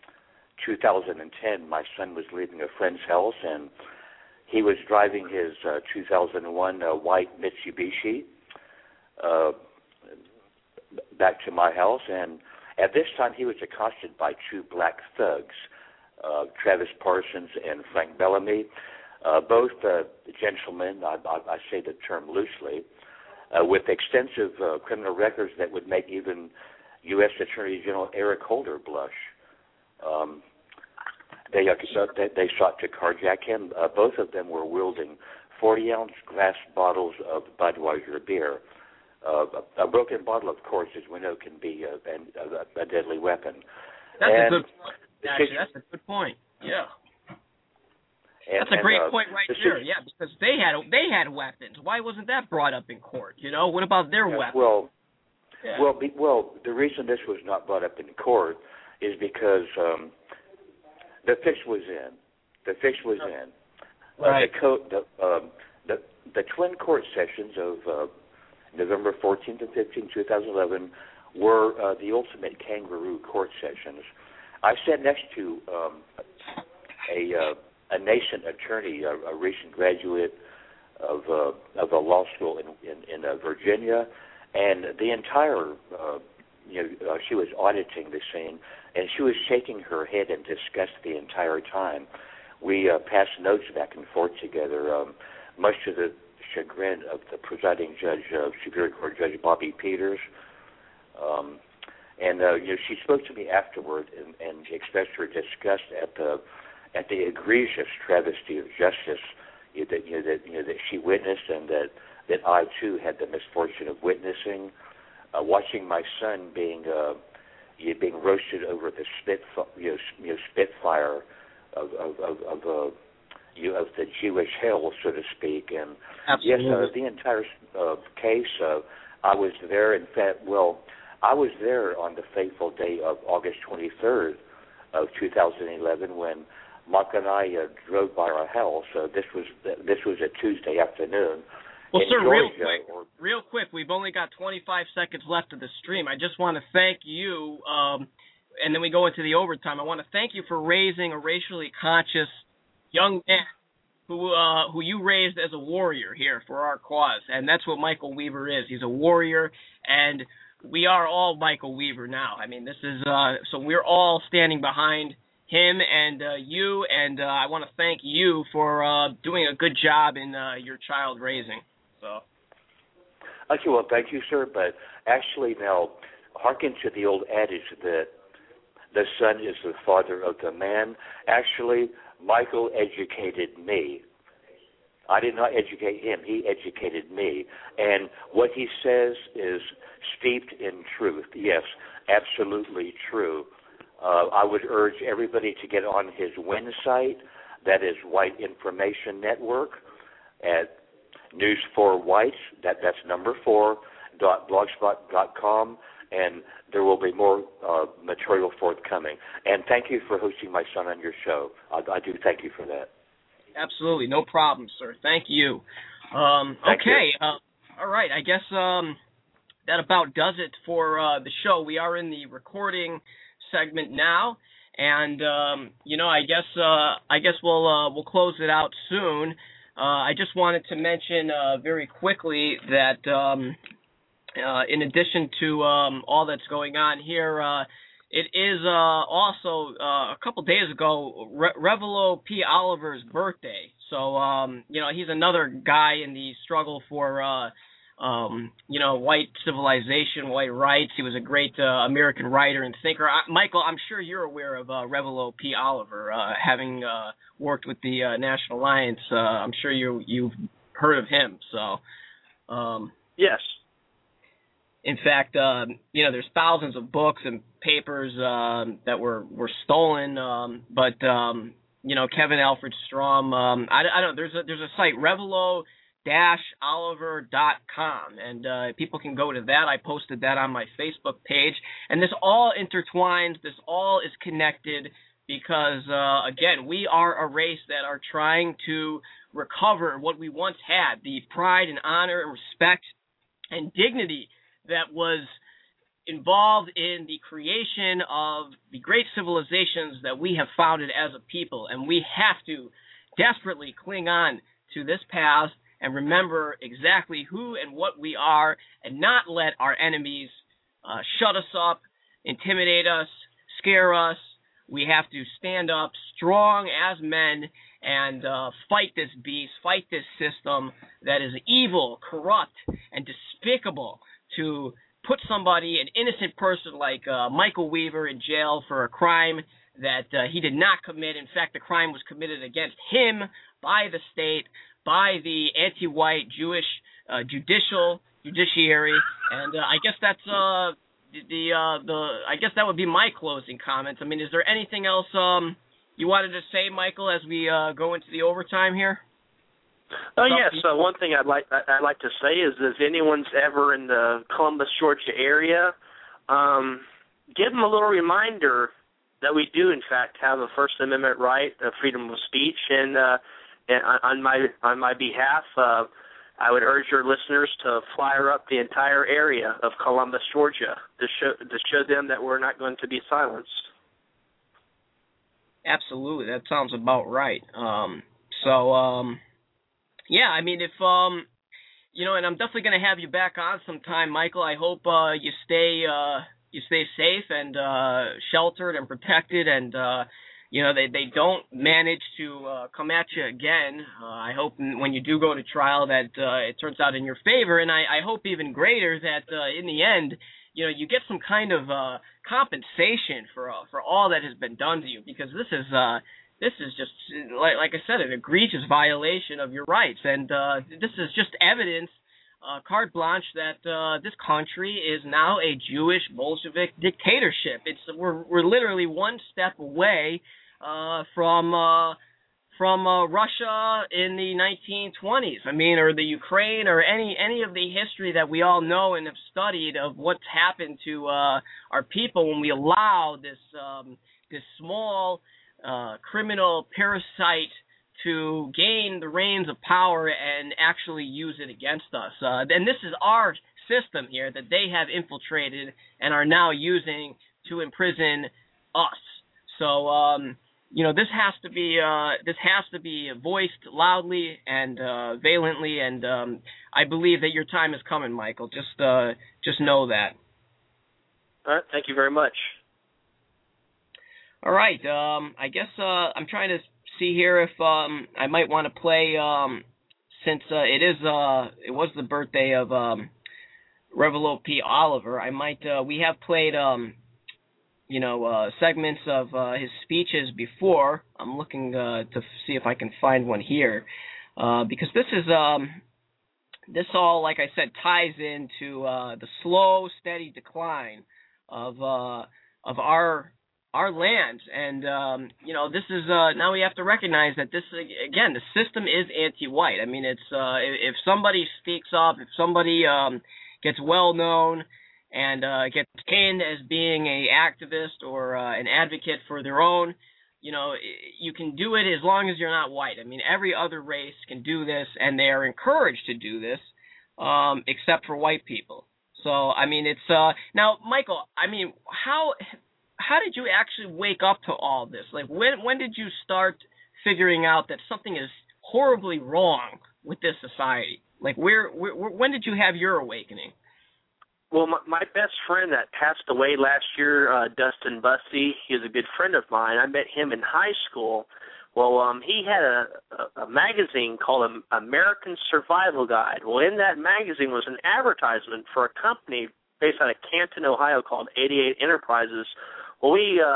2010, my son was leaving a friend's house, and he was driving his 2001 white Mitsubishi back to my house, and at this time he was accosted by two black thugs, Travis Parsons and Frank Bellamy, both gentlemen, I say the term loosely, with extensive criminal records that would make even U.S. Attorney General Eric Holder blush. They sought to carjack him. Both of them were wielding 40-ounce glass bottles of Budweiser beer. A broken bottle, of course, as we know, can be a deadly weapon. That's a good point. Yeah. That's a great point right there. Yeah, because they had weapons. Why wasn't that brought up in court? You know, what about their weapons? Well, the reason this was not brought up in court is because the fix was in. The fix was in. Right. The the twin court sessions of November 14th and 15th, 2011, were the ultimate kangaroo court sessions. I sat next to a nascent attorney, a recent graduate of a law school in Virginia, and the entire she was auditing the scene, and she was shaking her head in disgust the entire time. We passed notes back and forth together, much to the chagrin of the presiding judge, Superior Court Judge Bobby Peters. She spoke to me afterward and expressed her disgust at the egregious travesty of justice that she witnessed, and that I too had the misfortune of witnessing. Watching my son being roasted over the spitfire of the Jewish hell, so to speak, and absolutely. Yes, the entire case. I was there. In fact, I was there on the fateful day of August 23rd of 2011 when Mark and I drove by our house. This was a Tuesday afternoon. Well, sir, Georgia, real quick, we've only got 25 seconds left of the stream. I just want to thank you, and then we go into the overtime. I want to thank you for raising a racially conscious young man who you raised as a warrior here for our cause, and that's what Michael Weaver is. He's a warrior, and we are all Michael Weaver now. I mean, this is so we're all standing behind him and you, and I want to thank you for doing a good job in your child raising. So. Okay, well, thank you, sir. But actually, now, hearken to the old adage that the son is the father of the man. Actually, Michael educated me. I did not educate him. He educated me. And what he says is steeped in truth. Yes, absolutely true. I would urge everybody to get on his WIN site. That is White Information Network at News4Whites, that's number 4.blogspot.com, and there will be more material forthcoming. And thank you for hosting my son on your show. I do thank you for that. Absolutely, no problem, sir. Thank you. Okay, all right, I guess that about does it for the show. We are in the recording segment now, and I guess we'll close it out soon. I just wanted to mention very quickly that in addition to all that's going on here, it is also a couple days ago Revelo P. Oliver's birthday. So he's another guy in the struggle for white civilization, white rights. He was a great American writer and thinker. Michael, I'm sure you're aware of Revelo P. Oliver, having worked with the National Alliance. I'm sure you've heard of him. So, yes. In fact, there's thousands of books and papers that were stolen. But Kevin Alfred Strom, I don't know. There's a site, Revelo-Oliver.com, and people can go to that. I posted that on my Facebook page, and this all intertwines. This all is connected because, again, we are a race that are trying to recover what we once had, the pride and honor and respect and dignity that was involved in the creation of the great civilizations that we have founded as a people, and we have to desperately cling on to this past and remember exactly who and what we are, and not let our enemies shut us up, intimidate us, scare us. We have to stand up strong as men and fight this beast, fight this system that is evil, corrupt, and despicable, to put somebody, an innocent person like Michael Weaver, in jail for a crime that he did not commit. In fact, the crime was committed against him by the state, by the anti-white Jewish judiciary, and I guess that's I guess that would be my closing comments. I mean, is there anything else you wanted to say, Michael, as we go into the overtime here? Oh yes. One thing I'd like to say is, if anyone's ever in the Columbus, Georgia area, give them a little reminder that we do, in fact, have a First Amendment right of freedom of speech, and on my behalf, I would urge your listeners to flyer up the entire area of Columbus, Georgia, to show them that we're not going to be silenced. Absolutely, that sounds about right. Yeah, I mean, if and I'm definitely going to have you back on sometime, Michael. I hope you stay safe and sheltered and protected, and they don't manage to come at you again. I hope when you do go to trial that it turns out in your favor, and I hope even greater that in the end, you get some kind of compensation for all that has been done to you, because this is just, like I said, an egregious violation of your rights, and this is just evidence, carte blanche, that this country is now a Jewish Bolshevik dictatorship. We're literally one step away from Russia in the 1920s. I mean, or the Ukraine, or any of the history that we all know and have studied of what's happened to our people when we allow this small criminal parasite to gain the reins of power and actually use it against us. And this is our system here that they have infiltrated and are now using to imprison us. So, this has to be voiced loudly and valiantly, and I believe that your time is coming, Michael. Just know that. All right. Thank you very much. All right. I guess I'm trying to see here if I might want to play, since it was the birthday of Revelo P. Oliver. We have played segments of his speeches before. I'm looking to see if I can find one here, because this all, like I said, ties into the slow, steady decline of our lands, and this is now we have to recognize that this, again, the system is anti-white. I mean, it's if somebody speaks up, if somebody gets well known and gets seen as being an activist or an advocate for their own, you can do it as long as you're not white. I mean, every other race can do this, and they are encouraged to do this, except for white people. So, I mean, it's now, Michael. I mean, how did you actually wake up to all this? Like, when did you start figuring out that something is horribly wrong with this society? Like, when did you have your awakening? Well, my best friend that passed away last year, Dustin Bussey, he was a good friend of mine. I met him in high school. Well, he had a magazine called American Survival Guide. Well, in that magazine was an advertisement for a company based out of Canton, Ohio, called 88 Enterprises. Well,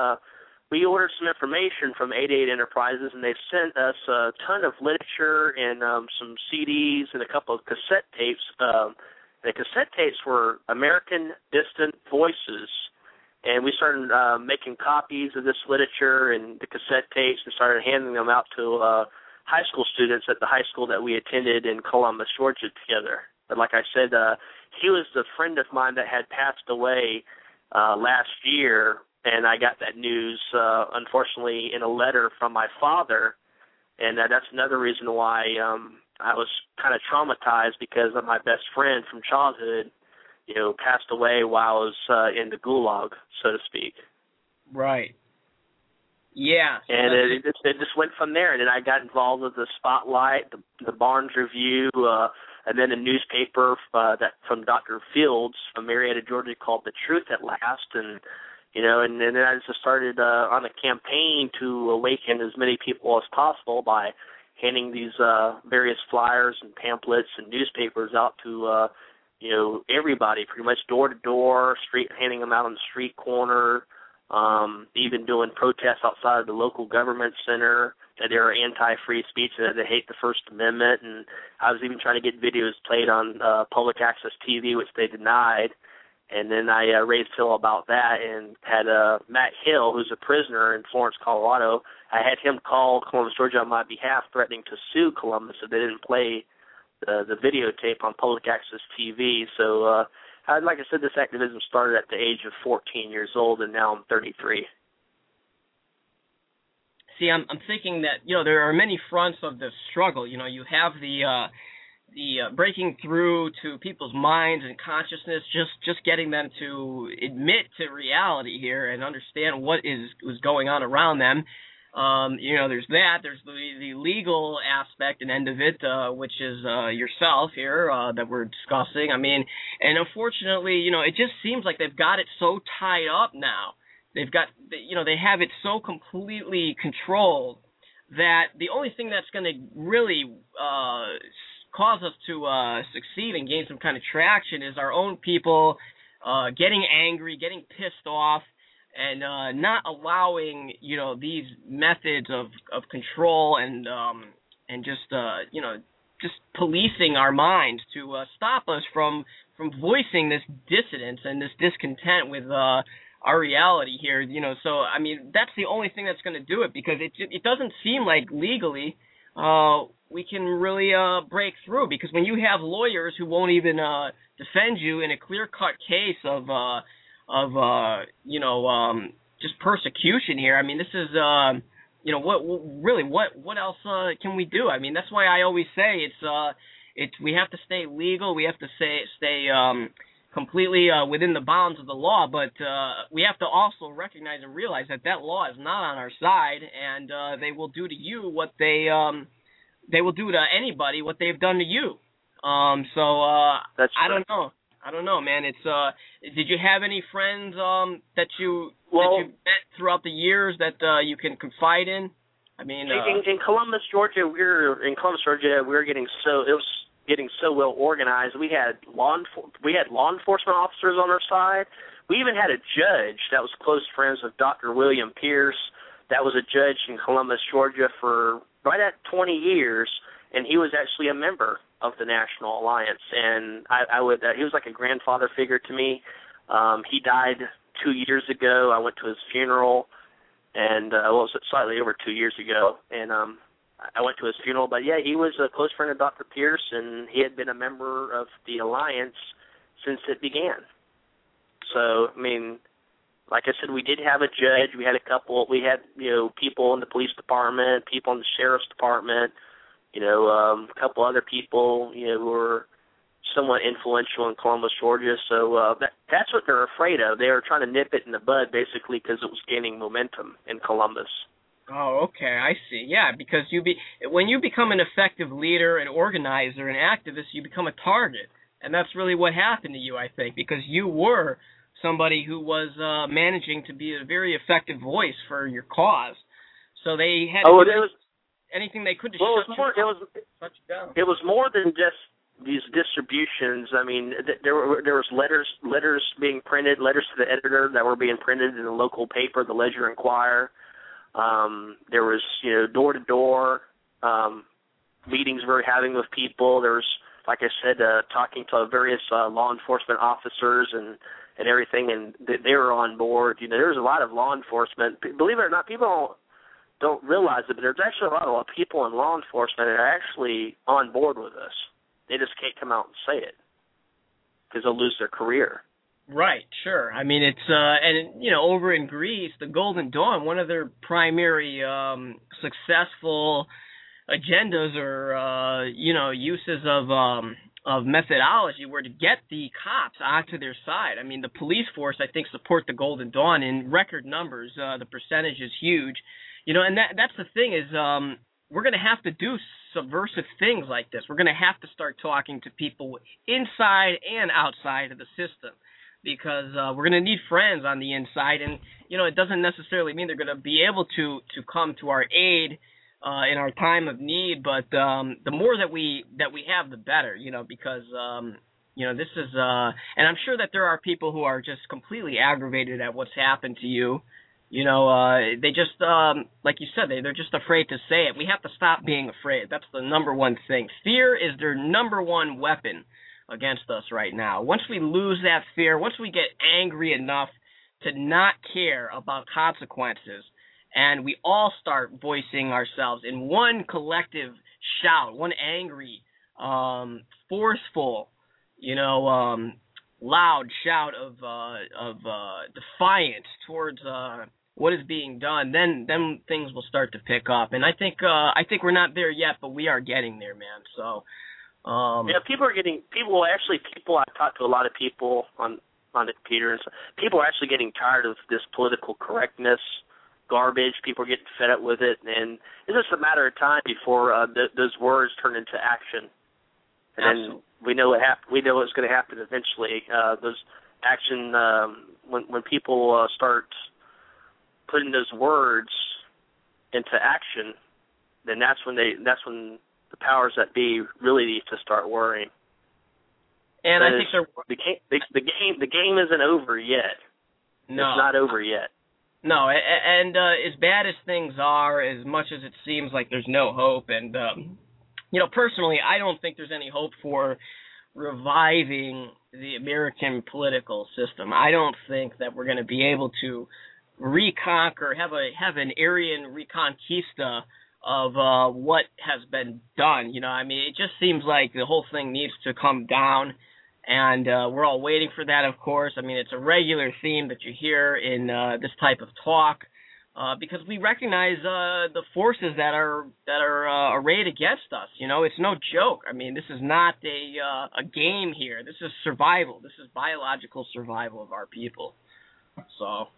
we ordered some information from 88 Enterprises, and they sent us a ton of literature and some CDs and a couple of cassette tapes. The cassette tapes were American Distant Voices, and we started making copies of this literature and the cassette tapes and started handing them out to high school students at the high school that we attended in Columbus, Georgia together. But like I said, he was the friend of mine that had passed away last year, and I got that news, unfortunately, in a letter from my father, and that's another reason why I was kind of traumatized, because of my best friend from childhood, passed away while I was in the gulag, so to speak. Right. Yeah. And it just went from there. And then I got involved with the Spotlight, the Barnes Review, and then a newspaper that from Dr. Fields from Marietta, Georgia, called The Truth at Last. And and then I just started on a campaign to awaken as many people as possible by handing these various flyers and pamphlets and newspapers out to everybody, pretty much door to door, handing them out on the street corner, even doing protests outside of the local government center that they're anti-free speech, that they hate the First Amendment. And I was even trying to get videos played on public access TV, which they denied. And then I raised hell about that and had Matt Hill, who's a prisoner in Florence, Colorado. I had him call Columbus, Georgia on my behalf, threatening to sue Columbus if they didn't play the videotape on public access TV. So, like I said, this activism started at the age of 14 years old, and now I'm 33. See, I'm thinking that there are many fronts of the struggle. You have the breaking through to people's minds and consciousness, just getting them to admit to reality here and understand what was going on around them. There's that. There's the legal aspect and end of it, which is yourself here that we're discussing. I mean, and unfortunately, it just seems like they've got it so tied up now. They've got, they have it so completely controlled that the only thing that's going to really cause us to succeed and gain some kind of traction is our own people getting angry, getting pissed off, and not allowing these methods of control and just policing our minds to stop us from voicing this dissidence and this discontent with our reality here. So I mean, that's the only thing that's going to do it, because it doesn't seem like legally we can really break through, because when you have lawyers who won't even defend you in a clear-cut case of just persecution here. I mean, this is what else can we do? I mean, that's why I always say we have to stay legal. We have to stay completely within the bounds of the law, but we have to also recognize and realize that law is not on our side, and they will do to you what they will do to anybody what they've done to you. That's I don't know. I don't know, man. It's did you have any friends that you met throughout the years that you can confide in? I mean, in Columbus, Georgia, we were getting so well organized. We had law enforcement officers on our side. We even had a judge that was close friends with Dr. William Pierce. That was a judge in Columbus, Georgia, for right at 20 years, and he was actually a member of the National Alliance. And he was like a grandfather figure to me. He died 2 years ago. I went to his funeral, and it was slightly over 2 years ago, and I went to his funeral. But yeah, he was a close friend of Dr. Pierce, and he had been a member of the Alliance since it began. So, I mean, like I said, we did have a judge. We had people in the police department, people in the sheriff's department, a couple other people, who were somewhat influential in Columbus, Georgia. So that's what they're afraid of. They were trying to nip it in the bud, basically, because it was gaining momentum in Columbus. Oh, okay, I see. Yeah, because when you become an effective leader, an organizer, an activist, you become a target. And that's really what happened to you, I think, because you were somebody who was managing to be a very effective voice for your cause. So they had anything they could to shut you down. It was more than just these distributions. I mean, there was letters being printed, letters to the editor that were being printed in the local paper, the Ledger Enquirer. There was, door-to-door meetings we were having with people. There was, like I said, talking to various law enforcement officers and everything, and they were on board. There was a lot of law enforcement. Believe it or not, people don't realize it, but there's actually a lot of people in law enforcement that are actually on board with us. They just can't come out and say it because they'll lose their career. Right, sure. I mean, it's over in Greece, the Golden Dawn, one of their primary successful agendas or uses of methodology were to get the cops onto their side. I mean, the police force, I think, support the Golden Dawn in record numbers. The percentage is huge. And that's the thing is we're going to have to do subversive things like this. We're going to have to start talking to people inside and outside of the system, because we're going to need friends on the inside. And, it doesn't necessarily mean they're going to be able to come to our aid in our time of need, but the more that we have, the better, because, this is, and I'm sure that there are people who are just completely aggravated at what's happened to you. They just, like you said, they're just afraid to say it. We have to stop being afraid. That's the number one thing. Fear is their number one weapon against us right now. Once we lose that fear, once we get angry enough to not care about consequences, and we all start voicing ourselves in one collective shout, one angry, forceful, loud shout of defiance towards what is being done, then things will start to pick up. And I think we're not there yet, but we are getting there, man. So I talk to a lot of people on the computer, and people are actually getting tired of this political correctness garbage. People are getting fed up with it, and it's just a matter of time before those words turn into action. And then we know what's going to happen eventually. Those action when people start putting those words into action, then that's when the powers that be really need to start worrying. And I think the game isn't over yet. No. It's not over yet. No, and as bad as things are, as much as it seems like there's no hope, and personally, I don't think there's any hope for reviving the American political system. I don't think that we're going to be able to reconquer, have an Aryan reconquista of what has been done. It just seems like the whole thing needs to come down. And we're all waiting for that, of course. It's a regular theme that you hear in this type of talk because we recognize the forces that are arrayed against us. It's no joke. This is not a game here. This is survival. This is biological survival of our people. So,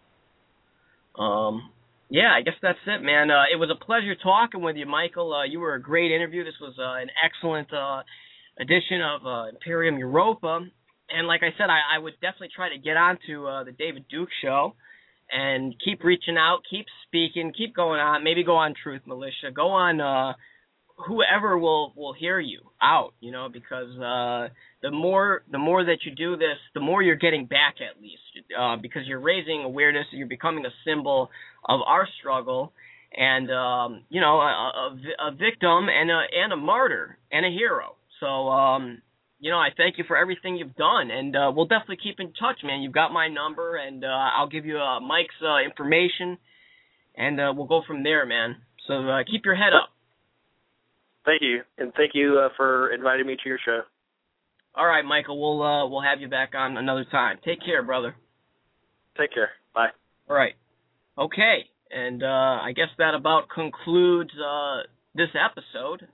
I guess that's it, man. It was a pleasure talking with you, Michael. You were a great interview. This was an excellent edition of Imperium Europa, and like I said, I would definitely try to get onto the David Duke show and keep reaching out, keep speaking, keep going on, maybe go on Truth Militia, go on whoever will hear you out, because the more that you do this, the more you're getting back, at least, because you're raising awareness, you're becoming a symbol of our struggle, and a victim and a martyr and a hero. So, I thank you for everything you've done, and we'll definitely keep in touch, man. You've got my number, and I'll give you Mike's information, and we'll go from there, man. So keep your head up. Thank you, and thank you for inviting me to your show. All right, Michael, we'll have you back on another time. Take care, brother. Take care. Bye. All right. Okay, and I guess that about concludes this episode.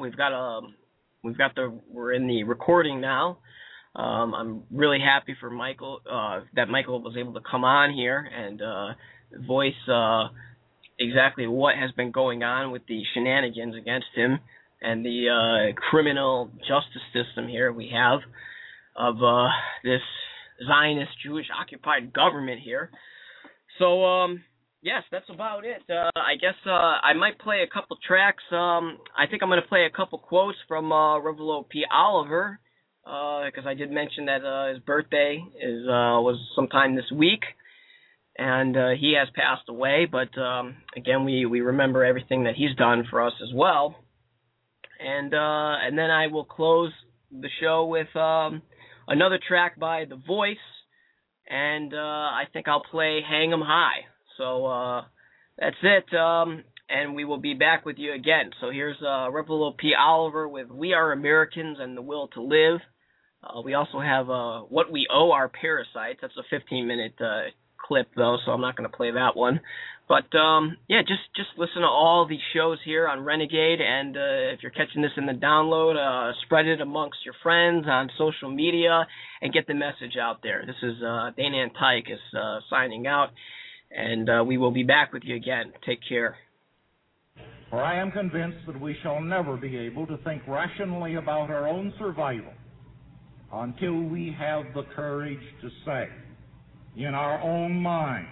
We're in the recording now. I'm really happy for Michael, that Michael was able to come on here and voice exactly what has been going on with the shenanigans against him and the criminal justice system here we have of this Zionist Jewish occupied government here. So, yes, that's about it. I guess I might play a couple tracks. I think I'm going to play a couple quotes from Revelo P. Oliver, because I did mention that his birthday was sometime this week, and he has passed away. But again, we remember everything that he's done for us as well. And then I will close the show with another track by The Voice, and I think I'll play Hang 'em High. So that's it, and we will be back with you again. So here's Revelo P. Oliver with We Are Americans and the Will to Live. We also have What We Owe Our Parasites. That's a 15-minute clip, though, so I'm not going to play that one. But, just listen to all these shows here on Renegade, and if you're catching this in the download, spread it amongst your friends on social media and get the message out there. This is Dana Antiochus signing out. And we will be back with you again. Take care. For I am convinced that we shall never be able to think rationally about our own survival until we have the courage to say, in our own minds,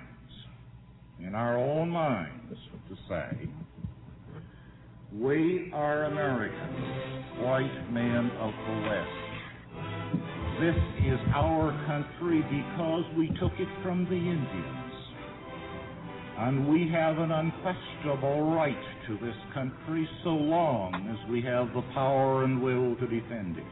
to say, we are Americans, white men of the West. This is our country because we took it from the Indians. And we have an unquestionable right to this country so long as we have the power and will to defend it.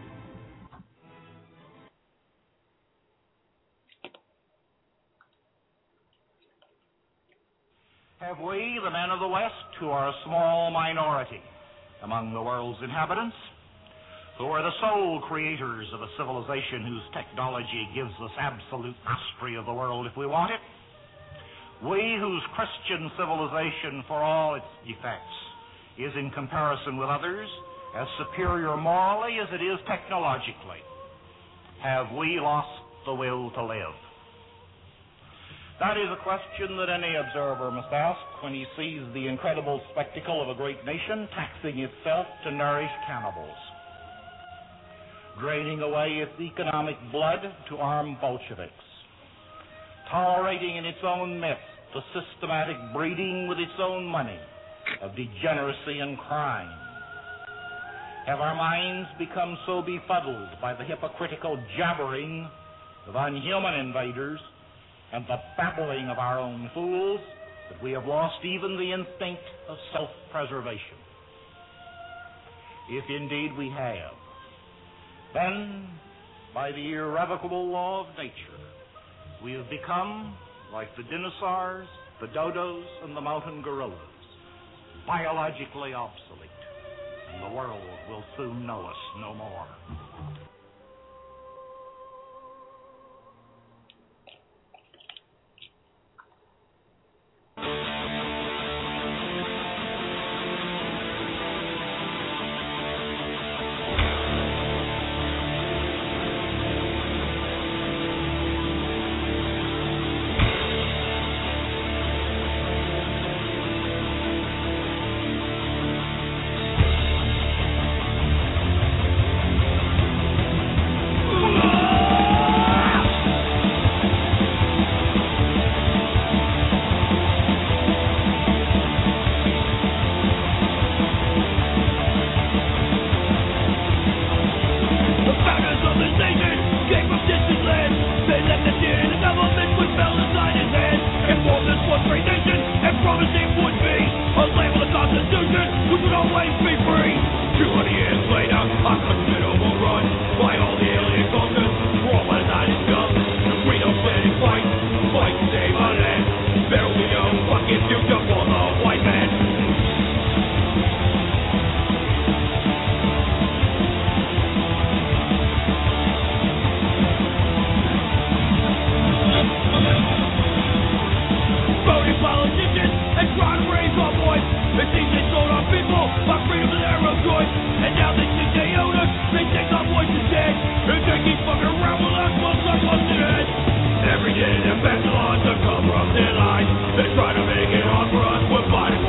Have we, the men of the West, who are a small minority among the world's inhabitants, who are the sole creators of a civilization whose technology gives us absolute mastery of the world if we want it, we whose Christian civilization, for all its defects, is in comparison with others, as superior morally as it is technologically? Have we lost the will to live? That is a question that any observer must ask when he sees the incredible spectacle of a great nation taxing itself to nourish cannibals, draining away its economic blood to arm Bolsheviks, tolerating in its own midst the systematic breeding with its own money of degeneracy and crime. Have our minds become so befuddled by the hypocritical jabbering of unhuman invaders and the babbling of our own fools that we have lost even the instinct of self-preservation? If indeed we have, then, by the irrevocable law of nature, we have become, like the dinosaurs, the dodos, and the mountain gorillas, biologically obsolete, and the world will soon know us no more.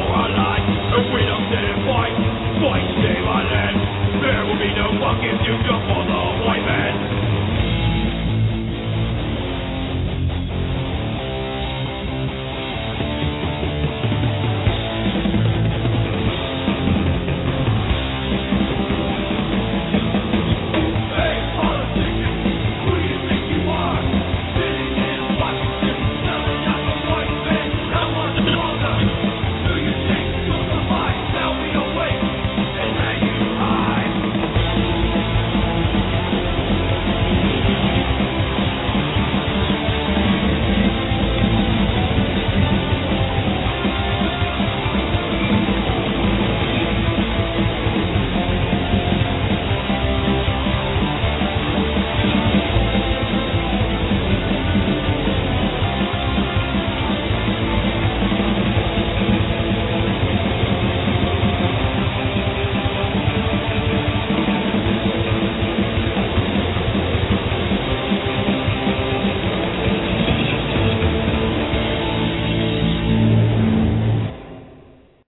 Fight, save our land. There will be no fucking future.